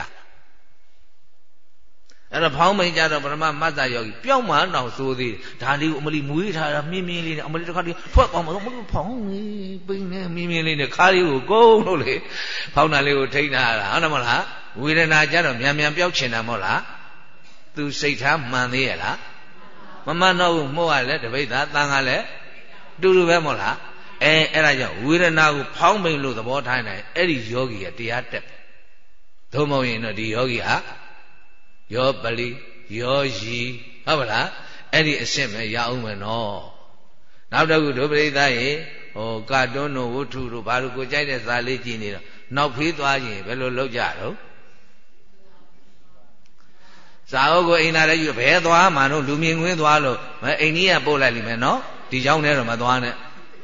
အဲ့တော့ဖောင်းပိန်ကြတော့ပရမမတ္တယောဂီပျောက်မှန်းတော့သိုးသေးဒါလေးကိုအမလီမွေးထားတာမြင်းမြင်းလေးနဲ့အမလီတစ်ခါတည်းထွက်သွားမှာမဟုတ်ဖောင်းနေပိန်နေမြင်းမြင်းလေးနဲ့ခါးလေးကိုကုန်းလို့လေဖောင်းတာလေးကိုထိန်းထားတာဟုတ်တယ်မဟုတ်လားဝေဒနာကြတော့မြန်မြန်ပျောက်ချင်တာမဟုတ်လားသူစိတ်ထားမှန်သေးရဲ့လားမမှန်တော့ဘူးမှုကလည်းတပိဋ္ဌာတန်ကလည်းတူတူပဲမဟုတ်လားအဲအဲ့ဒါကြောင့်ဝေဒနာကိုဖောင်းပိန်လို့သဘောထားနိုင်အဲ့ဒီယောဂီကတရားတက်သို့မဟုတ်ရင်တော့ဒီယောဂီဟာယောပလီယောယီဟုတ်ပါလားအဲ့ဒီအဆင့်ပဲရအောင်မယ်နော်နောက်တစ်ခုဒုပရိသရေဟိုကာတွန်းတို့ဝုထုတို့ဘာလို့ကိုကြိုက်တဲ့ဇာလေးကြည့်နေတော့နောက်ဖေးသွားရင်ဘယ်လိုလုပ်ကြတော့ဇာဟုတ်ကိုအိမ်သားလည်းယူဘယ်သွားမှတော့လူမြင်ကွင်းသွားလို့အိမ်ကြီးကပို့လိုက်လိမ့်မယ်နော်ဒီเจ้าနဲ့တော့မသွားနဲ့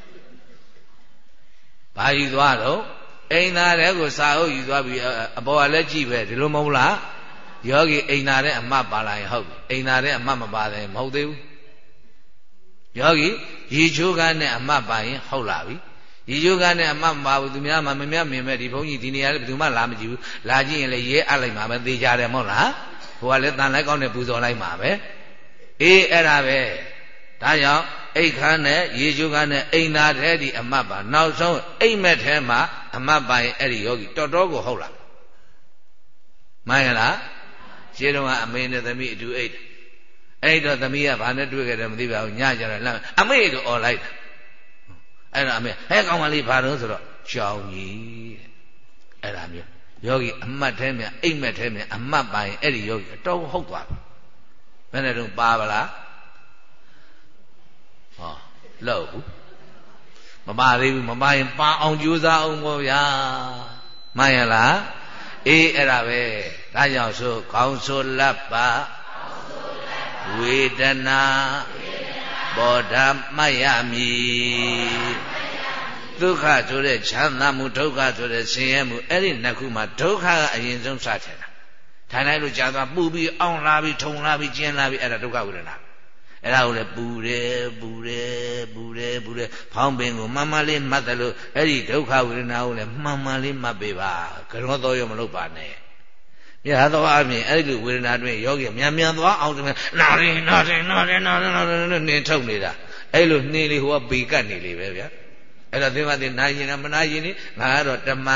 ဘာယူသွားတော့အိမ်သားတဲ့ကိုစာအုပ်ယူသွားပြီးအပေါ်ကလည်းကြည့်ပဲဒီလိုမဟုတ်လားယောဂီအိမ်သားတဲ့အမှတ်ပါလာရင်ဟုတ်ပြီအိမ်သားတဲ့အမှတ်မပါတယ်မဟုတ်သေးဘူးယောဂီရေချိုးကန်းနဲ့အမှတ်ပါရင်ဟုတ်လာပြီရေချိုးကန်းနဲ့အမှတ်မပါဘူးသူများမှမမြတ်မြင်မဲ့ဒီဘုန်းကြီးဒီနေရာလည်းဘယ်သူမှလာမကြည့်ဘူးလာကြည့်ရင်လည်းရဲအပ်လိုက်မှာပဲသေချာတယ်မဟုတ်လားဟိုကလည်းတန်လိုက်ကောင်းနဲ့ပူဇော်လိုက်မှာပဲအေးအဲ့ဒါပဲဒါကြောင့်အိတ်ခမ်းနဲ့ရေချိုးကန်းနဲ့အိမ်သားတဲ့ဒီအမှတ်ပါနောက်ဆုံးအိမ်မက်ထဲမှာအမှတ်ပါရင်အဲ့ဒီယောဂီတော်တော်ကိုဟုတ်လားမှန်ရလားရှင်းတော့အမေနဲ့သမီးအတူအိတ်အဲ့တော့သမီးကဘာနဲ့တွေ့ခဲ့တယ်မသိပါဘူးညကြတော့လမ်းအမေတို့អော်လိုက်အဲ့တော့အမေဟဲ့ကောင်မလေးဘာလို့ဆိုတော့ကြောင်ကြီးအဲ့ဒါမျိုးယောဂီအမှတ်ထဲမြအိတ်မက်ထဲမြအမှတ်ပါရင်အဲ့ဒီယောဂီအတော်ဟုတ်သွားပြီဘယ်နဲ့တော့ပါဗလားဟောလို့မပါသေးဘူးမပါရင်ပါအောင်ကြိုးစားအောင်ပေါ့ဗျာမှန်ရလားအေးအဲ့ဒါပဲဒါကြောင့်ဆိုခေါင်းဆိုလပ်ပါဝေဒနာဘောဓမှတ်ရမည်ဒုက္ခဆိုတဲ့ချမ်းသာမှုဒုက္ခဆိုတဲ့ဆင်းရဲမှုအဲ့ဒီနှစ်ခုမှာဒုက္ခကအရင်ဆုံးစထင်တာထိုင်လိုက်လို့ကြာသွားပူပြီးအောင့်လာပြီးထုံလာပြီးကျင်းလာပြီးအဲ့ဒါဒုက္ခဝေဒနာအဲ့ဒါကိုလည်းပူတယ်ပူတယ်ပူတယ်ပူတယ်ဖောင်းပင်ကိုမှန်မှန်လေးမှတ်တယ်လို့အဲ့ဒီဒုက္ခဝေဒနာကိုလည်းမှန်မှန်လေးမှတ်ပေးပါကြောတော်ရမလုပ်ပါနဲ့မြတ်သောအပြင်အဲ့ဒီဝေဒနာတွင်ယောဂီမြန်မြန်သွားအောင်တယ်နာရင်နာရင်နာရင်နာရင်နာရင်နေထုတ်နေတာအဲ့လိုနှင်းလေးဟိုကပေကတ်နေလေပဲဗျာအဲ့တော့သင်္မသိနာရင်မနာရင်ငါကတော့ဓမ္မ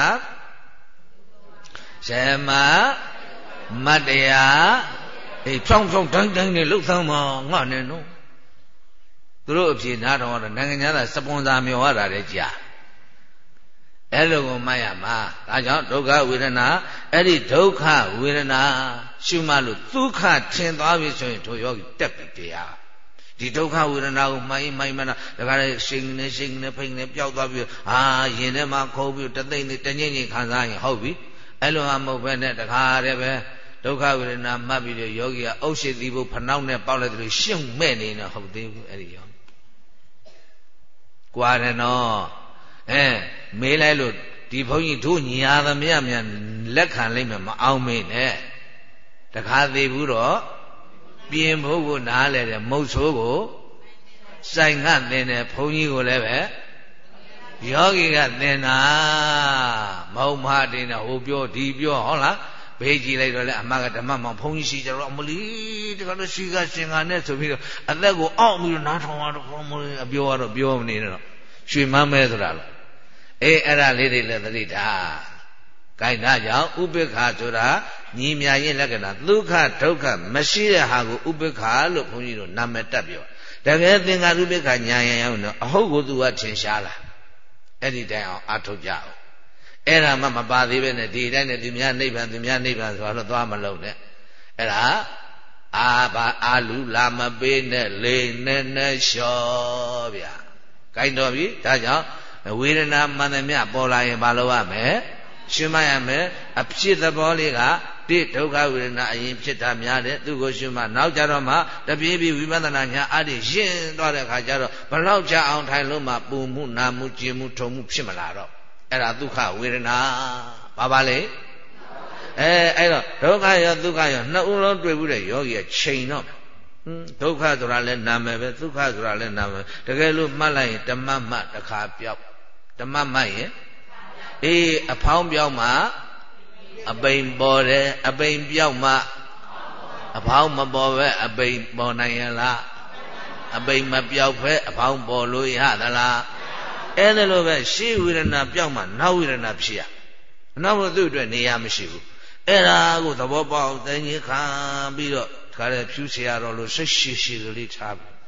ဇမမတ္တရာအေးဖြောင်းဖြောင်းတိုင်းတိုင်းနဲ့လှုပ်ဆောင်မှာငါနဲ့နော်သူတို့အဖြေနားတော်တော့နိုင်ငံသားစပွန်ဆာမြော်ရတာလည်းကြာအဲ့လိုကိုမှတ်ရမှာဒါကြောင့်ဒုက္ခဝေဒနာအဲ့ဒီဒုက္ခဝေဒနာရှုမှလို့ဒုက္ခထင်သွားပြီဆိုရင်တို့ယောဂီတက်ပြီတရားဒီဒုက္ခဝေဒနာကိုမှိုင်းမှိုင်းမှန်းဒါကြတဲ့ရှိန်နေရှိန်နေဖိန်နေပျောက်သွားပြီဟာရင်ထဲမှာခိုးပြီးတသိမ့်နေတညင်ညင်ခံစားရင်ဟုတ်ပြီအဲ့လိုမှမဟုတ်ဘဲနဲ့တခါတည်းပဲဒုက္ခဝေဒနာမှတ်ပြီးတော့ယောဂီကအုပ်ရှိသီးဖို့ဖနှောက်နဲ့ပေါက်လိုက်တယ်လို့ရှုံမဲ့နေတော့ဟုတ်သေးဘူးအဲ့ဒီရောကွာတယ်နော်အဲမေးလိုက်လို့ဒီဘုန်းကြီးတို့ညာသမျှမြန်လက်ခံလိုက်မှမအောင်မေးနဲ့တခါသေးဘူးတော့ပြင်ဖို့ကိုနားလဲတယ်မုတ်ဆိုးကိုစိုင်ငတ်တင်တယ်ဘုန်းကြီးကိုလည်းပဲယောဂီကသင်တာမဟုတ်မတင်တာဟိုပြောဒီပြောဟုတ်လားဘေးကြည့်လိုက်တော့လေအမကဓမ္မမောင်ဘုန်းကြီးရှိကြတော့အမလီတခါတော့ရှိကရှင်ကနဲ့ဆိုပြီးတော့အသက်ကိုအောက်ပြီးတော့နားထောင်ရတော့ဘုန်းမလေးအပြောရတော့ပြောမနေတော့ရွှေမမ်းမဲဆိုတာလို့အေးအဲ့ဒါလေးတွေလည်းသတိထားကိုင်သားကြောင့်ဥပိ္ပခာဆိုတာညီမြရင်လက္ခဏာဒုက္ခဒုက္ခမရှိတဲ့ဟာကိုဥပိ္ပခာလို့ဘုန်းကြီးတို့နာမည်တက်ပြောတကယ်သင်္ဃာဥပိ္ပခာညာရင်ရောက်တော့အဟုတ်ကိုသူကထင်ရှားလာအဲ့ဒီတိုင်အောင်အထုတ်ကြအောင်အဲ့ဒါမှမပါသေးပဲနဲ့ဒီတိုင်းနဲ့သူများနိဗ္ဗာန်သူများနိဗ္ဗာန်ဆိုတော့သွားမလို့နဲ့အဲ့ဒါအာဘာအာလူလာမပေးနဲ့လေနဲ့နဲ့လျှော့ဗျာကိုင်တော်ပြီဒါကြောင့်ဝေဒနာမှန်သမျှပေါ်လာရင်မလုပ်ရမယ်ရှင်းမရမယ်အဖြစ်သဘောလေးကတိဒုက္ခဝေဒနာအရင်ဖြစ်တာများတယ်သူကိုရှင်းမနောက်ကြတော့မှတပြေးပြေးဝိပဿနာညာအတ္တိရှင်းသွားတဲ့အခါကျတော့ဘလောက်ကြအောင်ထိုင်လို့မှပူမှုနာမှုကျင်မှုထုံမှုဖြစ်မလာတော့အဲ့ဒါဒုက္ခဝေဒနာဘာပါလဲအဲအဲ့တော့ဒုက္ခရောဒုက္ခရောနှစ်ဦးလုံးတွေ့ဘူးတဲ့ယောဂီကချိန်တော့ဟင်းဒုက္ခဆိုတာလည်းနာမည်ပဲဒုက္ခဆိုတာလည်းနာမည်တကယ်လို့မှတ်လိုက်ရင်ဓမ္မမတစ်ခါပြောက်ဓမ္မမရင်အေးအဖောင်းပြောက်မှအပိန်ပေါ်တယ်အပိန်ပြောက်မှအဖောင်းမပေါ်ပဲအပိန်ပေါ်နိုင်ရလားအပိန်မပြောက်ပဲအဖောင်းပေါ်လို့ရသလားအဲ့ဒါလိုပဲရှေးဝေဒနာပြောက်မှနောက်ဝေဒနာဖြစ်ရနောက်ဘုသူ့အတွက်နေရာမရှိဘူးအဲ့ဒါကိုသဘောပေါက်သိကြီးခံပြီးတော့ခါရဲဖြူเสียရတော့လို့စိတ်ရှိရှိကလေးထားပြီ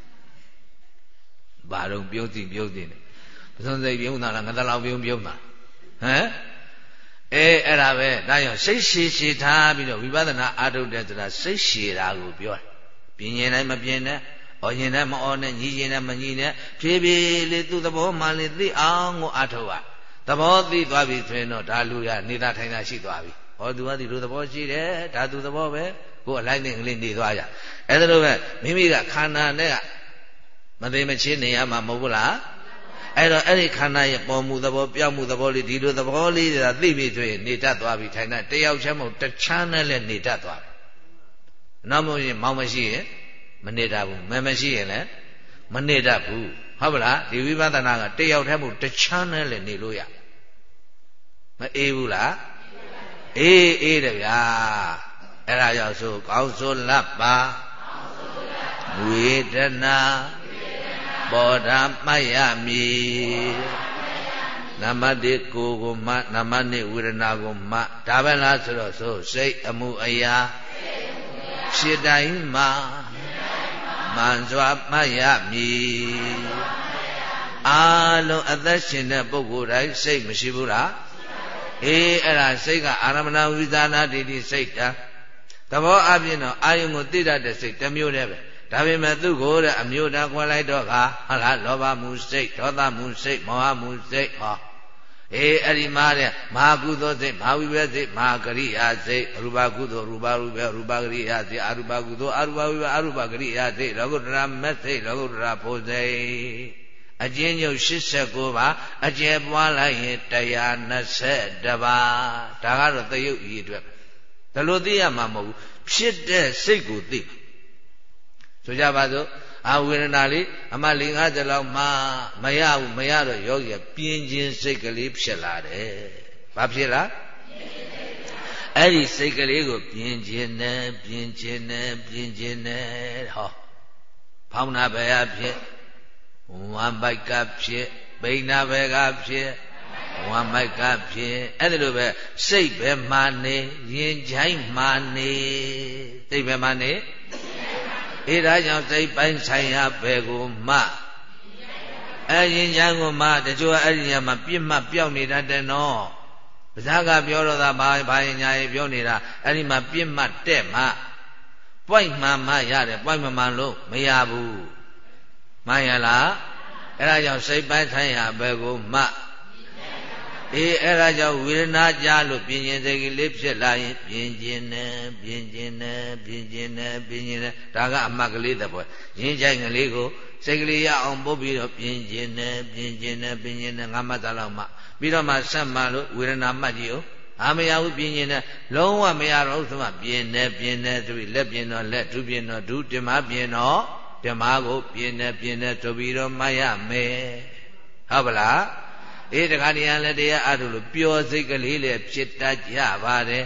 ဘာတော့ပြုံးသိပြုံးသိနေပစုံစိတ်ပြုံးတာလားငါတလောက်ပြုံးပြုံးတာဟမ်အေးအဲ့ဒါပဲဒါကြောင့်စိတ်ရှိရှိထားပြီးတော့ဝိပဿနာအားထုတ်တဲ့ဆိုတာစိတ်ရှိတာကိုပြောတယ်ပြင်းရင်တိုင်းမပြင်းနဲ့အော်ရင်တိုင်းမအော်နဲ့ညီရင်တိုင်းမညီနဲ့ဖြည်းဖြည်းလေးသူ့သဘောမှလေးသိအောင်ကိုအားထုတ်ရသဘောသိသွားပြီဆိုရင်တော့ဒါလူရနေတာထိုင်တာရှိသွားပြီဟောသူကဒီလိုသဘောရှိတယ်ဒါသူသဘောပဲကိုယ်အလိုက်နဲ့ကလေးနေသွားကြအဲ့ဒါလိုပဲမိမိကခန္ဓာနဲ့ကမသိမချင်းနေရမှာမဟုတ်ဘူးလားအဲ့တော့အဲ့ဒီခန္ဓာရဲ့ပေါ်မှုသဘောပြောက်မှုသဘောလေးဒီလိုသဘောလေးတွေကသိပြီဆိုရင်နေတတ်သွားပြီထိုင်တာတယောက်ချင်းမဟုတ်တခြားနဲ့လည်းနေတတ်သွားတယ်နောက်မို့ရင်မောင်မရှိရင်မနေတတ်ဘူးမမရှိရင်လည်းမနေတတ်ဘူးဟုတ်ပလားဒီဝိပဿနာကတယောက်တည်းမဟုတ်တခြားနဲ့လည်းနေလို့ရမအေးဘူးလားအေးအေးတယ်ဗျာအဲ့ဒါကြောင့်ဆိုကောင်းဆိုလပ်ပါဝေဒနာပေါ်ဓာမှတ်ရမည်နံပါတ်တစ်ကိုယ်ကိုမှနံပါတ်နှစ်ဝေဒနာကိုမှဒါပဲလားဆိုတော့ဆိုစိတ်အမှုအရာဖြစ်တိုင်းမှာမှန်စွာမှတ်ရမည်အာလုံးအသက်ရှင်တဲ့ပုဂ္ဂိုလ်တိုင်းစိတ်မရှိဘူးလားအေးအဲ့ဒါစိတ်ကအာရမဏဝိဇာနာတိတိစိတ်တာသဘောအပြင်တော့အာယုံကိုသိတတ်တဲ့စိတ်တစ်မျိုးတည်းပဲဒါပေမဲ့သူ့ကိုတဲ့အမျိုးသားခွဲလိုက်တော့ကဟုတ်လားလောဘမှုစိတ်ဒေါသမှုစိတ်မောဟမှုစိတ်ဟောအေးအဲ့ဒီမှာတဲ့မဟာကုသိုလ်စိတ်မဟာဝိဘစိတ်မဟာကရိယာစိတ်ရူပကုသိုလ်ရူပရူပရူပကရိယာစိတ်အရူပကုသိုလ်အရူပဝိဘအရူပကရိယာစိတ်လောကုတ္တရာမက်စိတ်လောကုတ္တရာဖို့စိတ်အကျဉ်းချုပ်၈၉ပါးအကျယ်ပွားလိုက်ရင်၁၂၁ပါးဒါကတော့သရုပ်ဤအတွက်ဒါလို့သိရမှာမဟုတ်ဘူးဖြစ်တဲ့စိတ်ကိုသိဆိုကြပါစို့အာဝေဒနာလေးအမလေး၅၀လောက်မှမရဘူးမရတော့ယောဂီကပြင်းခြင်းစိတ်ကလေးဖြစ်လာတယ်ဘာဖြစ်လားအဲ့ဒီစိတ်ကလေးကိုပြင်းခြင်းနဲ့ပြင်းခြင်းနဲ့ပြင်းခြင်းနဲ့ဟောဖောင်းနာဘယ်အဖြစ်ဝမ်ဘိုက်ကဖြစ်ပိဏဘယ်ကဖြစ်ဝမ်ဘိုက်ကဖြစ်အဲ့ဒါလိုပဲစိတ်ပဲမှနေရင်ချိုင်းမှနေစိတ်ပဲမှနေအေးဒါကြောင့်စိတ်ပိုင်းဆိုင်ရာဘယ်ကိုမှအဲရင်ချမ်းကိုမှတချို့အဲ့ဒီညမှာပြစ်မှတ်ပြောက်နေတတ်တယ်နော်ပါးစပ်ကပြောတော့တာဘာဘာရင်ညာရေပြောနေတာအဲ့ဒီမှာပြစ်မှတ်တဲ့မှပွိုက်မှန်မှရတယ်ပွိုက်မှန်မှလို့မရဘူးမှန်ရလားအဲ့ဒါကြောင့်စိတ်ပိုင်းဆိုင်ရာဘယ်ကိုမှအေးအဲ့ဒါကြောင့်ဝေဒနာကြလို့ပြင်းရင်စိတ်ကလေးဖြစ်လာရင်ပြင်းခြင်းနဲ့ပြင်းခြင်းနဲ့ပြင်းခြင်းနဲ့ပြင်းခြင်းနဲ့ဒါကအမှတ်ကလေးတပွဲရင်းချိုင်ကလေးကိုစိတ်ကလေးရအောင်ပုတ်ပြီးတော့ပြင်းခြင်းနဲ့ပြင်းခြင်းနဲ့ပြင်းခြင်းနဲ့ငါမှတ်သားလောက်မှပြီးတော့မှဆက်မှလို့ဝေဒနာမှတ်ကြည့်ဦးအာမရဘူးပြင်းခြင်းနဲ့လုံးဝမရတော့ဘူးဆိုမှပြင်းနဲ့ပြင်းနဲ့ဆိုပြီးလက်ပြင်းတော့လက်ဒုပြင်းတော့ဒုဓမ္မပြင်းတော့ဓမ္မကိုပြင်းနဲ့ပြင်းနဲ့ဆိုပြီးတော့မှတ်ရမယ်ဟုတ်ပါလားအေးတခါတည်းလည်းတရားအားထုတ်လို့ပျော်စိတ်ကလေးလည်းဖြစ်တတ်ကြပါတယ်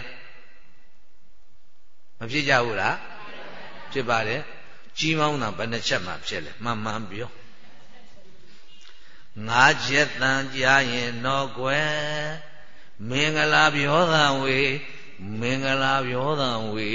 မဖြစ်ကြဘူးလားဖြစ်ပါတယ်ကြီးမောင်းတာဘယ်နှချက်မှဖြစ်လဲမှန်မှန်ပြောငါးချက်တန်ကြားရင်တော့ကွယ်မင်္ဂလာပြောသံဝေမင်္ဂလာပြောသံဝေ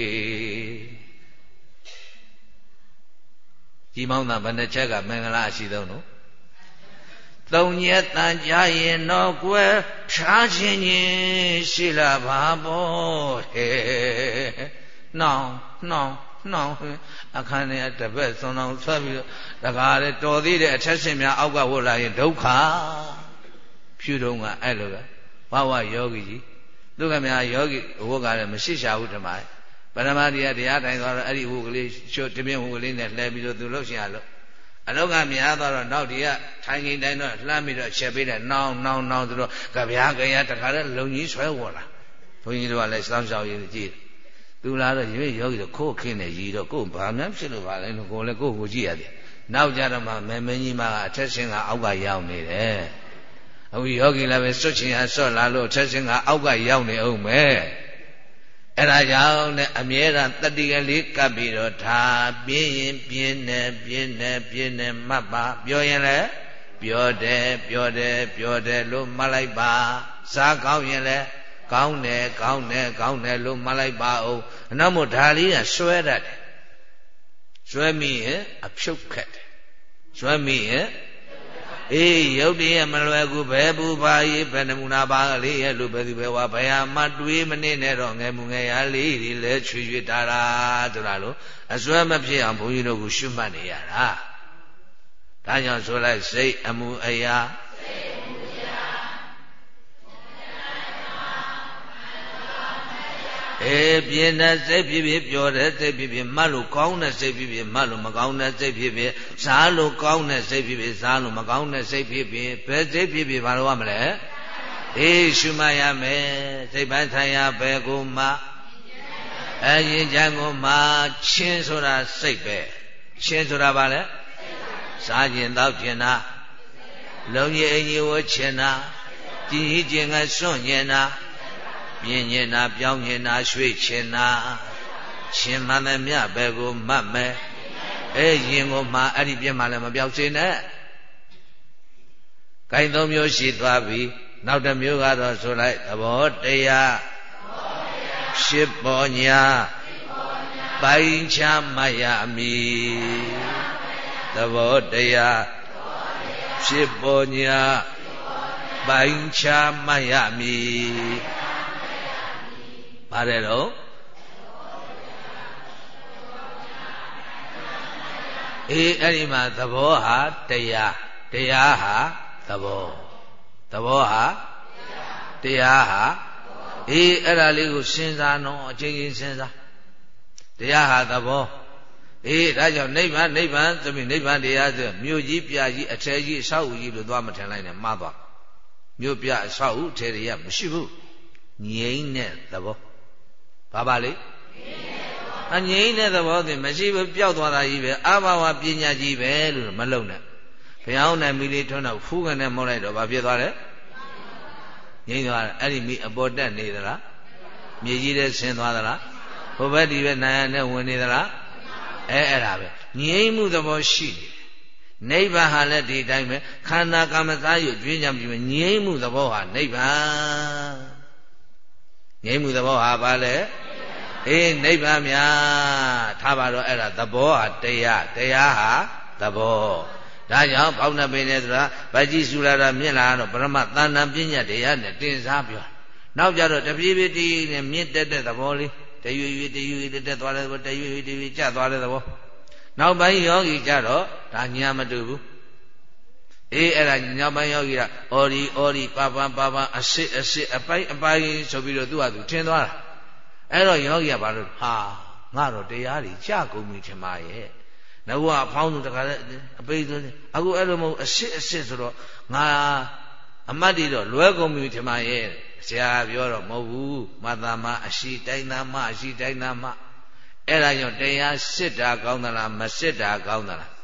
ကြီးမောင်းတာဘယ်နှချက်ကမင်္ဂလာရှိသုံးလို့သုံးရက်တန်ကြရင်တော့ကွယ်ဖြားခြင်းချင်းရှိလာပါဘောဟဲ့နှောင်းနှောင်းနှောင်းအခန်းထဲတပည့်စွန်အောင်ဆွဲပြီးတော့တကားလေတော်သေးတဲ့အထက်ရှင်များအောက်ကဝတ်လာရင်ဒုက္ခဖြူတော့ကအဲ့လိုပဲဘဝယောဂီကြီးသူကများယောဂီဝတ်ကလည်းမရှိရှာဘူးဓမ္မပရမတရားတရားတိုင်းသွားတော့အဲ့ဒီဝတ်ကလေးချွတ်တပြင်းဝတ်ကလေးနဲ့လှည့်ပြီးတော့သူလှုပ်ရှင်ရလို့အလောကများတော့နောက်ဒီကထိုင်ငိမ့်တိုင်းတော့လှမ်းပြီးတော့ချက်ပေးတယ်နောင်နောင်နောင်ဆိုတော့ကြပြားကြရတခါတည်းလုံကြီးဆွဲဝေါ်လာဘုန်းကြီးတို့ကလည်းစောင့်ရှောက်ရင်းကြည့်သူလာတော့ရွေးယောဂီတော့ခိုးခင်းနေရီတော့ကိုယ်ဘာမှဖြစ်လို့ပါလဲလို့ကိုယ်လည်းကိုယ်ကိုကြည့်ရတယ်နောက်ကြတော့မှမဲမင်းကြီးမကအထက်ရှင်ကအောက်ကရောက်နေတယ်အခုယောဂီလည်းပဲစွတ်ချင်ရစွတ်လာလို့အထက်ရှင်ကအောက်ကရောက်နေအောင်မယ်အဲ့ဒါကြောင့်နဲ့အမြဲတမ်းတတိကလေးကပ်ပြီးတော့ဒါပြင်းရင်ပြင်းနေပြင်းနေပြင်းနေမှတ်ပါပြောရင်လည်းပြောတယ်ပြောတယ်ပြောတယ်လို့မှတ်လိုက်ပါစားကောင်းရင်လည်းကောင်းတယ်ကောင်းတယ်ကောင်းတယ်လို့မှတ်လိုက်ပါဦးအနောက်မို့ဒါလေးကဆွဲတတ်တယ်ဆွဲမိရင်အဖြုတ်ခတ်တယ်ဆွဲမိရင်အေးရုပ်တည်းမလွယ်ကူဘယ်ဘူးပါရေးဘယ်နမူနာပါကလေးရဲ့လို့ပဲဒီပဲဝါဘယ်ဟာမှတွေးမနေနဲ့တော့ငယ်မူငယ်ရလေးတွေလဲချွေချွေတာတာဆိုတာလို့အစွဲမဖြစ်အောင်ဘုန်းကြီးတို့ကရှုမှတ်နေရတာဒါကြောင့်ဆိုလိုက်စိတ်အမှုအရာစိတ်အမှုအရာအေးပြင်းတဲ့စိတ်ဖြစ်ဖြစ်ပြောတဲ့စိတ်ဖြစ်ဖြစ်မှတ်လို့ကောင်းတဲ့စိတ်ဖြစ်ဖြစ်မှတ်လို့မကောင်းတဲ့စိတ်ဖြစ်ဖြစ်စားလို့ကောင်းတဲ့စိတ်ဖြစ်ဖြစ်စားလို့မကောင်းတဲ့စိတ်ဖြစ်ဖြစ်ဘယ်စိတ်ဖြစ်ဖြစ်ဘာလို့ရမလဲအေးရှုမှတ်ရမယ်စိတ်ပိုင်းဆိုင်ရာဘယ်ကိုမှအရင်ချမ်းကိုမှချင်းဆိုတာစိတ်ပဲချင်းဆိုတာဘာလဲစားခြင်းတောက်ခြင်းနာလုံကြီးအင်ကြီးဝချင်နာကြည်ကြီးခြင်းကစွန့်ခြင်းနာပြင်းခြင်းနာပြောင်းခြင်းနာရွှေ့ခြင်းနာရှင်မှန်တဲ့မြဘယ်ကိုမှတ်မယ်အဲရင်ကိုမှအဲ့ဒီပြင်းမှလည်းမပြောက်စေနဲ့ဂိုင်းသုံးမျိုးရှိသွားပြီနောက်တစ်မျိုးကတော့ဆိုလိုက်သဘောတရားရှစ်ပေါ်ညာပိုင်းခြားမှတ်ရမည်သဘောတရားဖြစ်ပေါ်ညာပိုင်းခြားမှတ်ရမည်ပါတယ်တော့အေးအဲ့ဒီမှာသဘောဟာတရားတရားဟာသဘောသဘောဟာတရားဟာအေးအဲ့ဒါလေးကိုစဉ်းစားတော့အချင်းချင်းစဉ်းစားတရားဟာသဘောအေးဒါကြောင့်နိဗ္ဗာန်နိဗ္ဗာန်ဆိုပြီးနိဗ္ဗာန်တရားဆိုမြို့ကြီးပြကြီးအထယ်ကြီးအဆောက်အဦကြီးလို့သွားမထင်လိုက်နဲ့မှားသွားမြို့ပြအဆောက်အဦအထယ်တွေကမရှိဘူးငြိမ့်တဲ့သဘောဘာပါလိအငြိမ့်တဲ့သဘောသည်မရှိဘူးပျောက်သွားတာကြီးပဲအဘာဝပညာကြီးပဲလို့မလုံနဲ့ဘုရားနဲ့မိလေးထွန်းတော့ဖူးကနေမောလိုက်တော့ဘာဖြစ်သွားလဲငြိမ့်သွားတယ်အဲ့ဒီမိအပေါ်တက်နေသလားမြေကြီးထဲဆင်းသွားသလားဟိုဘက်ဒီဘက်နာရနဲ့ဝင်နေသလားအဲအဲ့ဒါပဲငြိမ့်မှုသဘောရှိနေတယ်နိဗ္ဗာန်ဟာလည်းဒီတိုင်းပဲခန္ဓာကာမစားရုပ်ကျွေးကြပြီးငြိမ့်မှုသဘောဟာနိဗ္ဗာန်ငြိမ့်မှုသဘောဟာဘာလဲအေးနိဗ္ဗာန်များထားပါတော့အဲ့ဒါသဘောဟာတရားတရားဟာသဘောဒါကြောင့်ပေါက်နှပင်နေဆိုတာဗာကြီးစုလာတာမြင့်လာတော့ပရမသန္တန်ပညာတရားနဲ့တင်စားပြောနောက်ကြတော့တပြေးပြေးတီးနဲ့မြင့်တက်တဲ့သဘောလေးတရွေရွေတရွေတက်တက်သွားတဲ့သဘောတရွေရွေတရွေကျသွားတဲ့သဘောနောက်ပိုင်းယောဂီကြတော့ဒါညာမတူဘူးအေးအဲ့ဒါနောက်ပိုင်းယောဂီကအော်ဒီအော်ဒီပါပန်ပါပန်အစစ်အစစ်အပိုက်အပိုက်ဆိုပြီးတော့သူ့ဟာသူထင်သွားတာအဲ့တော့ယောဂီကဘာလို့ဟာငါတော့တရားတွေကြာကုန်ပြီထင်ပါရဲ့ငါကအဖောင်းသူတခါလဲအပိတ်ဆိုအခုအဲ့လိုမဟုတ်အစစ်အစစ်ဆိုတော့ငါအမတ်တွေတော့လွဲကုန်ပြီထင်ပါရဲ့ဆရာပြောတော့မဟုတ်ဘူးမသာမအရှိတိုင်းသားမအရှိတိုင်းသားမအဲ့ဒါကြောင့်တရားစစ်တာကောင်းသလားမစစ်တာကောင်းသလား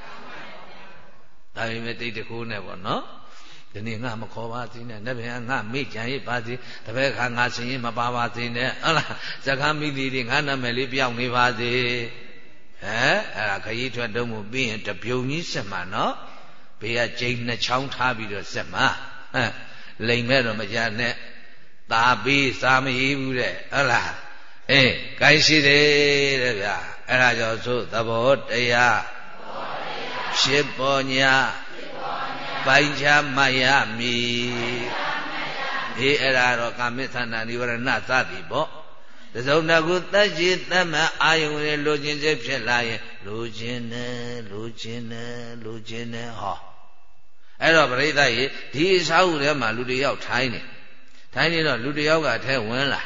ဒါပေမဲ့တိတ်တခိုးနဲ့ပေါ့နော်ဒီနေ့ငါမခေါ်ပါသေးနဲ့နေ့ပြန်ငါမေ့ကြံရပါစေတပည့်ခါငါစင်ရင်မပါပါသေးနဲ့ဟုတ်လားစကားမိသည်တွေငါနာမည်လေးပြောင်းနေပါစေဟဲ့အဲ့ဒါခရီးထွက်တုံးမှုပြီးရင်တပြုံကြီးဆက်မှာနော်ဘေးကကျိန်းနှစ်ချောင်းထားပြီးတော့ဆက်မှာဟဲ့လိမ်မဲ့တော့မကြနဲ့သာပြီးစာမရဘူးတဲ့ဟုတ်လားအေးကိုင်းရှိတယ်တဲ့ဗျာအဲ့ဒါကြောင့်သို့သဘောတရားဖြစ်ပေါ်ညာပိုင်းခြားမှတ်ရမည်အေးအဲ့ဒါတော့ကာမိသန္တာនិဝရဏသတိပေါ့တစုံတခုသက်ရှိသက်မှအာယုံနဲ့လိုချင်စေဖြစ်လာရင်လိုချင်တယ်လိုချင်တယ်လိုချင်တယ်ဟောအဲ့တော့ပရိသတ်ရေဒီအစာဟုထဲမှာလူတယောက်ထိုင်းနေထိုင်းနေတော့လူတယောက်ကထဲဝင်လာ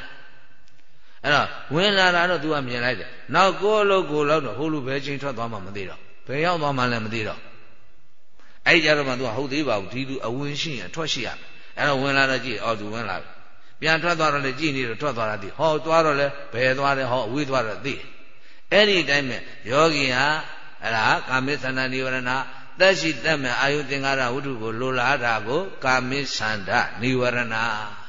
အဲ့တော့ဝင်လာတာတော့ तू ကမြင်လိုက်တယ်နောက်ကိုလို့ကိုလို့တော့ဟိုလူပဲချင်းထွက်သွားမှမသိတော့ဘယ်ရောက်သွားမှလည်းမသိတော့အဲ့ကြတော့မှ तू ဟုတ်သေးပါဘူးဒီလူအဝင်ရှိရင်ထွက်ရှိရအဲ့တော့ဝင်လာတော့ကြည့်အော် तू ဝင်လာပြီပြန်ထွက်သွားတော့လည်းကြည့်နေတော့ထွက်သွားတာသိဟောသွားတော့လည်းဘယ်သွားတယ်ဟောအဝေးသွားတော့သိအဲ့ဒီတိုင်းပဲယောဂီဟာအဲ့ဒါကာမိသန္တာနိဝရဏသက်ရှိတတ်မဲ့အာယုသင်္ကာရဝတ္ထုကိုလိုလားတာကိုကာမိသန္တာနိဝရဏ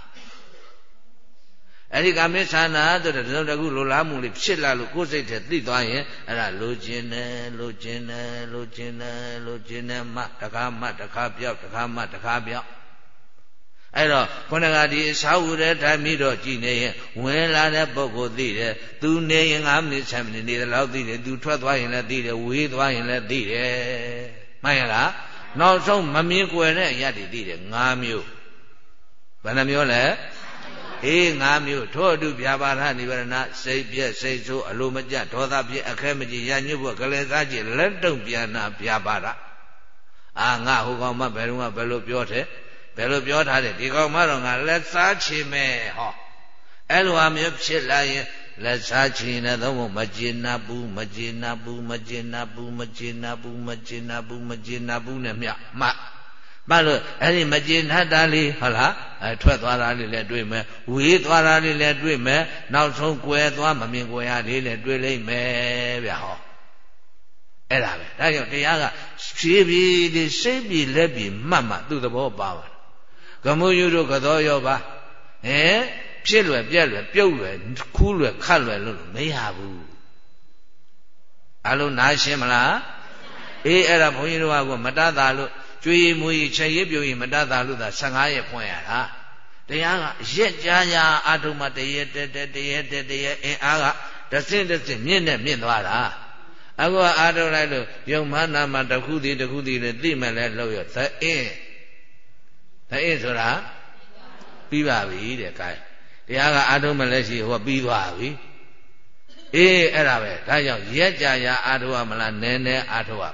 အဲ့ဒီကာမိသန္တာဆိုတဲ့တခုလိုလားမှုလေးဖြစ်လာလို့ကိုယ်စိတ်ထဲသိသွားရင်အဲ့ဒါလိုချင်တယ်လိုချင်တယ်လိုချင်တယ်လိုချင်တယ်မှတခါမှတခါပြောက်တခါမှတခါပြောက်အဲ့တော့ခုနကဒီအစာဝရထိုင်ပြီးတော့ကြည်နေရင်ဝင်လာတဲ့ပုဂ္ဂိုလ်သိတယ်သူနေရင်ငါးမိနစ်ဆယ်မိနစ်နေတယ်လို့သိတယ်သူထွက်သွားရင်လည်းသိတယ်ဝေးသွားရင်လည်းသိတယ်မှန်ရလားနောက်ဆုံးမမြင်ကွယ်တဲ့အရာတွေသိတယ်၅မျိုးဘယ်နှမျိုးလဲအေး၅မျိုးထို့အတူဗျာပါဒနိဗ္ဗာန်စိတ်ပြည့်စိတ်ဆိုးအလိုမကျဒေါသပြည့်အခဲမကြီးရညွတ်ဖို့ကလေးစားကြည့်လက်တုံပြန်နာဗျာပါဒအာငါဟိုကောင်မဘယ်တော့မှဘယ်လိုပြောတယ်ဘယ်လိုပြောထားတယ်ဒီကောင်မတော့ငါလက်စားချင်မယ်ဟောအဲ့လိုအမျိုးဖြစ်လာရင်လက်စားချင်တဲ့သုံးဖို့မကျေနပ်ဘူးမကျေနပ်ဘူးမကျေနပ်ဘူးမကျေနပ်ဘူးမကျေနပ်ဘူးမကျေနပ်ဘူးနဲ့မြမမှလို့အဲ့ဒီမကျေနပ်တာလေးဟုတ်လားအဲထွက်သွားတာလေးလည်းတွေ့မယ်ဝေးသွားတာလေးလည်းတွေ့မယ်နောက်ဆုံးကွယ်သွားမမြင်ကွယ်ရလေးလည်းတွေ့လိမ့်မယ်ဗျဟောအဲ့ဒါပဲဒါကြောင့်တရားကဖြည်းဖြည်းလေးစိတ်ပြီးလက်ပြီးမှတ်မှသူ့သဘောပါပါကမုယုတို့ကသောရောပါဟဲ့ဖြစ်လွယ်ပြက်လွယ်ပြုတ်လွယ်ခူးလွယ်ခတ်လွယ်လို့မရဘူးအလုံးနားရှင်းမလားအေးအဲ့ဒါဘုန်းကြီးတို့ကမတတ်တာလို့ကျွေးမွေးချက်ရည်ပြုတ်ရင်မတတ်တာလို့သာဆယ်ငါးရက်ဖွင့်ရတာတရားကရက်ကြာကြာအာထုံမတရက်တက်တက်တရက်တက်တရက်အင်းအားကတစင်းတစင်းမြင့်နဲ့မြင့်သွားတာအခုအာထုံလိုက်လို့ယုံမနာမတစ်ခုတည်းတစ်ခုတည်းနဲ့သိမှလည်းလို့ရသအင်းသအင်းဆိုတာပြီးပါပြီတဲ့ကဲတရားကအာထုံမလဲရှိဟောပြီးသွားပြီအေးအဲ့ဒါပဲဒါကြောင့်ရက်ကြာကြာအာထုံမလားနည်းနည်းအာထုံ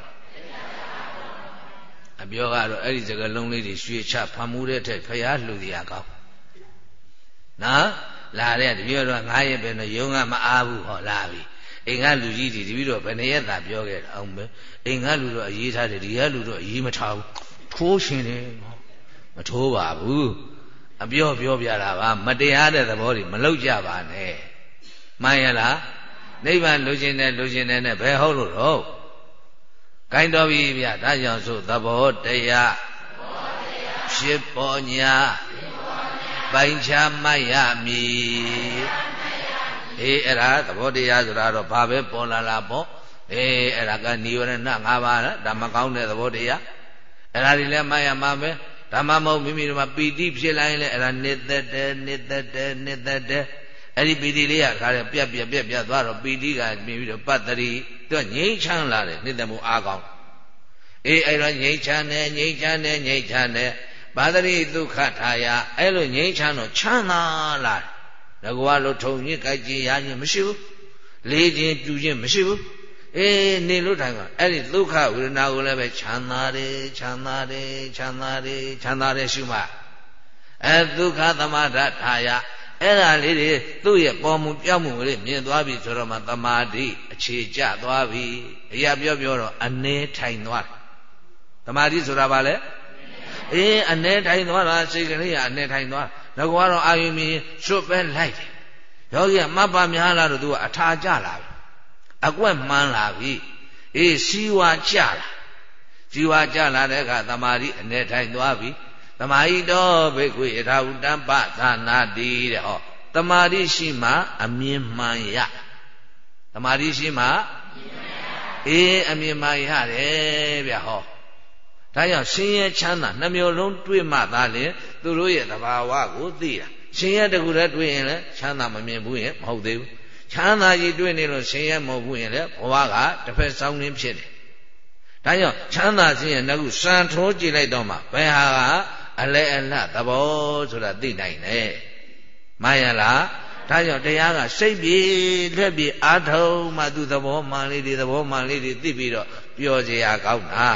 အပြောကတော့အဲ့ဒီစကားလုံးလေးတွေရွှေချဖမ်းမှုတဲ့ထက်ဖျားလှူရကောင်းနော်လာတဲ့တပြည့်တော့ငါးရက်ပဲနော်ယုံကမအားဘူးဟောလာပြီအိမ်ကလူကြီးတွေတပြည့်တော့ဘယ်နှရက်သာပြောခဲ့တာအောင်ပဲအိမ်ကလူတော့အေးထားတယ်ဒီကလူတော့အေးမထားဘူးထိုးရှင်တယ်မထိုးပါဘူးအပြောပြောပြတာပါမတရားတဲ့သဘောတွေမလောက်ကြပါနဲ့မှန်ရလားနိဗ္ဗာန်လိုချင်တယ်လိုချင်တယ်နဲ့ဘယ်ဟုတ်လို့တော့ကိုင်းတော်ပြီဗျာဒါကြောင့်ဆိုသဘောတရားဖြစ်ပေါ်ညာပိုင်ချမရမည်အေးအဲ့ဒါသဘောတရားဆိုတာတော့ဘာပဲပေါ်လာလာပေါ့အေးအဲ့ဒါကနိဝရဏ၅ပါးလားဒါမကောင်းတဲ့သဘောတရားအဲ့ဒါတွေလည်းမရမှာပဲဒါမှမဟုတ်မိမိတို့မှာပီတိဖြစ်လာရင်လည်းအဲ့ဒါနှစ်သက်တယ်နှစ်သက်တယ်နှစ်သက်တယ်အဲ့ဒီပီတိလေးကခါရပြက်ပြက်ပြက်ပြက်သွားတော့ပီတိကမြင်ပြီးတော့ပတ္တရီသူကငြိမ်းချမ်းလာတယ်နှစ်သက်မှုအားကောင်းအေးအဲ့တော့ငြိမ်းချမ်းတယ်ငြိမ်းချမ်းတယ်ငြိမ်းချမ်းတယ်ပါတရိဒုက္ခထာယအဲ့လိုငြိမ်းချမ်းတော့ချမ်းသာလာတယ်ငါကလို့ထုံညစ်ကြိုက်ကြရခြင်းမရှိဘူးလေးခြင်းပြူခြင်းမရှိဘူးအေးနေလို့ထိုင်ကအဲ့ဒီဒုက္ခဝေဒနာကိုလည်းပဲချမ်းသာတယ်ချမ်းသာတယ်ချမ်းသာတယ်ချမ်းသာတယ်ရှုမှအဲဒုက္ခသမထထာယအဲ့ဒါလေးတွေသူ့ရဲ့ပေါ်မှုပြောင်းမှုလေးမြင်သွားပြီဆိုတော့မှသမာဓိအခြေကျသွားပြီအရာပြောပြောတော့အနေထိုင်သွားတယ်သမာဓိဆိုတာဘာလဲအေးအနေထိုင်သွားတာစိတ်ကလေးကအနေထိုင်သွားငါကတော့အာယုမြင်စွတ်ပဲလိုက်တယ်ယောဂီကမတ်ပါများလာတော့သူကအထာကျလာပြီအကွက်မှန်းလာပြီအေးစီဝါကျလာစီဝါကျလာတဲ့အခါသမာဓိအနေထိုင်သွားပြီသမာဟိတောဘိက္ခွေအထာဝတ္တပသာနာတိတဲ့ဟောသမာဓိရှိမှအမြင်မှန်ရသမာဓိရှိမှအေးအမြင်မှန်ရတယ်ဗျဟောဒါကြောင့်ရှင်ရဲ့ချမ်းသာနှမျိုးလုံးတွေ့မှသာလေသူတို့ရဲ့သဘာဝကိုသိတာရှင်ရဲ့တကူတည်းတွေ့ရင်လည်းချမ်းသာမမြင်ဘူးရင်မဟုတ်သေးဘူးချမ်းသာကြီးတွေ့နေလို့ရှင်ရဲ့မဟုတ်ဘူးရင်လည်းဘဝကတစ်ဖက်ဆောင်းရင်းဖြစ်တယ်ဒါကြောင့်ချမ်းသာခြင်းရဲ့ငခုစံထိုးကြည့်လိုက်တော့မှဘယ်ဟာကအလဲအလတ်သဘောဆိုတာသိနိုင်တယ်မှန်ရလားဒါကြောင့်တရားကစိတ်ပြေလက်ပြေအားထုတ်မှသူသဘောမှန်လေးတွေသဘောမှန်လေးတွေသိပြီးတော့ပျော်စရာကောင်းတာ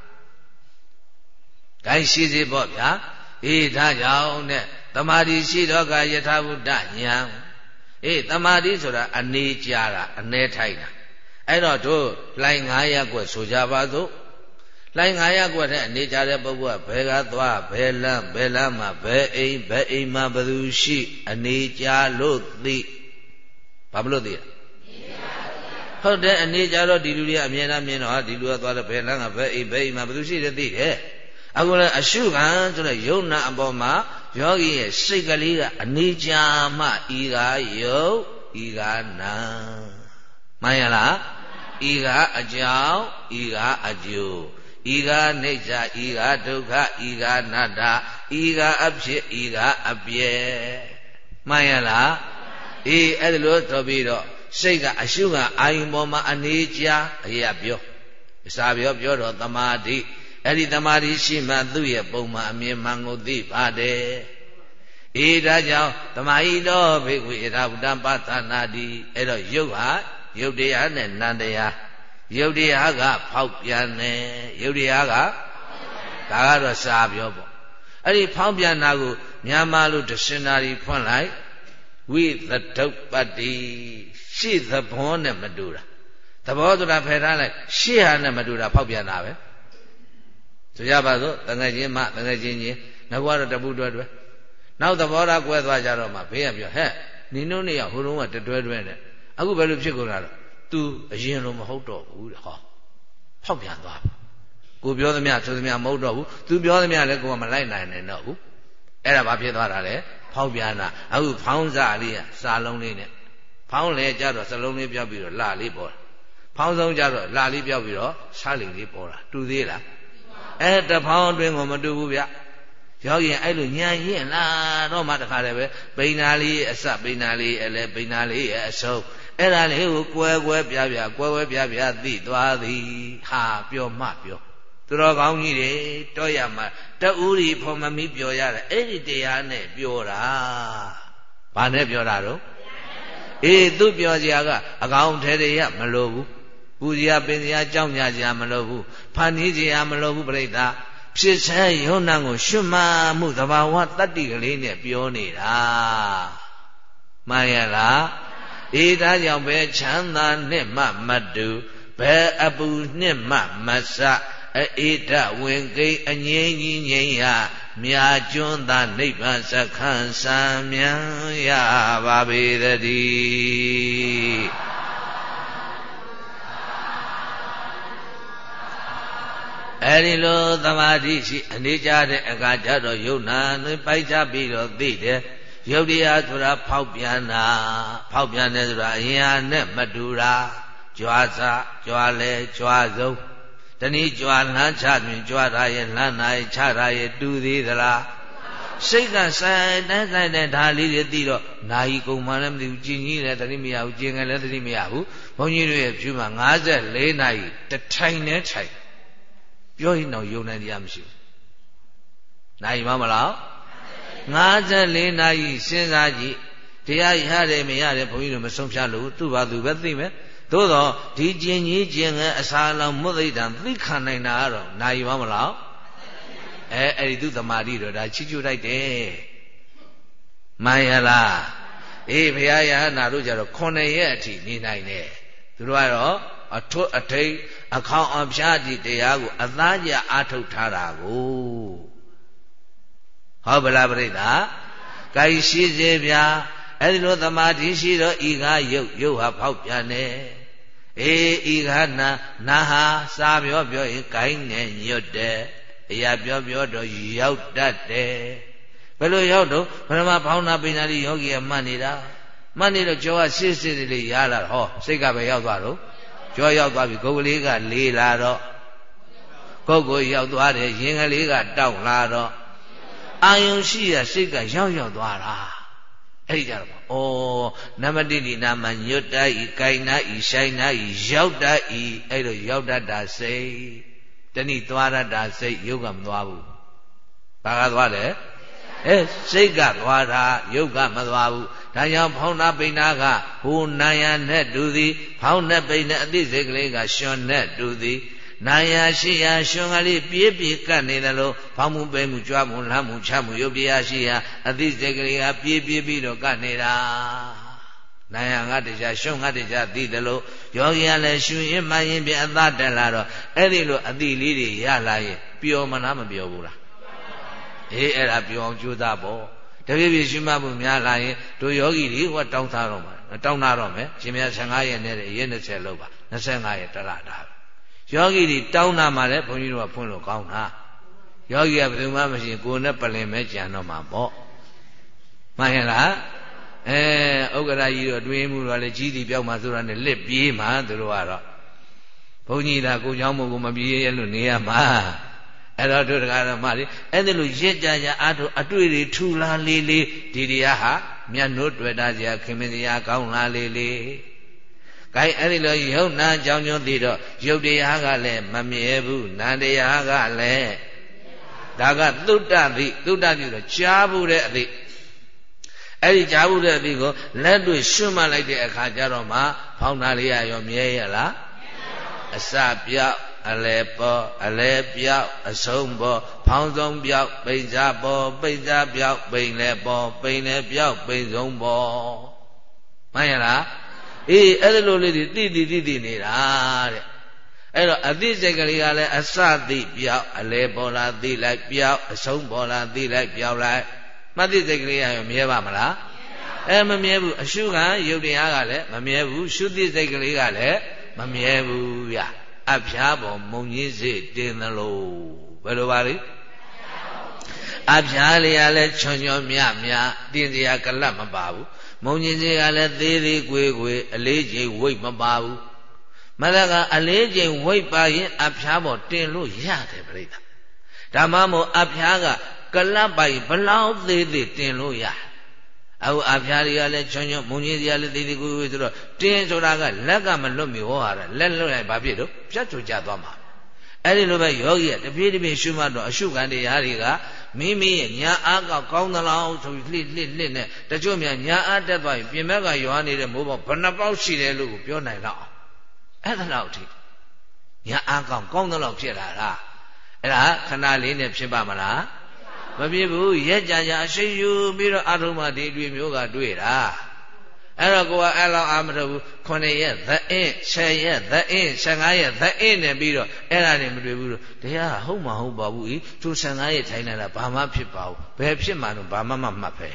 ဂိုင်းရှိစေပေါ့ဗျာအေးဒါကြောင့်တဲ့သမာဓိရှိတော့ကယထာဘုဒ္ဓဉာဏ်အေးသမာဓိဆိုတာအနေကြတာအနေထိုင်တာအဲ့တော့တို့လိုင်ငါးရပ်ကွက်ဆိုကြပါစို့လိုင်ငါးရပ်ကွက်ထဲအနေကြတဲ့ပုဂ္ဂိုလ်ကဘယ်ကသွားဘယ်လမ်းဘယ်လမ်းမှာဘယ်အိမ်ဘယ်အိမ်မှာဘယ်သူရှိအနေကြလို့သိဘာမလို့သိလဲဟုတ်တယ်အနေကြတော့ဒီလူတွေကအမြဲတမ်းမြင်တော့ဟာဒီလူကသွားတယ်ဘယ်လမ်းကဘယ်အိမ်ဘယ်အိမ်မှာဘယ်သူရှိတယ်သိတယ်အခုလည်းအရှုခံဆိုတဲ့ယုံနာအပေါ်မှာယောဂီရဲ့စိတ်ကလေးကအနေကြမှဤကာယုတ်ဤကာနာမှန်ရလားဤကာအကြောင်းဤကာအကျိုးဤကာနိစ္စဤကာဒုက္ခဤကာနတ္တဤကာအဖြစ်ဤကာအပြည့်မှန်ရလားအေးအဲ့ဒါလို့ဆိုပြီးတော့စိတ်ကအရှုခံအာယုံပေါ်မှာအနေကြအရာပြောအစာပြောပြောတော့သမာဓိအဲ့ဒီသမာဓိရှိမှသူ့ရဲ့ပုံမှန်အမြင်မှန်ကိုသိပါတယ်အေးဒါကြောင့်သမာဟိတောဘိက္ခုဣဒဗုဒ္ဓပသနာတိအဲ့တော့ယုတ်ဟာယုတ်တရားနဲ့နန္တရားယုတ်တရားကဖောက်ပြန်တယ်ယုတ်တရားကဒါကတော့စာပြောပေါ့အဲ့ဒီဖောက်ပြန်တာကိုမြန်မာလိုဒက္ရှင်နာရီဖွင့်လိုက်ဝိသတုပ္ပတ္တိရှေ့သဘောနဲ့မတူတာသဘောဆိုတာဖယ်ထားလိုက်ရှေ့ဟာနဲ့မတူတာဖောက်ပြန်တာပဲဆိုကြပါစို့တငယ်ချင်းမတငယ်ချင်းချင်းငါကတော့တပူတွဲတွဲနောက်သဘောထားကွဲသွားကြတော့မှဘေးကပြောဟဲ့နင်တို့နေရဟိုတုန်းကတတွဲတွဲနဲ့အခုဘယ်လိုဖြစ်ကုန်တာတော့ तू အရင်လိုမဟုတ်တော့ဘူးတဲ့ဟောဖောက်ပြန်သွားကိုပြောသမျှဆိုသမျှမဟုတ်တော့ဘူး तू ပြောသမျှလည်းကိုကမလိုက်နိုင်နဲ့တော့ဘူးအဲ့ဒါဘာဖြစ်သွားတာလဲဖောက်ပြန်တာအခုဖောင်းစားလေးကစာလုံးလေးနဲ့ဖောင်းလေကြတော့စလုံးလေးပြောက်ပြီးတော့လှလေးပေါ်တာဖောင်းဆုံးကြတော့လှလေးပြောက်ပြီးတော့စားလေးလေးပေါ်တာတူသေးလားအဲ့တဖောင်းအတွင်းကိုမတူဘူးဗျရောက်ရင်အဲ့လိုညံရင်လာတော့မှတခါတည်းပဲပိန်နာလေးအစပိန်နာလေးအလဲပိန်နာလေးရဲ့အဆုံးအဲ့ဒါလေးကိုကွဲကွဲပြားပြားကွဲကွဲပြားပြားသိသွားသည်ဟာပြောမှပြောသူတော်ကောင်းကြီးတွေတောရမှာတူရီဖော်မမီပြောရတယ်အဲ့ဒီတရားနဲ့ပြောတာဘာနဲ့ပြောတာတော့အေးသူပြောစရာကအကောင်ထဲတည်းရမလိုဘူးပူစရာပင်စရာကြောက်ညာစရာမလိုဘူးဖန်တီးစရာမလိုဘူးပြိဿဖြစ်ဆဲယုံနာကိုရှုမှတ်မှုသဘာဝတတ္တိကလေးနဲ့ပြောနေတာမှန်ရလားအေးဒါကြောင့်ပဲချမ်းသာနဲ့မှမတူဘယ်အပူနဲ့မှမဆအေဒဝင်ကိအငြိမ့်ကြီးငြိမ့်ရမြာကျွန်းသာနိဗ္ဗာန်စခန်းစံမြန်ရပါပေတည်းအဲဒီလိုသမာဓိရှိအနေကြတဲ့အခါကျတော့ယုံနာနဲ့ပိုက်ကြပြီးတော့သိတယ်ယုတ်တရားဆိုတာဖောက်ပြန်တာဖောက်ပြန်တယ်ဆိုတာအရင်ကနဲ့မတူတာကြွားစားကြွားလဲကြွားဆုံးတနည်းကြွားလှမ်းချတွင်ကြွားတာရဲ့လှမ်းတာရဲ့ချတာရဲ့တူသေးသလားစိတ်ကဆိုင်တိုင်းဆိုင်တဲ့ဓာလေးတွေသိတော့နာယီကုံမှလည်းမသိဘူးကြည်ကြီးလည်းတတိမရဘူးကျင်ငယ်လည်းတတိမရဘူးဘုန်းကြီးတို့ရဲ့ဖြူမှာ၅၄နာရီတထိုင်နဲ့ထိုင်ပြောရင်တော့ယုံနိုင်တရားမရှိဘူးနိုင်မမလား၅၄နာရီစဉ်းစားကြည့်တရားရတယ်မရတယ်ဘုန်းကြီးတို့မဆုံးဖြတ်လို့သူ့ဘာသူပဲသိမယ်သို့တော့ဒီကျင်ကြီးကျင်ငယ်အစာလောင်မွတ်သိတံသိခံနိုင်တာကတော့နိုင်မမလားအဲအဲ့ဒီသူသမာဓိတော့ဒါချီးကျူးလိုက်တယ်မှန်ရလားအေးဘုရားယဟနာတို့ကြတော့ခုနှစ်ရက်အထိနေနိုင်တယ်သူတို့ကတော့အထွတ်အထိပ်အခေါင်အဖျားကြီးတရားကိုအသားကျအားထုတ်ထားတာကိုဟုတ်ဗလားပြိဿ။ကိုင်ရှိစေဗျာအဲ့ဒီလိုသမာဓိရှိတော့ဤကားယုတ်ယုတ်ဟာဖောက်ပြန်တယ်။အေးဤကားနာနာဟာစာပြောပြောရင်ကိုင်နဲ့ညွတ်တယ်။အရာပြောပြောတော့ရောက်တတ်တယ်။ဘယ်လိုရောက်တော့ဘယ်မှာဖောင်းနာပိနာတိယောဂီကမှတ်နေတာ။မှတ်နေတော့ကြောကစစ်စစ်လေးရလာဟောစိတ်ကပဲရောက်သွားတော့ကြောရောက်သွားပြီကိုယ်ကလေးကလေးလာတော့ကိုယ်ကိုရောက်သွားတယ်ရင်ကလေးကတောက်လာတော့အာယုံရှိရစိတ်ကရောက်ရောက်သွားတာအဲ့ဒီကြတော့ဩနမတိတိနာမညွတ်တတ်ဤကိုင်နာဤဆိုင်နာဤရောက်တတ်ဤအဲ့လိုရောက်တတ်တာစိတ်တဏိသွားတတ်တာစိတ်ယုတ်ကမသွားဘူးဘာကသွားလဲအဲစိတ်ကသွားတာယုတ်ကမသွားဘူးဒါကြောင့်ဖောင်းနာပိဏကဟိုနာယနဲ့တူသည်ဖောင်းနဲ့ပိဏအသိစိတ်ကလေးကရှင်နဲ့တူသည်နာယရှိရာရှင်ကလေးပြေးပြေးကပ်နေတယ်လို့ဖောင်းမှုပဲမှုကြွားမှုလှမ်းမှုချမှုရုပ်ပြရရှိရာအသိစိတ်ကလေးကပြေးပြေးပြီးတော့ကပ်နေတာနိုင်ရငါတရားရှုံးငါတရားသိတယ်လို့ယောဂီကလည်းရှုရင်မှရင်ပြအသတက်လာတော့အဲ့ဒီလိုအတိလေးတွေရလာရင်ပျော်မလားမပျော်ဘူးလားအေးအဲ့ဒါပျော်အောင်ကြိုးစားပေါ့တပြည့်ပြည့်ရှုမှတ်မှုများလာရင်တို့ယောဂီတွေကတောင်းစားတော့မှာတောင်းတာတော့မယ်ရှင်မြတ်ဆယ်ငါးရက်နဲ့ရက်၂၀လောက်ပါ၂၅ရက်တလားတာယောဂီတွေတောင်းတာမှလည်းဘုန်းကြီးတို့ကဖွင့်လို့ကောင်းတာယောဂီကဘယ်သူမှမရှိကိုယ်နဲ့ပလင်မဲကြံတော့မှာပေါ့မှန်ရဲ့လားအဲဥက္ကရာကြီးတို့တွင်မှုတော့လေကြီးတီပြောက်မှဆိုတာနဲ့လက်ပြေးမှသူတို့ကတော့ဘုန်းကြီးကကိုเจ้าမို့ကိုမပြေးရလို့နေရမှာအဲ့တော့တို့တကားတော့မှလေအဲ့ဒါလို့ရစ်ကြကြအားထုတ်အတွေ့တွေထူလာလေးလေးဒီတရားဟာမျက်နှုတ်တွေ့တာစရာခင်မင်စရာကောင်းလာလေးလေးဂိုင်းအဲ့ဒီလိုယုံနာကြောင်းကျုံသိတော့ယုတ်တရားကလည်းမမြဲဘူးနန္တရားကလည်းဒါကသုတ္တသိသုတ္တသိတော့ကြားဘူးတဲ့အသိအဲ့ဒီကြားဘူးတဲ့အသိကိုလက်တွေ့ရှုမှတ်လိုက်တဲ့အခါကျတော့မှဖောင်းတာလေးရရောမြဲရလားအစပြောက်အလဲပေါ်အလဲပြောက်အဆုံးပေါ်ဖောင်းဆုံးပြောက်ပိန်စားပေါ်ပိန်စားပြောက်ပိန်လဲပေါ်ပိန်လဲပြောက်ပိန်ဆုံးပေါ်မှန်ရလားအေးအဲ့လိုလေးတွေတိတိတိတိနေတာတဲ့အဲ့တော့အသိစိတ်ကလေးကလည်းအစသိပြောက်အလဲပေါ်လာသိလိုက်ပြောက်အဆုံးပေါ်လာသိလိုက်ပြောက်လိုက်မှတ်သိစိတ်ကလေးရရောမြဲပါမလားအဲမမြဲဘူးအရှုခံယုတ်တရားကလည်းမမြဲဘူးရှုသိစိတ်ကလေးကလည်းမမြဲဘူးဗျအဖျားပေါ်မုံကြီးစိတင်သလိုဘယ်လိုပါလဲအဖျားလေးကလည်းချွန်ချွန်မြမြတင်စရာကလတ်မပါဘူးမုံကြီးစိကလည်းသေးသေးကွေးကွေးအလေးချိန်ဝိတ်မပါဘူးမလကအလေးချိန်ဝိတ်ပါရင်အဖျားပေါ်တင်လို့ရတယ်ပြိတ္တာဒါမှမဟုတ်အဖျားကကလတ်ပိုင်ဘလောက်သေးသေးတင်လို့ရအခုအဖျားတွေကလည်းချွန်ချွန်မုံကြီးတွေကလည်းသေးသေးကွေးကွေးဆိုတော့တင်းဆိုတာကလက်ကမလွတ်မီဟောရတာလက်လွတ်လိုက်ဘာဖြစ်တော့ပြတ်ချွတ်ကြသွားမှာအဲ့ဒီလိုပဲယောဂီကတပြေးတပြေးရှုမှတ်တော့အရှုခံတရားတွေကမိမိရဲ့ညာအားကောက်ကောင်းသလားဆိုပြီးလှစ်လှစ်လှစ်နဲ့တချို့များညာအားတက်သွားရင်ပြင်ဘက်ကရွာနေတဲ့မိုးပေါက်ဘယ်နှပေါက်ရှိတယ်လို့ပြောနိုင်တော့အဲ့ဒါတော့ဒီညာအားကောက်ကောင်းသလားဖြစ်လာတာအဲ့ဒါခဏလေးနဲ့ဖြစ်ပါမလားမဖြစ်ဘူးရက်ကြကြအရှိယူပြီးတော့အထုံးမှဒီတွေ့မျိုးကတွေ့တာအဲ့တော့ကိုကအဲ့လောက်အာမထုတ်ဘူးခုနှစ်ရက်သအင်းဆယ်ရက်သအင်းဆယ်ငါးရက်သအင်းနဲ့ပြီးတော့အဲ့ဒါတွေမတွေ့ဘူးလို့တရားဟုတ်မှဟုတ်ပါဘူးဤသူဆယ်ငါးရက်ထိုင်နေတာဘာမှဖြစ်ပါဘူးဘယ်ဖြစ်မှတော့ဘာမှမမှတ်ပဲ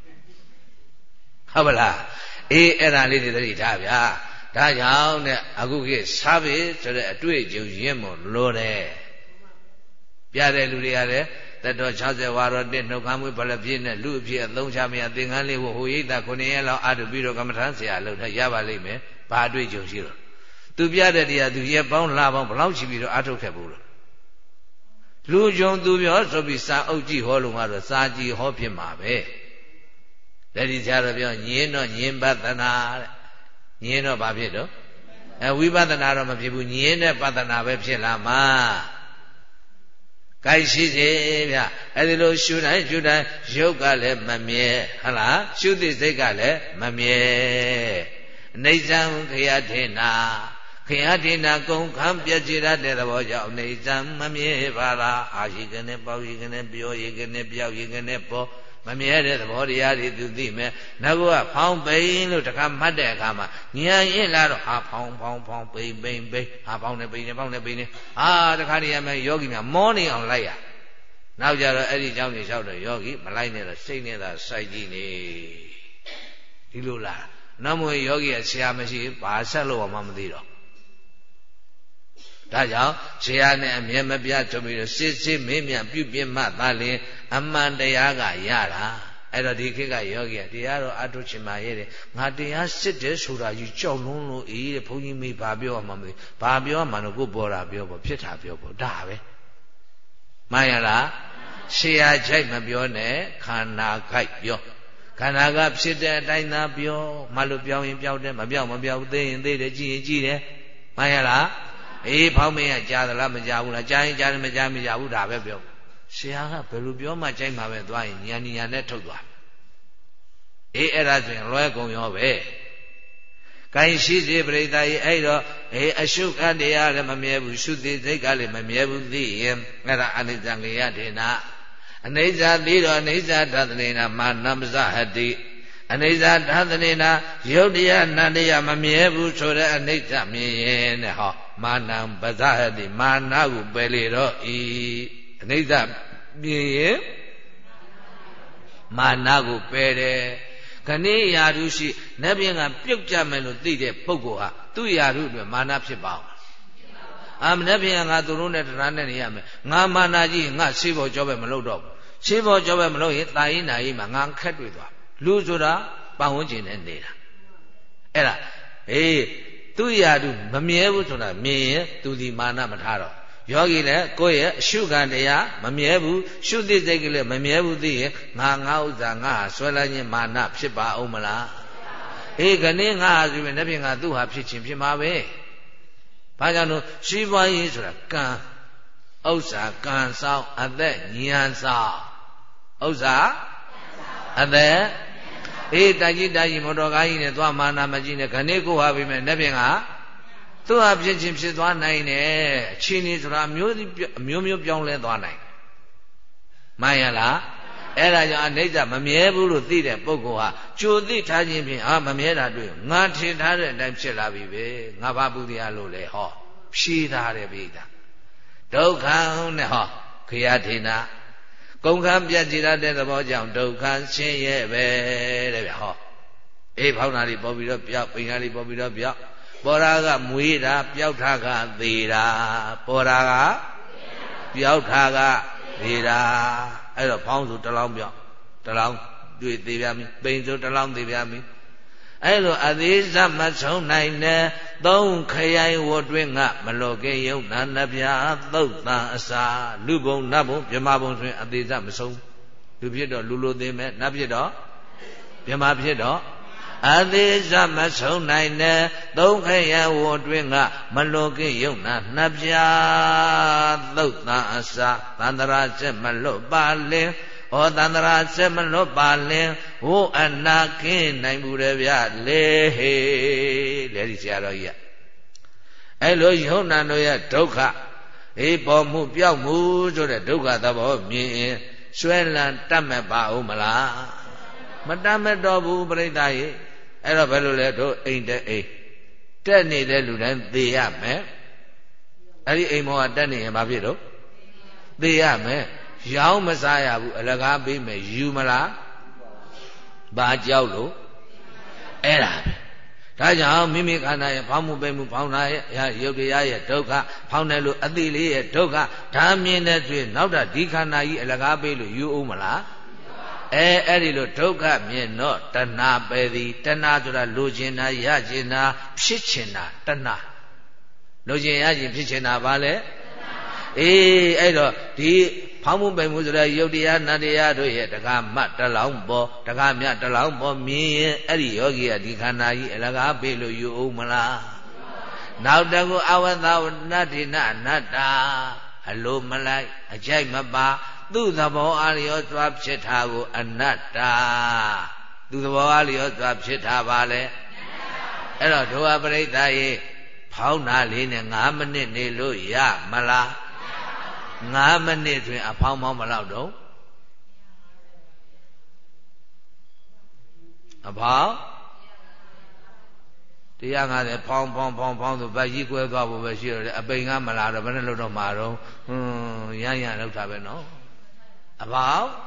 ဟုတ်ပါလားအေးအဲ့ဒါလေးတွေသတိထားဗျာဒါကြောင့်တဲ့အခုခေတ်စားပြီဆိုတဲ့အတွေ့အကြုံရင့်မို့လို့တယ်ပြတဲ့လူတွေကလည်းတတော်၆၀ဝါရောတစ်နှုတ်ခမ်းမွေးဘလပြည့်နဲ့လူအဖြစ်အသုံးချမရသင်္ကန်းလေးကိုဟိုရိတ်တာခုနှစ်ရက်လောက်အားထုတ်ပြီးတော့ကမ္မထမ်းဆရာလုပ်ထားရပါလိမ့်မယ်ဘာအတွေ့အကြုံရှိတော့သူပြတဲ့တရားသူရက်ပေါင်းလပေါင်းဘလောက်ရှိပြီးတော့အားထုတ်ခဲ့ဘူးလို့လူကြုံသူပြောဆိုပြီးစာအုပ်ကြည့်ဟောလို့ကတော့စာကြည့်ဟောဖြစ်မှာပဲလက်ဒီဆရာတော်ပြောညင်းတော့ညင်းပဿနာတဲ့ညင်းတော့ဘာဖြစ်တော့အဲဝိပဿနာတော့မဖြစ်ဘူးညင်းတဲ့ပဿနာပဲဖြစ်လာမှာကိုက်ရှိစေဗျအဲ့ဒီလိုရှုတိုင်းရှုတိုင်းရုပ်ကလည်းမမြဲဟလားရှုသိစိတ်ကလည်းမမြဲအနိစ္စံခယထေနာခယထေနာကုံခံပြည့်ကြရတဲ့သဘောကြောင့်အနိစ္စံမမြဲပါလားအာရှိကနေပေါရှိကနေပြောရှိကနေပြောက်ရှိကနေပေါ်မမြဲတဲ့သဘောတရားတွေသူသိမယ်နောက်ကဖောင်းပိန်လို့တခါမှတ်တဲ့အခါမှာဉာဏ်ရင်လာတော့ဟာဖောင်းဖောင်းဖောင်းပိန်ပိန်ပိန်ဟာဖောင်းနေပိန်နေဖောင်းနေပိန်နေဟာတခါတည်းရမယ်ယောဂီများမောနေအောင်လိုက်ရနောက်ကြတော့အဲ့ဒီเจ้าနေလျှောက်တော့ယောဂီမလိုက်နဲ့တော့စိတ်နဲ့သာစိုက်ကြည့်နေဒီလိုလားနောက်မှယောဂီကဆရာမရှိဘာဆက်လို့မှမသိတော့ဒါကြောင့်ဆရာနဲ့အမြဲမပြတ်ဆိုပြီးတော့စစ်စစ်မင်းမြပြုပြင်းမှသာလျှင်အမှန်တရားကရတာအဲ့တော့ဒီခေတ်ကယောဂီကတရားတော့အထုချင်ပါရဲ့တဲ့ငါတရားစစ်တယ်ဆိုတာယူကြောက်လွန်းလို့အေးတဲ့ဘုန်းကြီးမေးဘာပြောမှမသိဘာပြောမှတော့ကိုယ်ပေါ်တာပြောပေါ်ဖြစ်တာပြောပေါ်ဒါပဲမှန်ရလားဆရာကြိုက်မပြောနဲ့ခန္ဓာခိုက်ပြောခန္ဓာကဖြစ်တဲ့အတိုင်းသာပြောမလို့ပြောင်းရင်ပြောင်းတယ်မပြောင်းမပြောင်းသိရင်သိတယ်ကြည့်ရင်ကြည့်တယ်မှန်ရလားအေးဖောင်းမင်းကကြားသလားမကြားဘူးလားကြားရင်ကြားတယ်မကြားမကြားဘူးဒါပဲပြောဆရာကဘယ်လိုပြောမှကြိုက်မှာပဲသွားရင်ညာညာနဲ့ထုတ်သွားအေးအဲ့ဒါဆိုရင်လွဲကုန်ရောပဲကိုင်ရှိစေပရိသတ်ကြီးအဲ့တော့အေးအရှုခတရားလည်းမမြဲဘူးရှုသိစိတ်ကလည်းမမြဲဘူးသိရင်အဲ့ဒါအနိစ္စံကေယဒေနာအနိစ္စသိတော့အနိစ္စတသနေနာမာနမဇဟတိအနိစ္စသာသနေနာယုတ်တရားနန္တရားမမြဲဘူးဆိုတဲ့အနိစ္စမြင်ရင်တဲ့ဟောမာနံပဇဟတိမာနကိုပယ်လေတော့ဤအနိစ္စမြင်ရင်မာနကိုပယ်တယ်ခဏိယာရုရှိနတ်ပြင်ကပြုတ်ကြမယ်လို့သိတဲ့ပုဂ္ဂိုလ်ဟာသူ့ယာရုအတွက်မာနဖြစ်ပါအောင်အာမနတ်ပြင်ကငါသူတို့နဲ့တရားနဲ့နေရမယ်ငါမာနကြီးငါရှေးဘောကြောပဲမလုပ်တော့ဘူးရှေးဘောကြောပဲမလုပ်ရင်တာရင်နာရင်မှာငါခက်တွေ့သွားလူဆိုတာပတ်ဝန်းကျင်နဲ့နေတာအဲ့ဒါအေးသူ့ယာရုမမြဲဘူးဆိုတာမြင်ရင်သူဒီမာနမထားတော့ယောဂီလည်းကိုယ့်ရဲ့အရှုခံတရားမမြဲဘူးရှုသိစိတ်ကလေးမမြဲဘူးသိရင်ငါငါဥစ္စာငါဆွဲလိုက်ခြင်းမာနဖြစ်ပါအောင်မလားအေးခဏငါဆိုရင်လည်းပြင်ကသူ့ဟာဖြစ်ခြင်းဖြစ်မှာပဲဘာကြောင့်လို့ရှိပွားရေးဆိုတာကံဥစ္စာကံဆောင်အသက်ဉာဏ်ဆောင်ဥစ္စာအသက်အေးတာကြီးတာကြီးမော်တော်ကားကြီးနဲ့သွားမာနာမကြီးနဲ့ခဏကိုဟာပြီမဲ့လည်းပြင်ကသူ့ဟာဖြစ်ခြင်းဖြစ်သွားနိုင်တယ်အချင်းကြီးဆိုတာမျိုးအမျိုးမျိုးပြောင်းလဲသွားနိုင်မှန်ရလားအဲ့ဒါကြောင့်အနိစ္စမမြဲဘူးလို့သိတဲ့ပုဂ္ဂိုလ်ဟာကြိုသိထားခြင်းဖြင့်အာမမြဲတာတွေ့ငါထင်ထားတဲ့အတိုင်းဖြစ်လာပြီပဲငါဘာပုဒ်တရားလို့လဲဟောဖြေထားတယ်ပိဒါဒုက္ခနဲ့ဟောခရထေနာကုန်ခံပြတ်ကြည်ရတဲ့သဘောကြောင့်ဒုက္ခရှင်းရဲ့ပဲတဲ့ဗျဟောအေးဖောင်းတာတွေပေါ်ပြီးတော့ပြောက်ပိန်တာတွေပေါ်ပြီးတော့ပြောက်ပေါ်တာကမွေးတာပျောက်တာကသေးတာပေါ်တာကပျောက်တာကသေးတာအဲ့တော့ဖောင်းဆိုတစ်လောင်းပြောက်တစ်လောင်းတွေ့သေးပြန်ပြီပိန်ဆိုတစ်လောင်းသေးပြန်ပြီအဲ့လိုအသေးစမဆုံးနိုင်တဲ့သုံးခရိုင်ဝတ်တွင်းကမလောကေယုံနာနှပြသုတ်တန်အစာလူဘုံနတ်ဘုံမြမဘုံဆိုရင်အသေးစမဆုံးလူဖြစ်တော့လူလိုသေးမဲ့နတ်ဖြစ်တော့မြမဖြစ်တော့အသေးစမဆုံးနိုင်တဲ့သုံးခရိုင်ဝတ်တွင်းကမလောကေယုံနာနှပြသုတ်တန်အစာသန္တရာချက်မလွတ်ပါလင်ဩသန္တရာဆက်မလွတ်ပါလင်ဟိုအနာခင်းနိုင်ဘူးတယ်ဗျလေဟေးလေဒီဆရာတော်ကြီးကအဲ့လိုယုံနာတို့ရဲ့ဒုက္ခအေးပေါ်မှုပြောက်မှုဆိုတဲ့ဒုက္ခသဘောမြင်ရင်ဆွဲလန်းတတ်မဲ့ပါဦးမလားမတတ်မဲ့တော့ဘူးပြိဿကြီးအဲ့တော့ဘယ်လိုလဲတို့အိမ်တဲ့အိမ်တက်နေတဲ့လူတိုင်းသေရမယ်အဲ့ဒီအိမ်မောကတက်နေရင်ဘာဖြစ်တော့သေရမယ်ရောင်းမစားရဘူးအလကားပေးမယ်ယူမလားဘာကြောက်လို့အဲ့ဒါပဲဒါကြောင့်မိမိခန္ဓာရဲ့ဖောင်းမှုပိမှုဖောင်းတာရဲ့ရုပ်တရားရဲ့ဒုက္ခဖောင်းတယ်လို့အတိလေးရဲ့ဒုက္ခဒါမြင်တဲ့တွေ့နောက်တာဒီခန္ဓာကြီးအလကားပေးလို့ယူအောင်မလားအဲအဲ့ဒီလိုဒုက္ခမြင်တော့တဏှာပဲသည်တဏှာဆိုတာလိုချင်တာရချင်တာဖြစ်ချင်တာတဏှာလိုချင်ရချင်ဖြစ်ချင်တာဘာလဲအေးအဲ့တော့ဒီဖောင်းမှုပိန်မှုဆိုတဲ့ယုတ်တရားနတ်တရားတို့ရဲ့တက္ကမတလောင်းပေါ်တက္ကမြတလောင်းပေါ်မြင်ရင်အဲ့ဒီယောဂီကဒီခန္ဓာကြီးအလကားပေးလို့ယူအောင်မလားနောက်တကူအဝတ္တဝနတ္တိနအနတ္တာအလိုမလိုက်အကြိုက်မပါသူ့သဘောအားလျောစွာဖြစ်တာကိုအနတ္တာသူ့သဘောအားလျောစွာဖြစ်တာပါလေအဲ့တော့ဒုဝပရိသတ်ရေဖောင်းတာလေးနဲ့၅မိနစ်နေလို့ရမလားငါးမိနစ်တွင်အဖောင်းမောင်းမလောက်တော့အဖောင်းတရားငါးဆယ်ဖောင်းဖောင်းဖောင်းဖောင်းဆိုဗတ်ကြီးကွဲသွားဖို့ပဲရှိရတယ်အပိန်ကမလာတော့ဘယ်နဲ့လို့တော့မှာတော့ဟွန်းရမ်းရမ်းလောက်တာပဲနော်အဖောင်း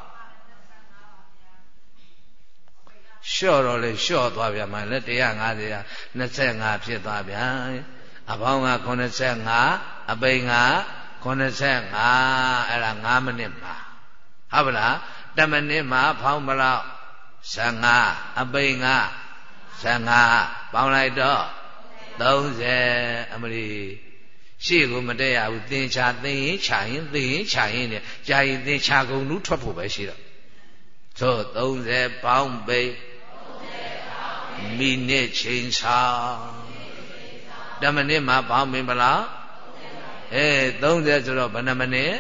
လျှော့တော့လေလျှော့သွားပြန်မှလည်းတရားငါးဆယ်က၂၅ဖြစ်သွားပြန်အဖောင်းကခုနှစ်ဆယ့်ငါအပိန်ကခုနှစ်ဆယ့်ငါအဲ့ဒါ၅မိနစ်မှာဟုတ်ပါလားတမိနစ်မှာဖောင်းမလောက်ဆယ့်ငါအပိန်ကဆယ့်ငါပေါင်းလိုက်တော့သုံးဆယ်အမလီရှေ့ကိုမတက်ရဘူးသင်္ချာသင်ရင်ခြာရင်သင်ရင်ခြာရင်နဲ့ကြာရင်သင်္ချာကုန်လူထွက်ဖို့ပဲရှိတော့သို့သုံးဆယ်ပေါင်းပိန်မိနစ်ချိန်ဆောင်တမိနစ်မှာပေါင်းမင်းဗလားအဲသုံးဆယ်ဆိုတော့ဘယ်နှမိနစ်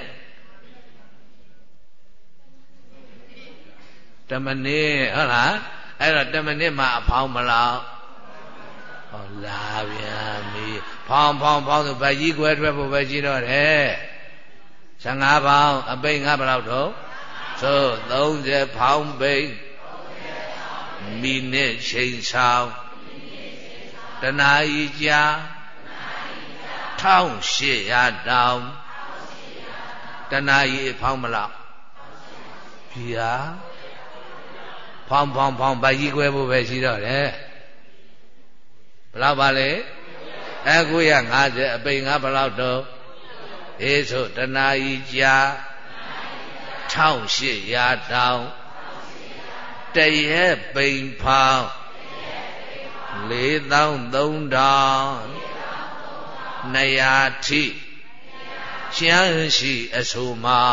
တမိနစ်ဟုတ်လားအဲ့တော့တမိနစ်မှာအဖောင်းမလားဟောလာပြန်ပြီဖောင်းဖောင်းဖောင်းဆိုဗတ်ကြီးကွဲထွက်ဖို့ပဲရှိတော့တယ်ဆယ့်ငါပေါင်းအပိန်ကဘယ်လောက်တော့ဆိုသုံးဆယ်ဖောင်းပိန်မိနစ်ချိန်ဆောင်တနာဤကြာထောင်ရှစ်ရာတောင်တနာဤဖောင်းမလောက်ဗျာဖောင်းဖောင်းဖောင်းဗကြီးခွဲဖို့ပဲရှိတော့တယ်ဘယ်လောက်ပါလဲအခုရငါးဆယ်အပိန်ငါဘယ်လောက်တော့အေးဆိုတနာဤကြာထောင်ရှစ်ရာတောင်တရဲပိန်ဖောင်းလေးသောင်းသုံးထောင်နှစ်ရာထိရှမ်းရှိအဆိုမှာ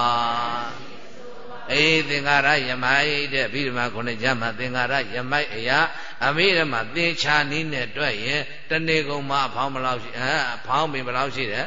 အေးသင်္ကာရယမိုက်တဲ့ဗိဓမာခုနှစ်ကျမ်းမှာသင်္ကာရယမိုက်အရာအမိဓမ္မသင်္ချာနီးနဲ့တွက်ရင်တနေ့ကုန်မှာအဖောင်းဘယ်လောက်ရှိအဲအဖောင်းပင်ဘယ်လောက်ရှိတယ်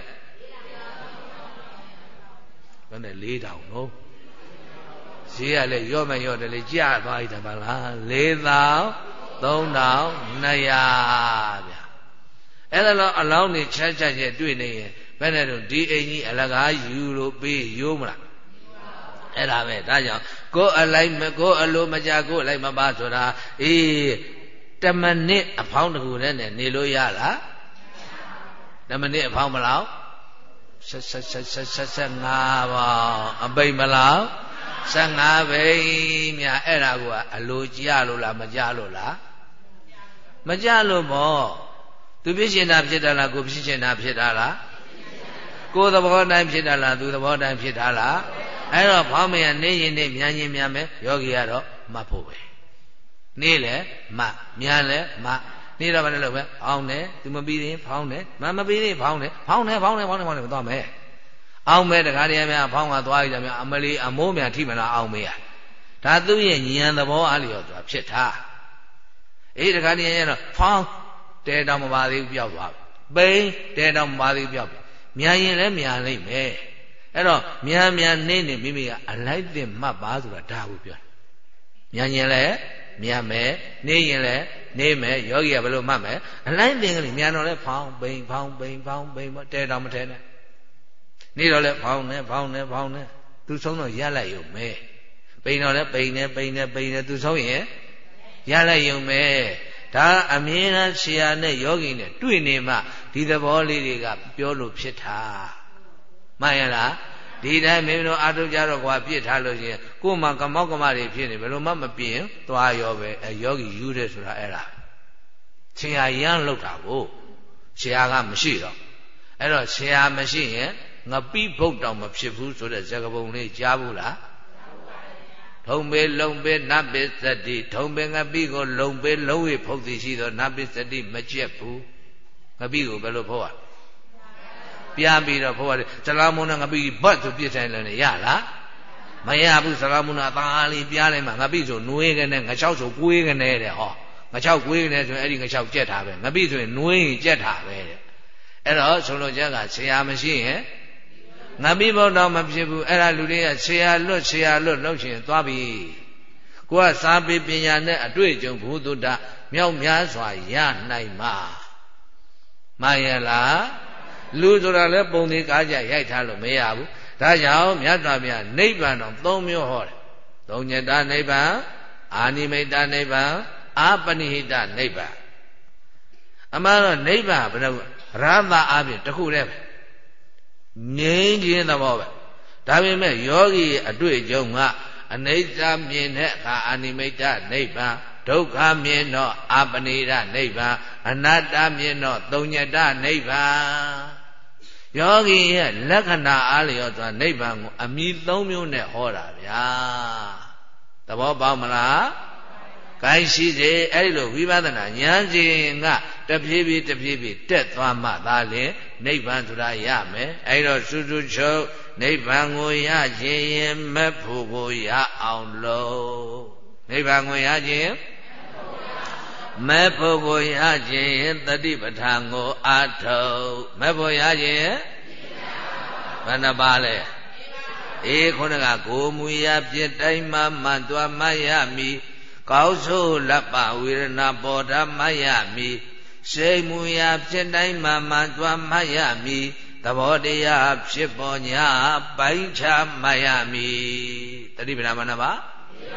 ဘယ်နဲ့လေးတောင်နော်ဈေးကလည်းရော့မရော့တယ်လေကြာသွားပြီတပါလားလေးသောင်းသုံးထောင်နှစ်ရာဗျအဲ့ဒါတော့အလောင်းနေချက်ချက်ချက်တွေ့နေရင်ဘယ်နဲ့တော့ဒီအိမ်ကြီးအလကားယူလို့ပေးရိုးမလားအဲ့ဒါပဲဒါကြောင့်ကိုယ်အလိုက်မကိုယ်အလိုမကြကိုယ်အလိုက်မပါဆိုတာအေးတမနစ်အဖောင်းတကူနဲ့နေလို့ရလားတမနစ်အဖောင်းမလားဆက်ဆက်ဆက်ဆက်ဆက်ဆက်ငါးပါအပိန်မလားဆယ်ငါးပိန်မြအဲ့ဒါကအလိုကြလို့လားမကြလို့လားမကြလို့ပေါ့သူဖြစ်ရှင်တာဖြစ်တာလားကိုဖြစ်ရှင်တာဖြစ်တာလားကိုသဘောတိုင်းဖြစ်တာလားသူသဘောတိုင်းဖြစ်တာလားအဲ့တော့ဖောင်းမရနေရင်နေမြန်ရင်မြန်မယ်ယောဂီကတော့မှတ်ဖို့ပဲနေလေမှတ်မြန်လေမှတ်နေတော့ဘာလို့ပဲဖောင်းတယ်သူမပြီးရင်ဖောင်းတယ်မမပြီးရင်ဖောင်းတယ်ဖောင်းတယ်ဖောင်းတယ်ဖောင်းတယ်ဖောင်းတယ်သွားမယ်အောင်မဲတခါတည်းများဖောင်းကသွားရကြများအမလီအမိုးများထိမလားအောင်မဲရဒါသူ့ရဲ့ဉာဏ်သဘောအားလျော်သွားဖြစ်တာအေးတခါတည်းရတော့ဖောင်းတဲတောင်မပါသေးဘူးပြောက်သွားပိန်တဲတောင်မပါသေးဘူးပြောက်မြန်ရင်လည်းမြန်လိမ့်မယ်အဲ့တော့မြန်မြန်နေနေမိမိကအလိုက်တင်မှတ်ပါဆိုတာဒါကိုပြောမြန်ရင်လည်းမြန်မယ်နေရင်လည်းနေမယ်ယောဂီကဘယ်လိုမှတ်မယ်အလိုက်တင်ကလေးမြန်တော့လဲဖောင်းပိန်ဖောင်းပိန်ဖောင်းပိန်တဲတောင်မထဲနဲ့နေတော့လဲဖောင်းနေဖောင်းနေဖောင်းနေသူဆုံးတော့ရလိုက်ရုံပဲပိန်တော့လဲပိန်နေပိန်နေပိန်နေသူဆုံးရင်ရလိုက်ရုံပဲဒါအမြဲတမ်းဆရာနဲ့ယောဂီနဲ့တွေ့နေမှဒီသဘောလေးတွေကပြောလို့ဖြစ်တာမှန်ရလားဒီတိုင်းမင်းတို့အာထုတ်ကြတော့ကွာပြစ်ထားလို့ရှိရင်ကိုယ်မှကမောက်ကမတွေဖြစ်နေဘယ်လိုမှမပြင်းသွားရောပဲအဲယောဂီယူတယ်ဆိုတာအဲ့ဒါဆရာရမ်းလောက်တာကိုဆရာကမရှိတော့အဲ့တော့ဆရာမရှိရင်ငပိဘုတ်တောင်မဖြစ်ဘူးဆိုတဲ့ဇဂပုံလေးကြားဘူးလားထုံပေလုံပေနပိစတိထုံပေငပိကိုလုံပေလုံးဝဖုတ်သိရှိတော့နပိစတိမကျက်ဘူးငပိကိုဘယ်လိုဖုတ်ရပြပြီးတော့ဖုတ်ရတယ်ဇလာမုန်းနဲ့ငပိဘတ်ဆိုပြစ်ဆိုင်လည်းရလားမရဘူးဇလာမုန်းကအသားလေးပြလိုက်မှငပိဆိုနွေးကနေငချောက်ဆိုကွေးကနေတဲ့ဟောငချောက်ကွေးကနေဆိုရင်အဲ့ဒီငချောက်ကြက်တာပဲငပိဆိုရင်နွေးရင်ကြက်တာပဲတဲ့အဲ့တော့ဆိုလိုချက်ကဆရာမရှိရင်ငပိဘုတ်တော့မဖြစ်ဘူးအဲ့ဒါလူတွေကဆရာလွတ်ဆရာလွတ်လို့ရှိရင်သွားပြီကိုကစာပေပညာနဲ့အတွေ့အကြုံဘုဒ္ဓမြောက်များစွာရနိုင်မှာမှန်ရလားလူဆိုတာလည်းပုံသေးကားကြရိုက်ထားလို့မရဘူးဒါကြောင့်မြတ်စွာဘုရားနိဗ္ဗာန်တော်သုံးမျိုးဟောတယ်သုံးညတနိဗ္ဗာန်အာနိမိတနိဗ္ဗာန်အာပနိဟိတနိဗ္ဗာန်အမှန်တော့နိဗ္ဗာန်ဘယ်လိုရသအပြင်တစ်ခုတည်းပဲငြိမ်းခြင်းသဘောပဲဒါပေမဲ့ယောဂီအတွေ့အကြုံကအနိစ္စမြင်တဲ့အခါအာနိမိတနိဗ္ဗာန်ဒုက္ခမြင်တော့အာပနိဒနိဗ္ဗာန်အနတ္တမြင်တော့သုံးညတနိဗ္ဗာန်ယောဂီရဲ့လက္ခဏာအားလျော်စွာနိဗ္ဗာန်ကိုအမည်သုံးမျိုးနဲ့ဟောတာဗျာသဘောပေါက်မလားကိုင်းရှိစေအဲ့လိုဝိပဿနာဉာဏ်စဉ်ကတဖြည်းဖြည်းတဖြည်းဖြည်းတက်သွားမှသာလေနိဗ္ဗာန်ဆိုတာရမယ်အဲ့တော့စုစုချုပ်နိဗ္ဗာန်ကိုရခြင်းရင်မဖို့ကိုရအောင်လို့နိဗ္ဗာန်ကိုရခြင်းမဲ့ဖို့ကိုရခြင်းတတိပဋ္ဌာန်ကိုအာထုတ်မဲ့ဖို့ရခြင်းဘယ်နှပါလဲအေးခုနကကိုမူရပြစ်တိုင်းမှမှန်သွားမှရမည်ကောင်းဆိုးလပ္ပဝေဒနာပေါ်ဓမ္မယမိစိတ်မူရာဖြစ်တိုင်းမှမှန်သွားမှရမည်သဘောတရားဖြစ်ပေါ်ညာပိုင်းခြားမှရမည်တတိပဌာမနာပါ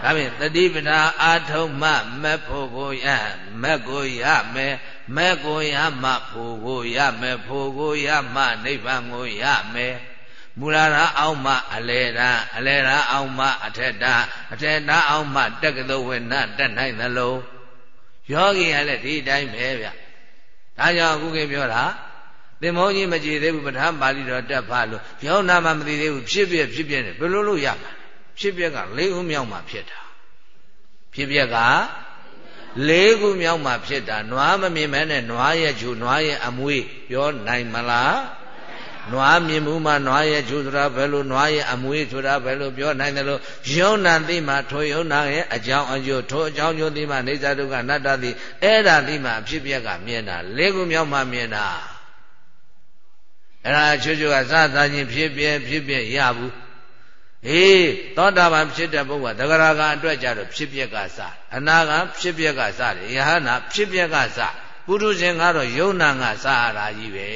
ဒါဖြင့်တတိပဌာအာထုံမမက်ဖို့ကိုရမက်ကိုရမယ်မက်ကိုရမှဖို့ကိုရမယ်ဖို့ကိုရမှနိဗ္ဗာန်ကိုရမယ်မူလရာအောင်မှအလေရာအလေရာအောင်မှအထက်တာအထက်တာအောင်မှတက္ကသိုလ်ဝိနတက်နိုင်သလိုယောဂီကလည်းဒီတိုင်းပဲဗျဒါကြောင့်အခုကပြောတာသင်္ဘောကြီးမကြည်သေးဘူးပဋ္ဌာန်းပါဠိတော်တက်ဖားလို့ယောနာမှမသိသေးဘူးဖြစ်ပြဖြစ်ပြနေဘယ်လိုလုပ်ရမှာဖြစ်ပြကလေးခုမြောက်မှဖြစ်တာဖြစ်ပြကလေးခုမြောက်မှဖြစ်တာနွားမမြင်မဲနဲ့နွားရဲ့ဂျူနွားရဲ့အမွေးပြောနိုင်မလားနွားမြင်မှုမှနွားရဲ့ဂျူဆိုတာဘယ်လိုနွားရဲ့အမွေးဆိုတာဘယ်လိုပြောနိုင်တယ်လို့ယုံနာသိမှထိုယုံနာရဲ့အကြောင်းအကျိုးထိုအကြောင်းကျိုးသိမှနေဇာတုကအနတ္တသိအဲ့ဒါသိမှဖြစ်ပြကမြင်တာလေးခုမြောက်မှမြင်တာအဲ့ဒါချွတ်ချွတ်ကစသချင်းဖြစ်ပြဖြစ်ပြရဘူးအေးသောတာပန်ဖြစ်တဲ့ပုဂ္ဂိုလ်ကသဂရကအတွက်ကြတော့ဖြစ်ပြကစအနာကဖြစ်ပြကစတယ်ယဟနာဖြစ်ပြကစပုထုဇဉ်ကတော့ယုံနာကစရတာကြီးပဲ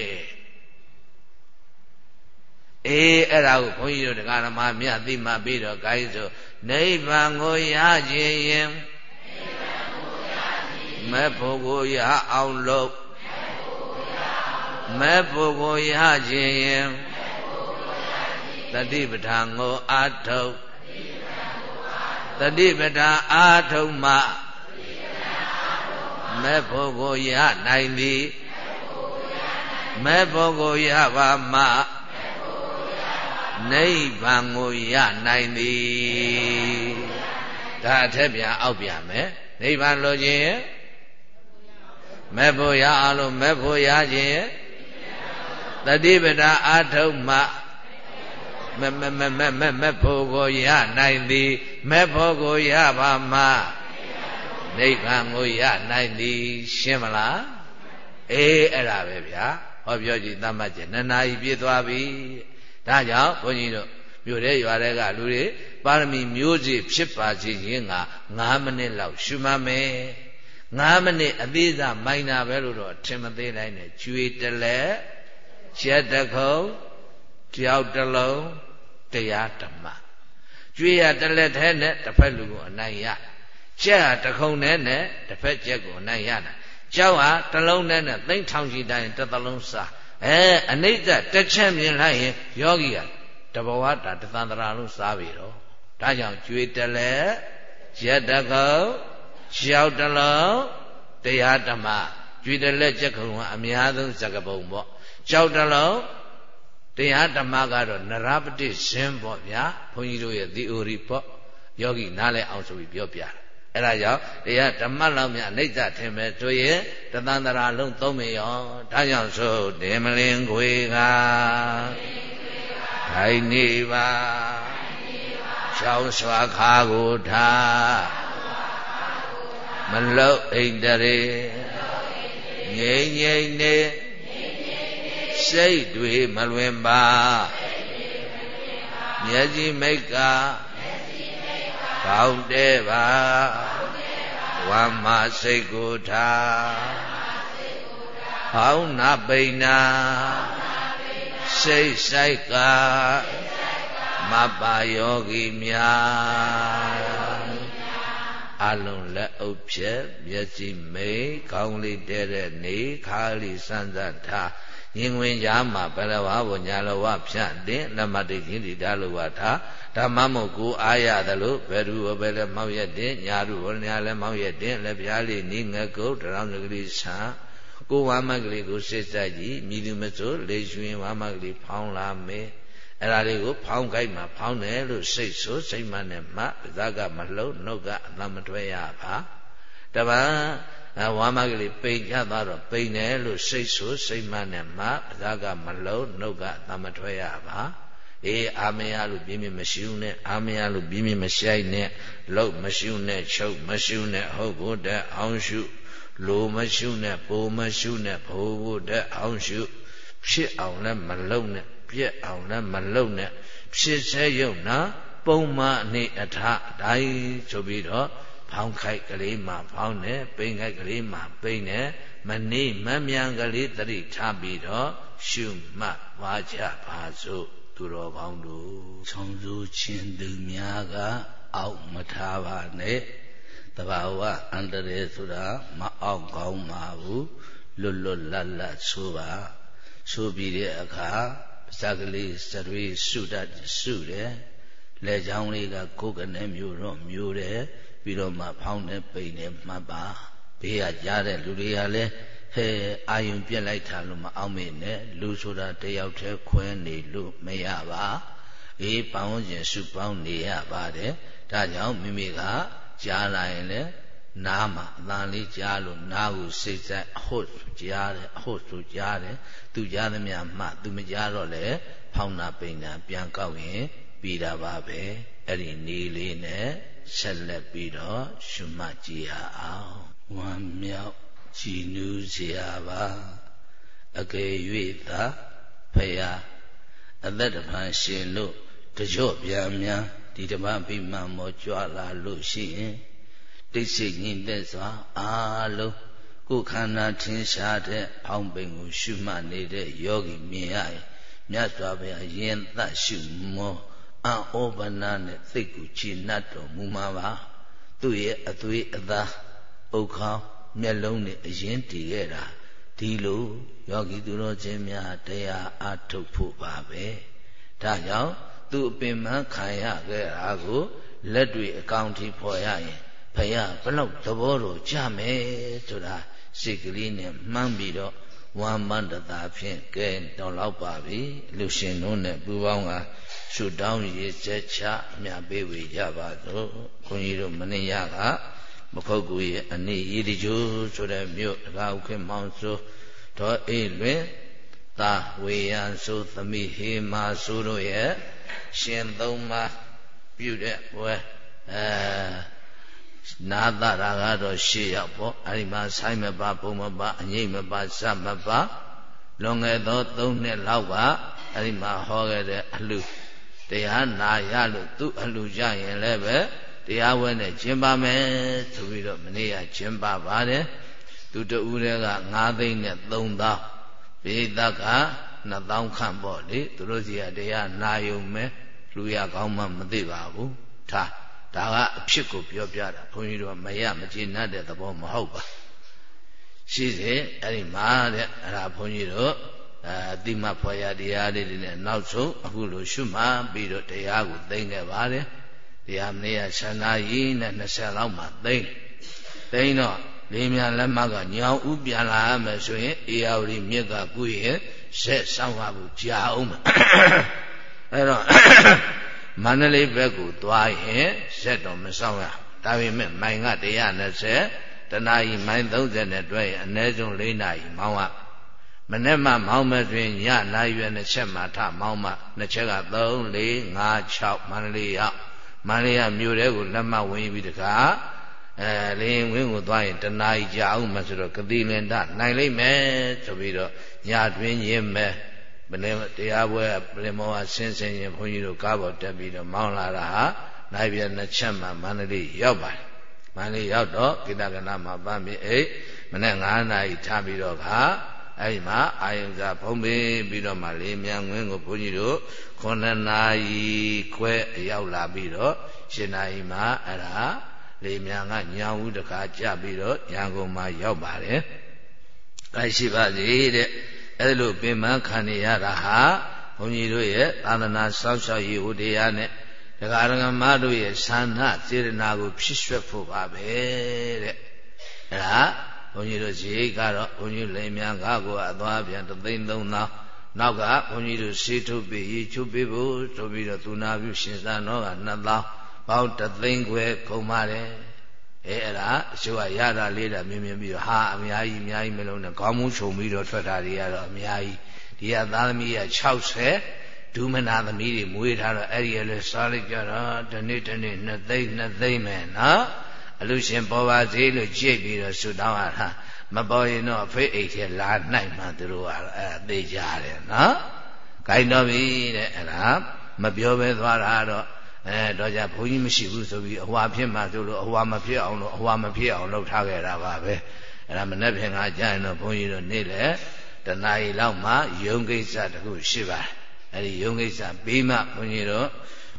အေးအဲ့ဒါကိုဘုန်းကြီးတို့တရားဓမ္မမြတ်သိမှပြီးတော့ဂိုင်းဆိုနိဗ္ဗာန်ကိုရခြင်းရင်မဲ့ဖို့ကိုရအောင်လို့မဲ့ဖို့ကိုရခြင်းရင်တတိပဋ္ဌာန်ကိုအာထုတ်တတိပဋ္ဌာန်အာထုတ်မှမဲ့ဖို့ကိုရနိုင်သည်မဲ့ဖို့ကိုရပါမှနိဗ္ဗာန်ကိုရနိုင်သည်ဒါအထက်ပြန်အောက်ပြန်မယ်နိဗ္ဗာန်လိုခြင်းမဲ့ဖို့ရအောင်လို့မဲ့ဖို့ရခြင်းတတိပဋ္ဌာန်အာထုတ်မှမမမမမမဖို့ကိုရနိုင်သည်မဲ့ဖို့ကိုရပါမှနိဗ္ဗာန်ကိုရနိုင်သည်ရှင်းမလားအေးအဲ့ဒါပဲဗျာဟောပြောကြည့်သတ်မှတ်ချက်နှစ်နာရီပြည့်သွားပြီဒါကြောင့်ဘုန်းကြီးတို့မြို့ထဲရွာထဲကလူတွေပါရမီမျိုးစေ့ဖြစ်ပါစေခြင်းက၅မိနစ်လောက်ရှုမှတ်မယ်၅မိနစ်အသေးစားမိုင်းတာပဲလို့တော့ထင်မသေးနိုင်နဲ့ကျွေတလဲချက်တခုံကြောက်တလုံးတရားဓမ္မကျွေရတလက်ထဲနဲ့တစ်ဖက်လူကိုအနိုင်ရချက်ဟာတခုံနဲ့နဲ့တစ်ဖက်ချက်ကိုအနိုင်ရတာကြောက်ဟာတလုံးနဲ့နဲ့သိမ့်ထောင်ချီတိုင်းတစ်သလုံးစားအဲအနိစ္စတစ်ချက်မြင်လိုက်ရင်ယောဂီကတဘဝတာတသန္တရာလုံးစားပြီတော့ဒါကြောင့်ကျွေတလဲချက်တခုံကြောက်တလုံးတရားဓမ္မကျွေတလဲချက်ခုံကအများဆုံးစကပုံပေါ့ကြောက်တလုံးတရားဓမ္မကတော့နရပတိဇင်းပေါ့ဗျာဘုန်းကြီးတို့ရဲ့ theory ပေါ့ယောဂီနားလည်အောင်ဆိုပြီးပြောပြတယ်အဲ့ဒါကြောင့်တရားဓမ္မလောက်မြတ်အနိစ္စထင်မဲ့ဆိုရင်တသန္တရာလုံးသုံးမရောဒါကြောင့်ဆိုဒေမလင်ခွေကထိုင်နေပါချောင်းစွာခါကိုထားမလုတ်အိန္ဒရေငိမ့်ငိမ့်နေစိတ်တွေမလွင်ပါမျက်စိမိတ်ကကောင်းတဲ့ပါဝမ်းမစိတ်ကိုထားဟောင်းနာပိဏာစိတ်ဆိုင်ကမပါယောဂီများအလုံးလက်အုပ်ဖြက်မျက်စိမိတ်ကောင်းလေးတဲ့တဲ့နေခါလေးစမ်းစပ်ထားရင်ဝင်ကြားမှာဘလဝဘညာလဝဖြန့်တင်နမတိချင်းတိဒါလဝထားဓမ္မမို့ကိုအားရသလိုဘယ်သူဘယ်လဲမောက်ရက်တင်ညာသူဘယ်ညာလဲမောက်ရက်တင်လက်ပြားလေးနိငကုတ်တရောင်းကလေးဆံကိုဝါမကလေးကိုစစ်စက်ကြည့်မြည်သူမစိုးလေရွှင်ဝါမကလေးဖောင်းလာမယ်အဲ့ဒါလေးကိုဖောင်းကြိုက်မှာဖောင်းတယ်လို့စိတ်ဆိုးစိတ်မှနဲ့မှပါးစပ်ကမလှုပ်နှုတ်ကအသံမထွက်ရပါတပန်းဝါမကလေးပိန်ချသွားတော့ပိန်တယ်လို့စိတ်ဆိုးစိတ်မှနဲ့မှပါးစပ်ကမလှုပ်နှုတ်ကအသံမထွက်ရပါအေးအာမရလို့ပြင်းပြမရှိဘူးနဲ့အာမရလို့ပြင်းပြမရှိုက်နဲ့လှုပ်မရှိနဲ့ချုပ်မရှိနဲ့ဟုတ်ဖို့တဲ့အောင်ရှုလိုမရှိနဲ့ပိုမရှိနဲ့ဘိုးဖို့တဲ့အောင်ရှုဖြစ်အောင်လည်းမလှုပ်နဲ့ပြက်အောင်လည်းမလှုပ်နဲ့ဖြစ်စေရုံနော်ပုံမှန်အနေအထားတိုင်းဆိုပြီးတော့ဖောင်းခိုက်ကလေးမှဖောင်းတယ်ပိန်ခိုက်ကလေးမှပိန်တယ်မနေမမြန်ကလေးတတိထားပြီးတော့ရှုမှတ်ပါကြပါစို့သူတော်ကောင်းတို့ဆောင်စိုးခြင်းသူများကအောင်မထားပါနဲ့တဘာဝအန္တရာယ်ဆိုတာမအောင်ကောင်းပါဘူးလွတ်လွတ်လပ်လပ်ဆိုပါဆိုပြီးတဲ့အခါစကလေးစရွေးစုတတ်စုတယ်လက်ချောင်းလေးကကိုယ်ကနေမျိုးတော့မျိုးတယ်ပြီးတော့မှဖောင်းနေပိန်နေမှတ်ပါဘေးကကြားတဲ့လူတွေကလည်းဟဲအာယုံပြက်လိုက်တာလို့မအောင်မေနဲ့လူဆိုတာတယောက်တည်းခွဲနေလို့မရပါအေးပေါင်းခြင်းစုပေါင်းနေရပါတယ်ဒါကြောင့်မိမိကကြားလာရင်လည်းနားမှာအတန်လေးကြားလို့နားကိုစိတ်ဆက်အဟုတ်ကြားတယ်အဟုတ်ဆိုကြားတယ်သူကြားသမျှမှသူမကြားတော့လေဖောင်းနာပိန်နာပြန်ကောက်ရင်ပြီးတာပါပဲအဲ့ဒီနေလေးနဲ့ဆက်လက်ပြီးတော့ရှုမှတ်ကြည့်ရအောင်ဝမ်းမြောက်ကြည်နူးစရာပါအကယ်၍သာဖယားအသက်တဖန်ရှင်လို့တကြော့ပြန်များဒီဓမ္မပိမှန်မောကြွလာလို့ရှိရင်တိတ်ဆိတ်ငြိမ်သက်စွာအားလုံးကိုယ်ခန္ဓာထင်ရှားတဲ့ဖောင်းပိန်ကိုရှုမှတ်နေတဲ့ယောဂီမြင်ရရင်မြတ်စွာဘုရားယင်သက်ရှုမောအံဩပနာနဲ့သိတ်ကိုချီနှတ်တော်မူမှာပါသူ့ရဲ့အသွေးအသားဥခေါင်းမျက်လုံးနဲ့အရင်တည်ခဲ့တာဒီလိုယောဂီသူတော်ချင်းများတရားအားထုတ်ဖို့ပါပဲဒါကြောင့်သူအပင်မခံရခဲ့တာကိုလက်တွေအကောင့်ထိဖော်ရရင်ဘုရားဘလောက်သဘောတော်ကြမယ်ဆိုတာစိတ်ကလေးနဲ့မှန်းပြီးတော့ဝမ်းမန္တတာဖြင့်ကဲတော်လောက်ပါပြီလူရှင်တို့နဲ့ပူပေါင်းကရှုတောင်းရည်ချက်ချအမြပေးဝေကြပါစို့ခွန်ကြီးတို့မနေ့ကမခုတ်ကူရဲ့အနိရည်တကျိုးဆိုတဲ့မြို့တကားဥခင်မောင်ဆိုတော်အေးလွင်သာဝေယံဆိုသမိဟေမာဆိုတို့ရဲ့ရှင်သုံးပါးပြုတဲ့ဘွယ်အဲနာသရာကတော့ရှေ့ရောက်ပေါ့အဲဒီမှာဆိုင်မပါဘုံမပါအငိမ့်မပါစမပါလွန်ခဲ့သောသုံးနှစ်လောက်ကအဲဒီမှာဟောခဲ့တဲ့အလှတရားနာရလို့သူ့အလှကြရင်လည်းပဲတရားဝဲနဲ့ကျင်းပါမယ်ဆိုပြီးတော့မနေ့ကကျင်းပါပါတယ်သူတူတွေကငါးသိန်းနဲ့သုံးသောင်းပိသကနှစ်သောင်းခန့်ပေါ့လေသူတို့စီကတရားနာယုံမယ်လူရကောင်းမှမသိပါဘူးထားဒါကအဖြစ်ကိုပြောပြတာဘုန်းကြီးတို့မရမကျေနပ်တဲ့သဘောမဟုတ်ပါရှိစေအဲ့ဒီမှာတဲ့အဲ့ဒါဘုန်းကြီးတို့အတိမဖွာရတရားလေးတွေနဲ့နောက်ဆုံးအခုလိုရှုမှတ်ပြီးတော့တရားကိုသိမ့်ခဲ့ပါတယ်တရားမနေ့ကဆန္ဒကြီးနဲ့နှစ်ဆယ်လောက်မှသိမ့်သိမ့်တော့လေးမြန်လက်မကညောင်ဥပြန်လာရမယ်ဆိုရင်အေယာဝတီမြစ်ကကုရင်ဆက်ဆောင်ပါဘူးကြာအောင်အဲ့တော့မန္တလေးဘက်ကိုသွားရင်ဆက်တော့မဆောင်ရဒါပေမဲ့မိုင်ကone hundred twentyတနာရီမိုင်thirtyနဲ့တွဲရင်အနည်းဆုံးfourနာရီမောင်းရမနေ့မှမောင်းမယ်ဆိုရင်ညနာရီရွယ်နှစ်ချက်မှထမောင်းမှနှစ်ချက်ကthree four five sixမန္တလေးရောက်မန္တလေးကမြို့ထဲကိုလက်မှတ်ဝင်ပြီးတခါအဲလင်းဝင်းကိုသွားရင်တနာရီကြာအောင်မှဆိုတော့ကတိလင်တနိုင်လိမ့်မယ်ဆိုပြီးတော့ညတွင်ရင်းမယ်မနေ့တရားပွဲပြင်မောကဆင်းဆင်းရင်ဘုန်းကြီးတို့ကားပေါ်တက်ပြီးတော့မောင်းလာတာဟာနိုင်ပြနှစ်ချက်မှမန္တလေးရောက်ပါတယ်မန္တလေးရောက်တော့ကိတကနာမှာပန်းပြီးအိတ်မနေ့nineနာရီထားပြီးတော့ခါအဲ့ဒီမှာအာယုံစာဖုံးပေးပြီးတော့မှလေးမြန်ငွင်းကိုဘုန်းကြီးတို့nineနာရီခွဲရောက်လာပြီးတော့tenနာရီမှာအဲ့ဒါလေးမြန်ကညောင်ဦးတခါကြပြီးတော့ရန်ကုန်မှာရောက်ပါတယ်အဲ့ရှိပါစေတဲ့အဲ့လိုပင်မခံနေရတာဟာဘုန်းကြီးတို့ရဲ့သာသနာစောင့်ရှောက်ရေးဟူတရားနဲ့တရားဓမ္မတို့ရဲ့ဆန္ဒစေတနာကိုဖြစ်ရွှက်ဖို့ပါပဲတဲ့အဲ့ဒါဘုန်းကြီးတို့ဇေယကတော့ဘုန်းကြီးလိမ်မြန်ကားကိုအသွားပြန်တသိန်းသုံးသောင်းနောက်ကဘုန်းကြီးတို့စေထုတ်ပြီးရေချုပ်ပြီးဖို့ဆိုပြီးတော့သူနာပြုရှင်သာနောကနှစ်သောင်းပေါင်းတသိန်းခွဲကုန်ပါတယ်အဲအဲ့ဒါအချို့ကရတာလေးတာမြင်မြင်ပြီးတော့ဟာအများကြီးအများကြီးမလုံးနဲ့ခေါင်းမူးချုံပြီးတော့ထွက်တာတွေကတော့အများကြီးဒီကသားသမီးကsixtyဒုမနာသမီးတွေမွေးထားတော့အဲ့ဒီလည်းစားလိုက်ကြတော့ဒီနေ့ဒီနေ့နှစ်သိန်းနှစ်သိန်းမယ်နော်အလူရှင်ပေါ်ပါစေလို့ကြိတ်ပြီးတော့ဆူတောင်းရတာမပေါ်ရင်တော့အဖေးအိတ်ထဲလာနိုင်မှသူတို့ကအဲသိကြတယ်နော်ခိုင်းတော့ပြီတဲ့အဲ့ဒါမပြောပဲသွားတာတော့အဲတော့ကြဘုန်းကြီးမရှိဘူးဆိုပြီးအဟွာဖြစ်မှဆိုလို့အဟွာမဖြစ်အောင်လို့အဟွာမဖြစ်အောင်လုပ်ထားခဲ့တာပါပဲအဲ့ဒါမနေ့ပြင်ကကြာရင်တော့ဘုန်းကြီးတို့နေ့လေတနာရီလောက်မှယုံကိစ္စတခုရှိပါတယ်အဲ့ဒီယုံကိစ္စပြီးမှဘုန်းကြီးတို့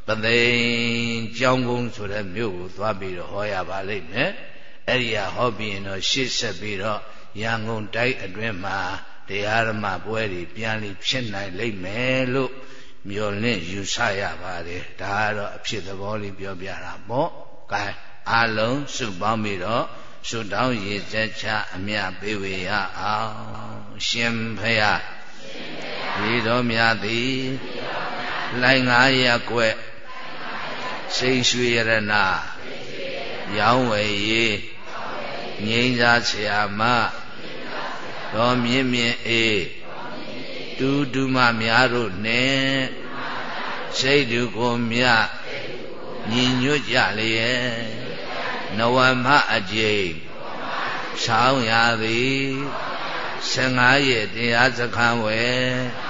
ပသိမ်ကျောင်းကုန်းဆိုတဲ့မြို့ကိုသွားပြီးတော့ဟောရပါလိမ့်မယ်အဲ့ဒီဟာဟောပြီးရင်တော့ရှေ့ဆက်ပြီးတော့ရန်ကုန်တိုင်းအတွင်းမှာတရားဓမ္မပွဲတွေပြန်ပြီးဖြစ်နိုင်လိမ့်မယ်လို့မျှော်လင့်ယူဆရပါတယ်ဒါကတော့အဖြစ်သဘောလေးပြောပြတာပေါ့ကဲအားလုံးစုပေါင်းပြီးတော့ဆုတောင်းရည်ချက်ချအမြတ်ပေးဝေရအောင်ရှင်ဖရာဒီတော်မြတ်သည်လိုင်ငါးရက်ွက်စိတ်ရွှေရဏရောင်းဝယ်ရေးငိမ့်စားဆရာမတော်မြင့်မြင့်အေးတူတူမများတို့နဲ့စိတ်တူကိုမြညီညွတ်ကြလျက်နဝမအကျိန်ဆောင်းရသည်ဆယ်ငါးရက်တရားစခန်းဝယ်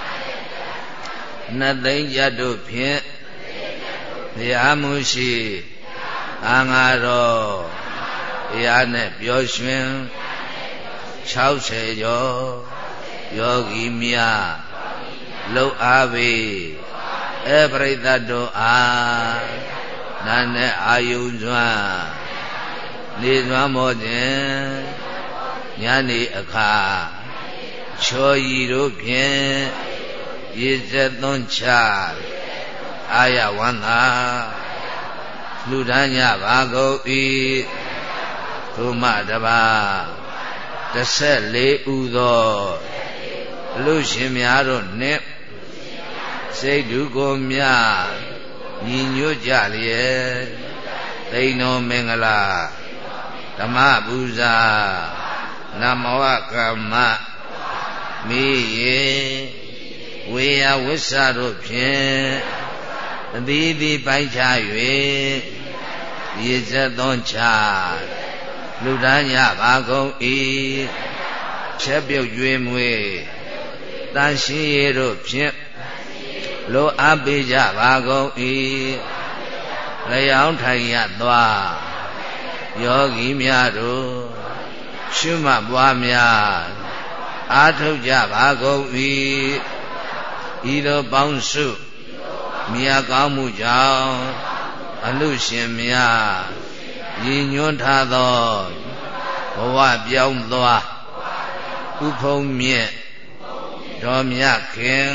နှစ်သိန်းကျပ်တို့ဖြင့်တရားမှုရှိအာငါတော်တရားနဲ့ပျော်ရွှင်၆၀ကျော်ယောဂီများလှုပ်အားပေအပရိသတ်တို့အားနာနဲ့အာယုံစွာနေစွာမောခြင်းညနေအခါချောရီတို့ဖြင့်ရေစက်သွန်းချအာရဝန္တာလူဒန်းကြပါကုန်၏သုမတပါတစ်ဆက်လေးဥသောလူရှင်များတို့နှင့်စိတ်ဓုကိုမြညီညွတ်ကြလျက်သိဏောမင်္ဂလာဓမ္မပူဇာနမောကမ္မမိယေဝေယဝိစ္ဆတို့ဖြင့်အသီးသီးပိုင်းခြား၍ရည်စက်သွန်းချလူဒန်းကြပါကုန်၏ချက်ပြုတ်ကျွေးမွေးတန်ရှင်းရတို့ဖြင့်လိုအပ်ပေးကြပါကုန်၏လျောင်းထိုင်ရသွားယောဂီများတို့ရှုမှတ်ပွားများအားထုတ်ကြပါကုန်၏ဤသို့ပေါင်းစုမြတ်ကောင်းမှုကြောင့်အလူရှင်များရည်ညွှန်းထားသောဘဝပြောင်းသွားဥဖုံးမြင့်တော်မြတ်ခင်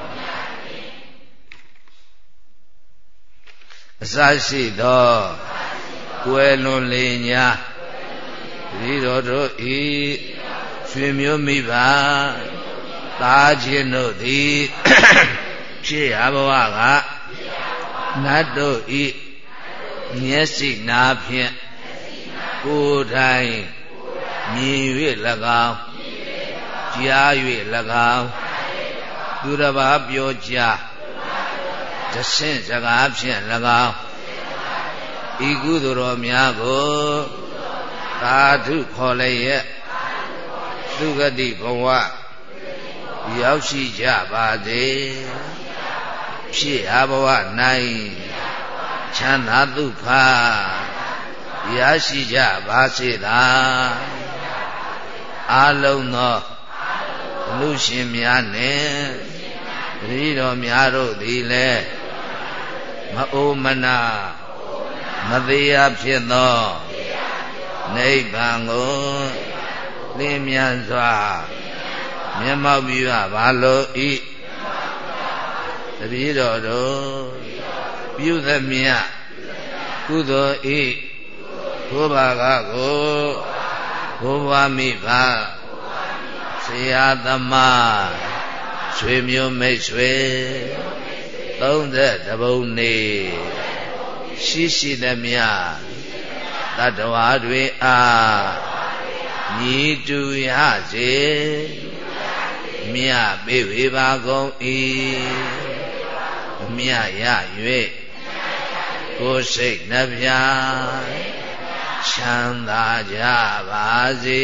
အစရှိသောကွယ်လွန်လေညာဒီတော်တို့ဤရွှေမျိုးမိဘသားချင်းတို့သည်ဖြစ်ရဘဝကနတ်တို့ဤမျက်စိနာဖြင့်ကိုယ်တိုင်မြင်၍၎င်းကြား၍၎င်းသူတစ်ပါးပြောကြားတဆင့်စကားဖြင့်၎င်းဤကုသိုလ်တော်များကိုသာဓုခေါ်လျက်သုဂတိဘဝရောက်ရှိကြပါစေဖြစ်အဘဝ၌ချမ်းသာဒုက္ခရရှိကြပါစေသာအလုံးသောလူရှင်များနှင့်တတိတော်များတို့သည်လည်းမအိုမနာမသေးရဖြစ်သောနိဗ္ဗာန်ကိုလင်းမြန်စွာမျက်မှောက်ပြုပါလို၏တတိတော်တို့ပြုသမျှကုသိုလ်ဤကိုယ်ဘာကကိုကိုယ်ဘဝမိဘဆရာသမားဆွေမျိုးမိတ်ဆွေသုံးသက်တပုံနေရှိရှိသမျှတတ္တဝါတွေအားညီတူရစေမြတ်ပေဝေပါကုန်၏မြတ်ရ၍ကိုယ်စိတ်နှပြချမ်းသာကြပါစေ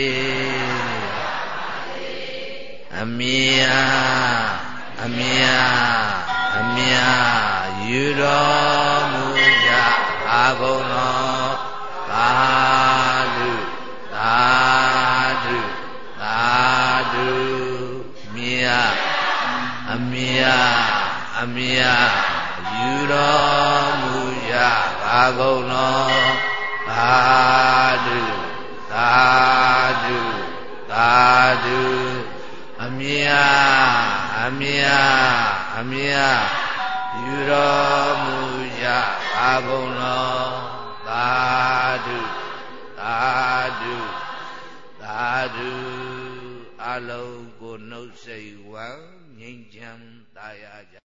အမြတ်အမြတ်အမြတ်ယူတော်မူကြပါကုန်သောသာဓုသာဓုသာဓုမြတ်အမြတ်အမြတ်ယူတော်မူကြပါကုန်လောသာဓုသာဓုသာဓုအမြတ်အမြတ်အမြတ်ယူတော်မူကြပါကုန်လောသာဓုသာဓုသာဓုအလုံးကိုနှုတ်ဆက်ဝမ်းငြိမ်းချမ်းသာယာကြ